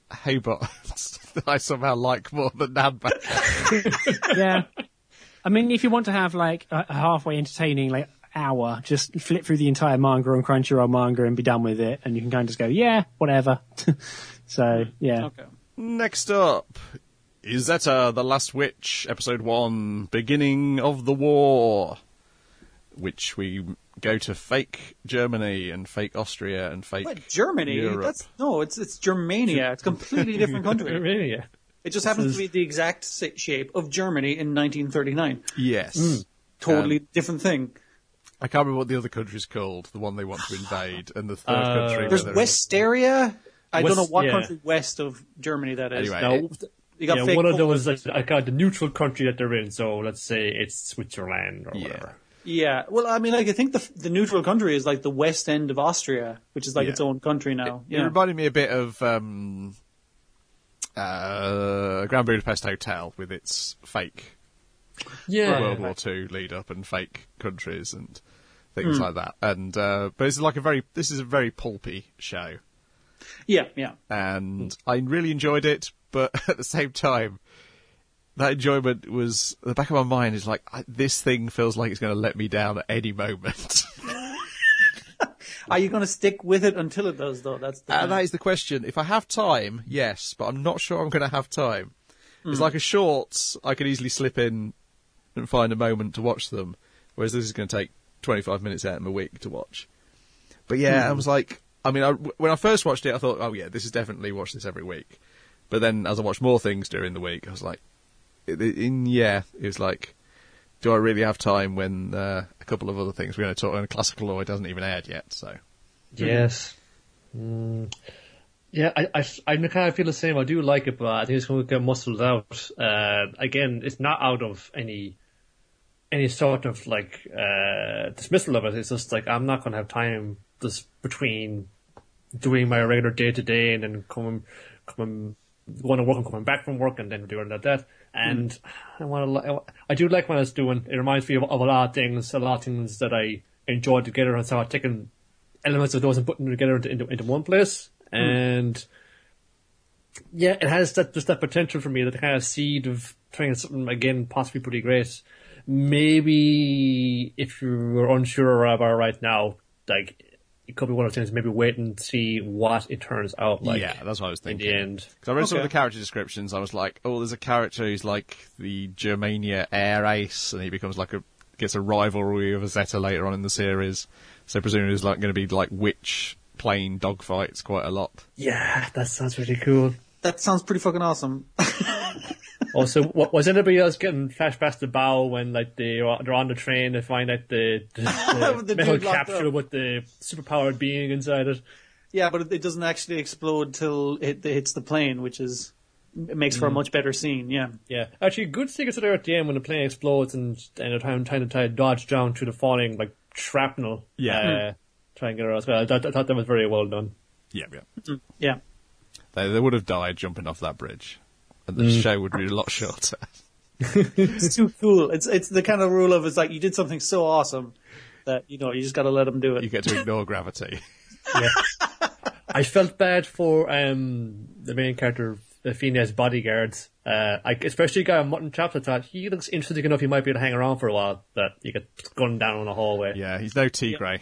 Haybot I somehow like more than Nanbaka. Yeah. I mean, if you want to have, like, a a halfway entertaining, like, hour, just flip through the entire manga on Crunchyroll manga and be done with it, and you can kind of just go, yeah, whatever. So, yeah. Okay. Next up, Izetta, The Last Witch, Episode one, Beginning of the War, which we go to fake Germany and fake Austria and fake What, Germany? Europe. That's no, it's it's Germania. It's a completely different country. Really? Yeah. It just happens to be the exact si- shape of Germany in nineteen thirty-nine. Yes. Totally different thing. I can't remember what the other country's called, the one they want to invade, and the third Uh, country. There's where they're- Westeria. I West- don't know what yeah. country west of Germany that is. Anyway, Now, it- You got yeah, fake one of colours. those, like, I got the neutral country that they're in, so let's say it's Switzerland or Yeah. whatever. Yeah, well, I mean, like, I think the the neutral country is like the west end of Austria, which is like Yeah. its own country now. It yeah. reminded me a bit of um, uh, Grand Budapest Hotel with its fake Yeah. World War Two lead up and fake countries and things like that. And uh, but it's like a very this is a very pulpy show, yeah, yeah. and I really enjoyed it. But at the same time, that enjoyment was the back of my mind is like I, this thing feels like it's going to let me down at any moment. Are you going to stick with it until it does, though? That's the And that is the question. If I have time, yes, but I'm not sure I'm going to have time. It's like a shorts, I could easily slip in and find a moment to watch them, whereas this is going to take twenty-five minutes out of my week to watch. But yeah, I was like, I mean, I, when I first watched it, I thought, oh yeah, this is definitely watch this every week. But then as I watched more things during the week, I was like, in, yeah, it was like, do I really have time when uh, a couple of other things we're going to talk on Classical Law hasn't even aired yet, so. Yes. Mm. Yeah, I, I, I kind of feel the same. I do like it, but I think it's going to get muscled out. Uh, again, it's not out of any any sort of like uh, dismissal of it. It's just like I'm not going to have time just between doing my regular day to day and then coming, coming, going to work and coming back from work and then doing that. that. And mm. I want to. I do like what I was doing. It reminds me of, of a lot of things, a lot of things that I enjoyed together, and so I'm taking elements of those and putting them together into into, into one place. And yeah, it has that just that potential for me, that kind of seed of trying something again, possibly pretty great. Maybe if you're unsure about it right now, like it could be one of those things. Maybe wait and see what it turns out like. Yeah, that's what I was thinking. In the end, because I read some of Okay. the character descriptions, I was like, oh, there's a character who's like the Germania air ace, and he becomes like a gets a rivalry with a Zeta later on in the series. So presumably there's like going to be like witch plane dogfights quite a lot. yeah, that sounds really cool. That sounds pretty fucking awesome. Also, what, was anybody else getting flashbacks to Bao when like they they're on the train to find out the, the, the, With the metal dude locked capsule up. with the superpowered being inside it? Yeah, but it, it doesn't actually explode till it, it hits the plane, which is it makes for a much better scene. Yeah. Yeah, actually, good sequence there at the end when the plane explodes and and they're trying, trying to try to dodge down through the falling like shrapnel. Yeah. uh, try and get her as well. I, thought- I thought that was very well done. Yeah, yeah. Yeah. They, they would have died jumping off that bridge, and the show would be a lot shorter. It's too cool. It's it's the kind of rule of it's like you did something so awesome that you know you just got to let them do it. You get to ignore gravity. Yeah. I felt bad for um, the main character, uh, Phineas' bodyguards. Uh, I, especially guy on Mutton Chops. I thought he looks interesting enough. He might be able to hang around for a while. That you get gunned down in a hallway. Yeah, he's no Tigray.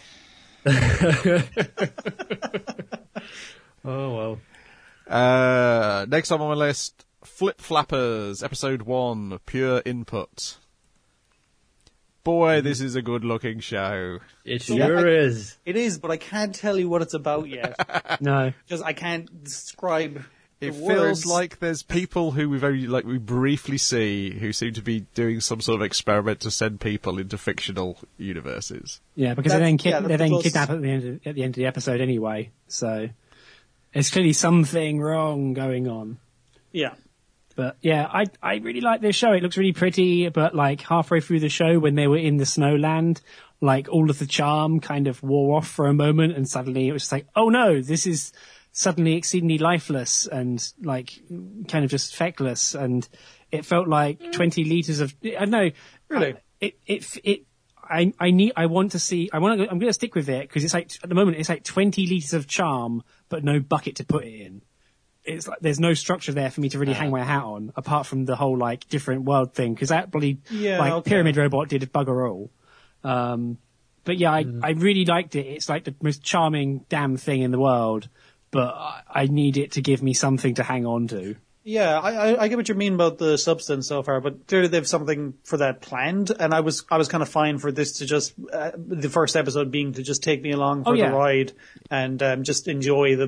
Oh well. Uh, next up on my list, Flip Flappers, episode one, Pure Input. Boy, this is a good-looking show. It So sure I- is. It is, but I can't tell you what it's about yet No. because I can't describe. It the feels words. like there's people who we very like we briefly see who seem to be doing some sort of experiment to send people into fictional universes. Yeah, because they That's- then, kid- yeah, that's they the then closest- kidnap at the end of, at the end of the episode anyway. So there's clearly something wrong going on. Yeah. But yeah, I I really like this show. It looks really pretty, but like halfway through the show when they were in the snowland, like all of the charm kind of wore off for a moment, and suddenly it was just like, oh no, this is suddenly exceedingly lifeless and like kind of just feckless, and it felt like twenty liters of I don't know. Really? I- it it it. I I need I want to see I want to I'm going to stick with it because it's like at the moment it's like twenty liters of charm but no bucket to put it in. It's like there's no structure there for me to really hang my hat on apart from the whole like different world thing because that bloody Yeah, like okay. pyramid robot did bugger all. Um, but yeah, I I really liked it. It's like the most charming damn thing in the world, but I, I need it to give me something to hang on to. Yeah, I, I, I get what you mean about the substance so far, but clearly they have something for that planned, and I was I was kind of fine for this to just uh, the first episode being to just take me along for Oh, yeah. the ride and um, just enjoy the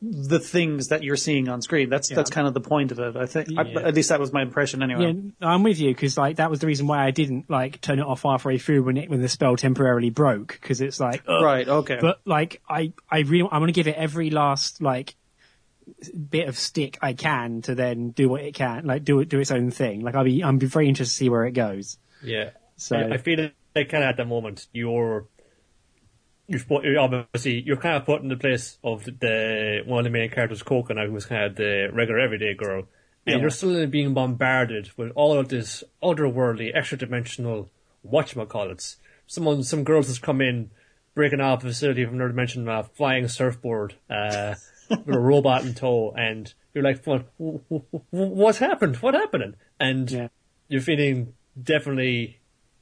the things that you're seeing on screen. That's Yeah. that's kind of the point of it. I think. I, at least that was my impression anyway. Yeah, I'm with you because like that was the reason why I didn't like turn it off halfway through when it when the spell temporarily broke because it's like ugh. Right. Okay. But like I I really I want to give it every last like bit of stick I can to then do what it can like do it do its own thing. Like I'll be I'm be very interested to see where it goes. Yeah. So I, I feel like kind of at the moment you're you're, spo- you're obviously you're kind of put in the place of the one of the main characters, Coconut, who was kind of the regular everyday girl, and Yeah. you're still being bombarded with all of this otherworldly, extra dimensional whatchamacallits. Someone, some girls has come in, breaking out of a facility from another dimension, uh, flying surfboard, uh, with a robot in tow, and you're like, what, what's happened? What happened? And Yeah. you're feeling definitely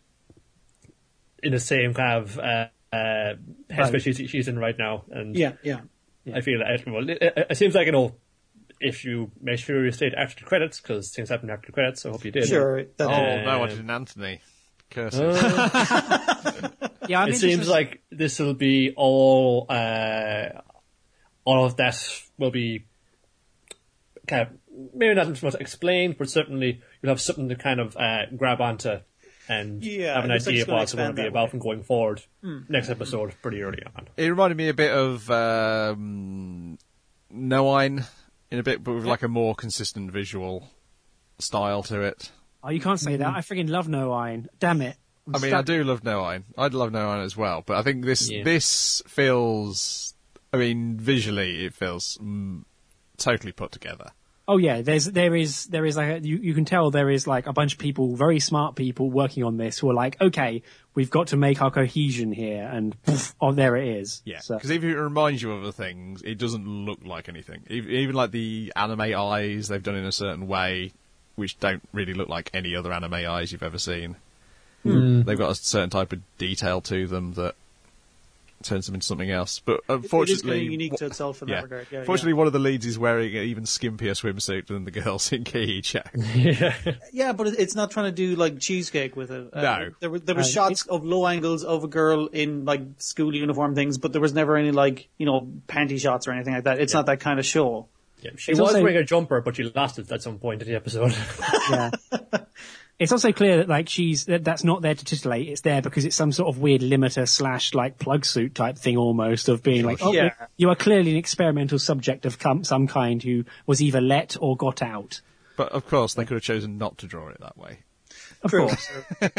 in the same kind of uh, uh, headspace Right. she's, she's in right now. And yeah. Yeah. I feel that, well, it, it, it seems like, you know, if you make sure you stayed after the credits, because things happen after the credits, so I hope you did. Sure. Oh, That, no, I Um, didn't, Anthony. Curses. yeah, I'm It seems interested- like this will be all, uh, all of that will be kind of, maybe not so much explained, but certainly you'll have something to kind of uh, grab onto and Yeah, have an it looks like idea it's of gonna what it's going to expand be that about way. from going forward. Next episode, pretty early on. It reminded me a bit of um, Noine in a bit, but with like a more consistent visual style to it. oh, you can't say that. I freaking love No Iron. Damn it. I'm I mean, I stuck- do love Noine. I'd love Noine as well, but I think this Yeah. this feels. I mean, visually, it feels mm, totally put together. Oh yeah, there's there is there is like a, you you can tell there is like a bunch of people, very smart people working on this who are like, okay, we've got to make our cohesion here, and poof, oh there it is. Yeah, So- because even if it reminds you of other things, it doesn't look like anything. Even, even like the anime eyes, they've done in a certain way, which don't really look like any other anime eyes you've ever seen. They've got a certain type of detail to them that turns them into something else. But it is kind unfortunately, of unique wha- to itself in yeah. that regard. Yeah, Fortunately, one of the leads is wearing an even skimpier swimsuit than the girls in Keiichi. yeah. yeah. yeah, but it- it's not trying to do like cheesecake with it. Uh, No. there were there were Uh, shots of low angles of a girl in like school uniform things, but there was never any like you know panty shots or anything like that. It's not that kind of show. Yeah, she It's was also- wearing a jumper, but she lost it at some point in the episode. yeah. It's also clear that like she's that, that's not there to titillate. It's there because it's some sort of weird limiter slash like plug suit type thing almost of being like, oh, Yeah. you are clearly an experimental subject of com- some kind who was either let or got out. But of course, they could have chosen not to draw it that way. Of True. course.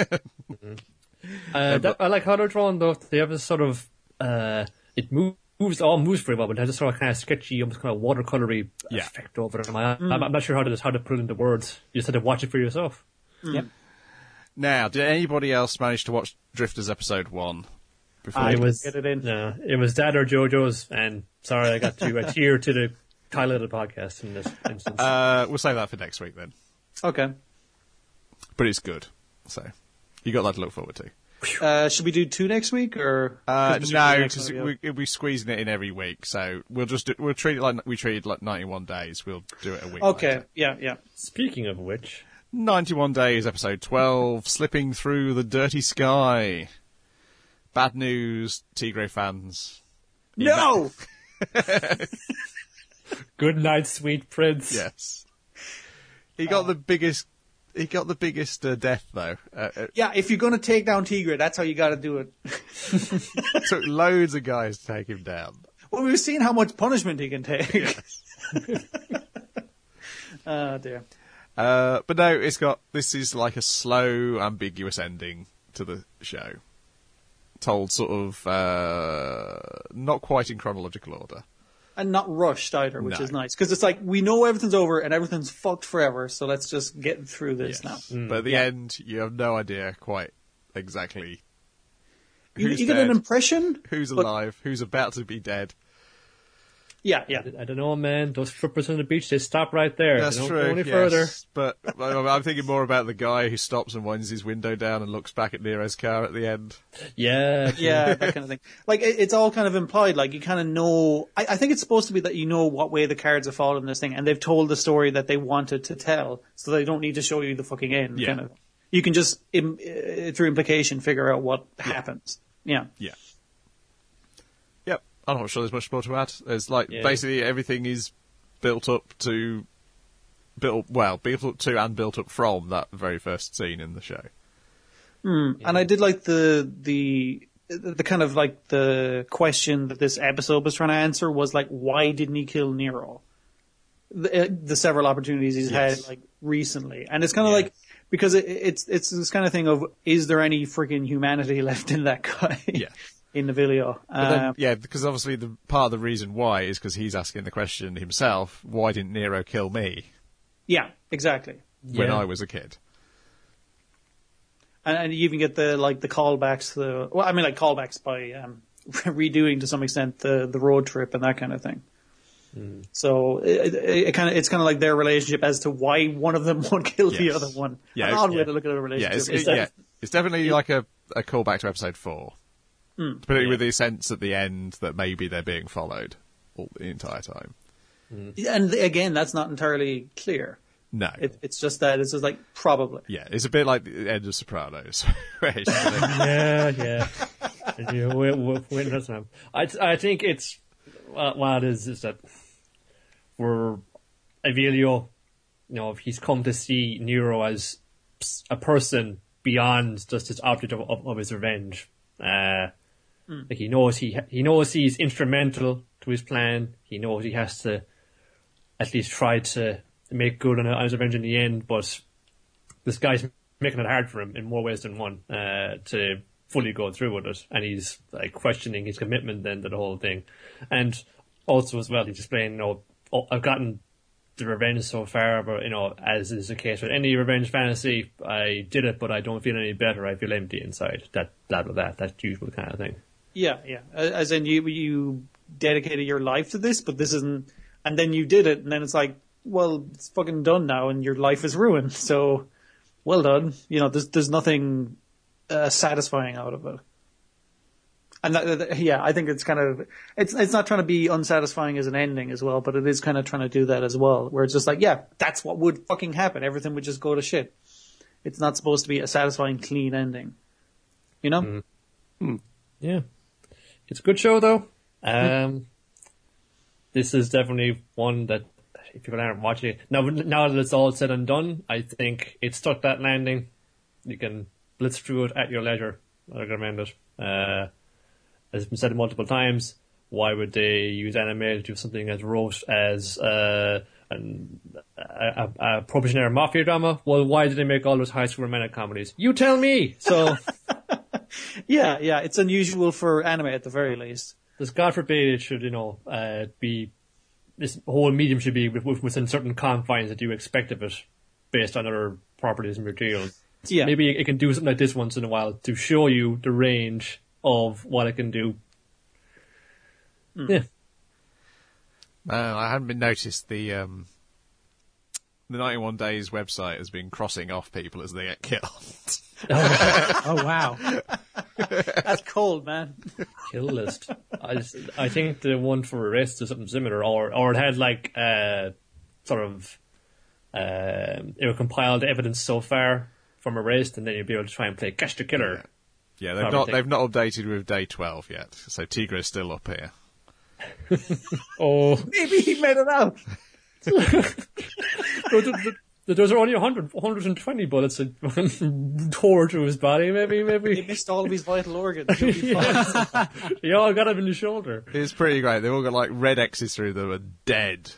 Uh, that, I like how they're drawn though. They have this sort of uh, it move, moves all moves very well, but it has a sort of kind of sketchy, almost kind of watercolory Yeah. effect over it. I'm, I'm, I'm not sure how to how to put it into words. You just had to watch it for yourself. Yep. Now, did anybody else manage to watch Drifters episode one? Before I It we- was Get it in. No, it was Dad or JoJo's, and sorry, I got to adhere to the title of the podcast in this instance. uh, we'll save that for next week then. Okay. But it's good, so you got that to look forward to. Uh, should we do two next week or? Uh, 'cause we no, should do next because week, we, we'll be squeezing it in every week, so we'll just do, we'll treat it like we treated like ninety-one days. We'll do it a week. yeah. Okay. later. Yeah. Yeah. Speaking of which, ninety-one days, episode twelve, slipping through the dirty sky. Bad news, Tigre fans. No. good night, sweet prince. Yes, he got the biggest. He got the biggest uh, death though. Uh, it Yeah. If you're gonna take down Tigre, that's how you got to do it. took loads of guys to take him down. Well, we've seen how much punishment he can take. Oh dear. Uh, but no, it's got, this is like a slow, ambiguous ending to the show. Told sort of, uh, not quite in chronological order. And not rushed either, which No. is nice. Because it's like, we know everything's over and everything's fucked forever, so let's just get through this Yes. now. But at the end, you have no idea quite exactly You, who's you get dead, an impression? who's but- alive, who's about to be dead. Yeah, yeah. I don't know, man. Those strippers on the beach, they stop right there. That's they don't true. go any yes. further. But well, I'm thinking more about the guy who stops and winds his window down and looks back at Nero's car at the end. Yeah, Yeah, that kind of thing. Like, it, it's all kind of implied. Like, you kind of know. I, I think it's supposed to be that you know what way the cards have fallen in this thing, and they've told the story that they wanted to tell, so they don't need to show you the fucking end. Yeah. Kind of. You can just, im, uh, through implication, figure out what happens. Yeah. Yeah. Yep. I'm not sure there's much more to add. There's like Yeah. basically everything is built up to built well built up to and built up from that very first scene in the show. Mm. And I did like the the the kind of like the question that this episode was trying to answer was like, why didn't he kill Nero? The, uh, the several opportunities he's Yes. had like recently, and it's kind of Yeah. like because it, it's it's this kind of thing of, is there any freaking humanity left in that guy? Yeah. In Navilio. But then, Um, yeah, because obviously the part of the reason why is because he's asking the question himself: why didn't Nero kill me yeah, exactly. when Yeah. I was a kid? And, and you even get the like the callbacks to the, well, I mean like callbacks by um, redoing to some extent the the road trip and that kind of thing. Mm. So it, it, it kind of it's kind of like their relationship as to why one of them won't kill the Yes. other one. Yeah, An odd yeah. way to look at a Yeah, relationship. it's, It's it- that- yeah, it's definitely like a, a callback to episode four, Mm. particularly with the sense at the end that maybe they're being followed all the entire time. And again, that's not entirely clear. No, It, it's just that it's just like probably. yeah, it's a bit like the end of Sopranos. where it's just like- yeah, yeah. yeah we, we, we, that's not, I, I think it's uh, what it is is that for Avelio, you know, he's come to see Nero as a person beyond just his object of, of, of his revenge. Uh, Like he knows he he knows he's instrumental to his plan. He knows he has to at least try to make good on, on his revenge in the end. But this guy's making it hard for him in more ways than one uh, to fully go through with it, and he's like questioning his commitment then to the whole thing. And also as well, he's explaining, you know, oh, I've gotten the revenge so far, but you know, as is the case with any revenge fantasy, I did it, but I don't feel any better. I feel empty inside. That that with that that usual kind of thing. Yeah, yeah. As in you you dedicated your life to this, but this isn't, and then you did it, and then it's like, well, it's fucking done now, and your life is ruined. So, well done. You know, there's there's nothing uh, satisfying out of it. And that, that, yeah, I think it's kind of it's it's not trying to be unsatisfying as an ending as well, but it is kind of trying to do that as well, where it's just like, yeah, that's what would fucking happen. Everything would just go to shit. It's not supposed to be a satisfying, clean ending. You know? Mm-hmm. Yeah. It's a good show, though. Um, this is definitely one that, if people aren't watching it, now, now that it's all said and done, I think it stuck that landing. You can blitz through it at your leisure. I recommend it. Uh, as been said multiple times, why would they use anime to do something as rote as uh, an, a, a, a probationary mafia drama? Well, why did they make all those high school romantic comedies? You tell me! So... Yeah, yeah, it's unusual for anime at the very least. Because God forbid it should, you know, uh, be, this whole medium should be within certain confines that you expect of it based on other properties and materials. Yeah. Maybe it can do something like this once in a while to show you the range of what it can do. Mm. Yeah. Uh, I hadn't been noticed the um, the ninety-one Days website has been crossing off people as they get killed. Oh wow. That's cold, man. Kill list. I just, I think the one for arrest is something similar, or or it had like uh sort of um it would compile the evidence so far from arrest, and then you'd be able to try and play catch the killer. Yeah, they've not they've not updated with day twelve yet, so Tigra is still up here. Oh, Maybe he made it out. Those are only one hundred, one hundred twenty bullets that tore through his body, maybe, He maybe. missed all of his vital organs. He'll be fine. They all got him in the shoulder. It's pretty great. They've all got like red X's through them and dead.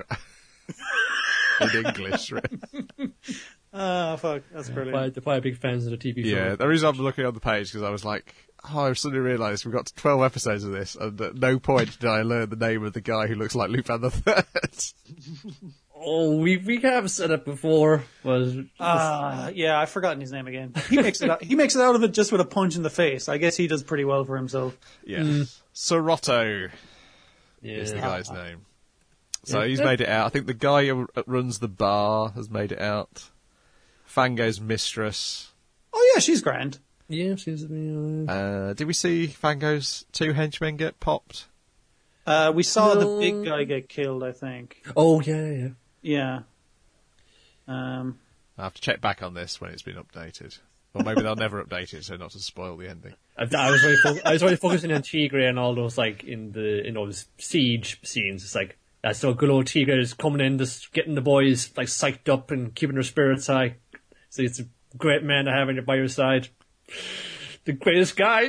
In English. Ah, fuck. That's They're brilliant. quite, quite big fans of the T V show. Yeah, the reason I'm looking on the page because I was like, oh, I suddenly realised we've got twelve episodes of this, and at no point did I learn the name of the guy who looks like Lupin the Third. Oh, we we have said it before. Was Ah, yeah, I've forgotten his name again. He makes it out, he makes it out of it just with a punch in the face. I guess he does pretty well for himself. Yeah, Sorotto yeah. is the guy's name. So Yeah. he's made it out. I think the guy who runs the bar has made it out. Fango's mistress. Oh yeah, she's grand. Yeah, she's. Uh, Uh, did we see Fango's two henchmen get popped? Uh, we saw No. the big guy get killed, I think. oh yeah, yeah. Yeah. Um, I have to check back on this when it's been updated. Or maybe they'll never update it, so not to spoil the ending. I, I was really, fo- I was really focusing on Tigre and all those like in the in those siege scenes. It's like that's so good old Tigre is coming in, just getting the boys like psyched up and keeping their spirits high. So it's a great man to have on your by your side. The greatest guy.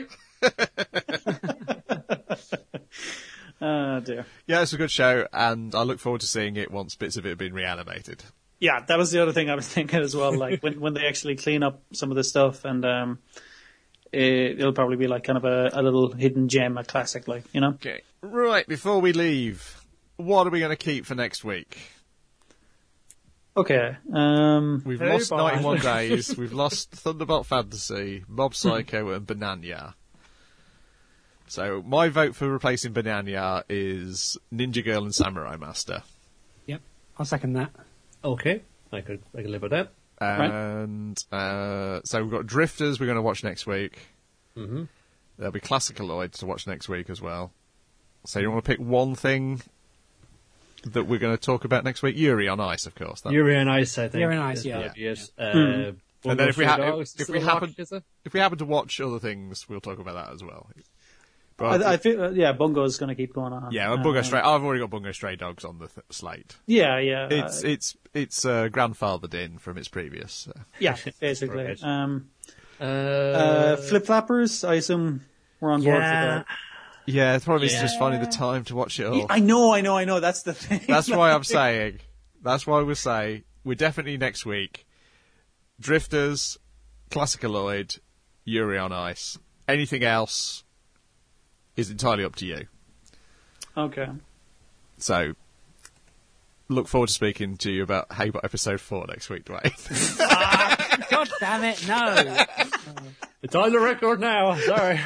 Oh dear. Yeah, it's a good show, and I look forward to seeing it once bits of it have been reanimated. Yeah, that was the other thing I was thinking as well. Like when when they actually clean up some of the stuff, and um, it, it'll probably be like kind of a, a little hidden gem, a classic, like you know. Okay, right. Before we leave, what are we going to keep for next week? Okay. Um, We've Hey, lost bye. ninety-one Days. We've lost Thunderbolt Fantasy, Mob Psycho, and Bananya. So my vote for replacing Bananya is Ninja Girl and Samurai Master. Yep, I'll second that. Okay, I could I could live with that. And uh, so we've got Drifters we're going to watch next week. Mm-hmm. There'll be Classicaloid to watch next week as well. So you want to pick one thing that we're going to talk about next week? Yuri on Ice, of course. That- Yuri on Ice, I think. Yuri on Ice, is yeah. what it is. Uh, Mm. And then if we, Bungo ha- Stray if, Dogs, if still we a happen watch, is it? if we happen to watch other things, we'll talk about that as well. But I, I feel uh, yeah, Bungo's going to keep going on. yeah, well, Bungo Um, Stray. I've already got Bungo Stray Dogs on the th- slate. Yeah, yeah. It's uh, it's it's uh, grandfathered in from its previous. So. yeah, basically. Right. Um, Uh, uh, Flip Flappers, I assume we're on board yeah. for that. Yeah, the problem is just Yeah. finding the time to watch it all. Yeah, I know, I know, I know. That's the thing. That's why I'm saying. That's why we'll say we're definitely next week. Drifters, Classicaloid, Yuri on Ice. Anything else is entirely up to you. Okay. So, look forward to speaking to you about Haybot episode four next week, Dwayne. God damn it, no! It's on the record now. Sorry.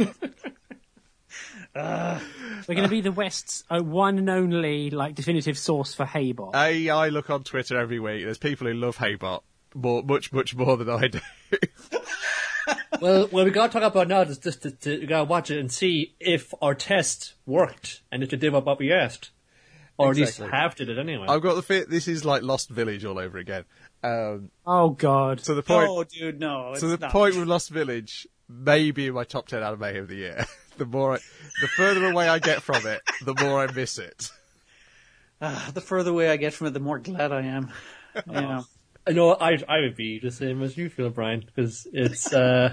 We're going to be the West's uh, one and only like definitive source for Haybot. A, I look on Twitter every week. There's people who love Haybot more, much, much more than I do. well, well, we got to talk about now is just to, to we got to watch it and see if our test worked and if it did what we asked, or Exactly. at least half did it anyway. I've got the fit. This is like Lost Village all over again. Um, Oh God! to the point. Oh, dude, no. It's to the not. point with Lost Village, maybe in my top ten anime of the year. the more, I, the further away I get from it, the more I miss it. Ah, the further away I get from it, the more glad I am. Yeah. I know I I would be the same as you feel, Brian, because it's uh,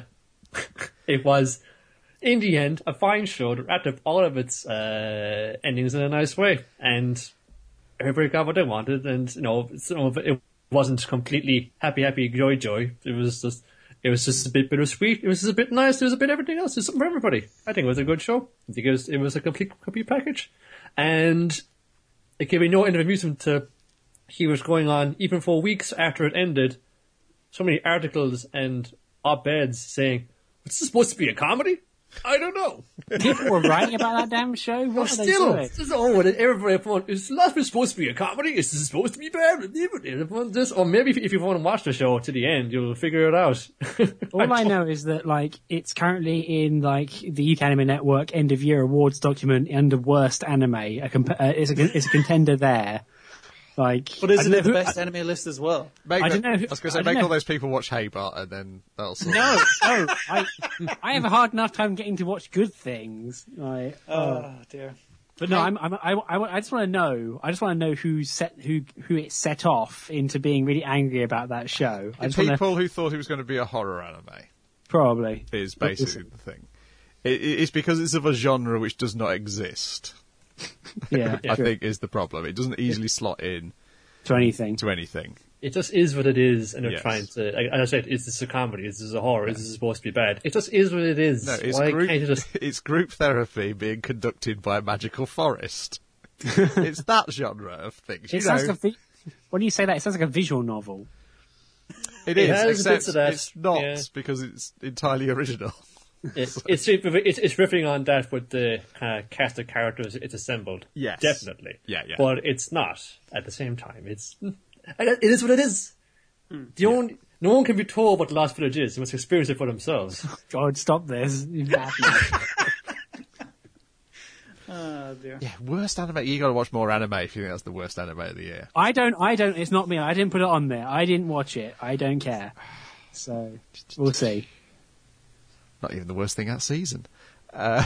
it was in the end a fine show that wrapped up all of its uh, endings in a nice way, and everybody got what they wanted, and you know some of it, it wasn't completely happy, happy, joy, joy. It was just it was just a bit bittersweet. It was just a bit nice. It was a bit everything else. There's something for everybody. I think it was a good show. I think it was it was a complete complete package, and it gave me no end of amusement to. He was going on, even for weeks after it ended, so many articles and op-eds saying, "Was this supposed to be a comedy? I don't know." People were writing about that damn show. What are they Still, doing? this is all what everybody thought. Is last bit supposed to be a comedy? Is this supposed to be bad? This, or maybe if, if you want to watch the show to the end, you'll figure it out. All I know is that like it's currently in like the U K Anime Network end of year awards document under worst anime. A comp- uh, it's a it's a contender there. Like, But I isn't don't it the know who- best anime list as well? Make I the- don't know who- I was going to I say, don't make know. all those people watch Haybot, and then that'll sort. No, no, I I have a hard enough time getting to watch good things. Like, Oh, dear. but no, I'm, I'm I, I, I just want to know. I just want to know who set who who it set off into being really angry about that show. I just want to People who thought it was going to be a horror anime probably. is basically the thing. It, it's because it's of a genre which does not exist. Yeah, I true. think is the problem. It doesn't easily slot in to anything. to anything. It just is what it is, and they're Yes. trying to. Like I said, is this a comedy? Is this a horror? Is this supposed to be bad? It just is what it is. No, it's Why group. can't you just? It's group therapy being conducted by a magical forest. It's that genre of things. You It sounds know, like a vi- when you say that, it sounds like a visual novel. it It is, has except bits of that, it's not yeah. because it's entirely original. It's it's it's it's riffing on that with the uh, cast of characters it's assembled. Yes. Definitely. Yeah, yeah. But it's not at the same time. It's it is what it is. Hmm. The only, no one can be told what the Lost Village is. They must experience it for themselves. God, stop this! You madman. Oh, dear. Yeah, worst anime. You got to watch more anime if you think that's the worst anime of the year. I don't. I don't. It's not me. I didn't put it on there. I didn't watch it. I don't care. So we'll see. Not even the worst thing that season. Uh,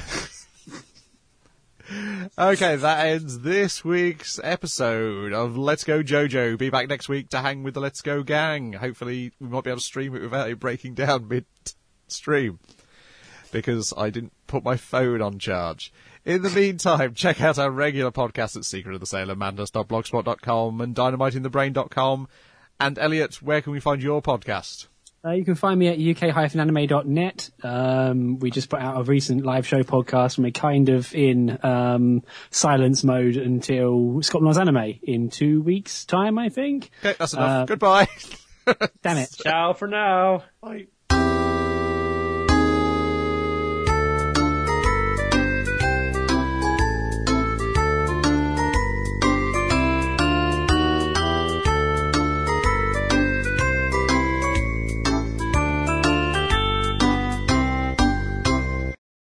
okay, that ends this week's episode of Let's Go JoJo. Be back next week to hang with the Let's Go gang. Hopefully we might be able to stream it without it breaking down mid-stream, because I didn't put my phone on charge. In the meantime, check out our regular podcasts at secret of the sailor madness dot blogspot dot com and dynamite in the brain dot com. And Elliot, where can we find your podcast? Uh, you can find me at u k dash anime dot net. Um, we just put out a recent live show podcast and we're kind of in um, silence mode until Scott Loves Anime in two weeks' time, I think. Okay, that's enough. Uh, Goodbye. Damn it. Ciao for now. Bye.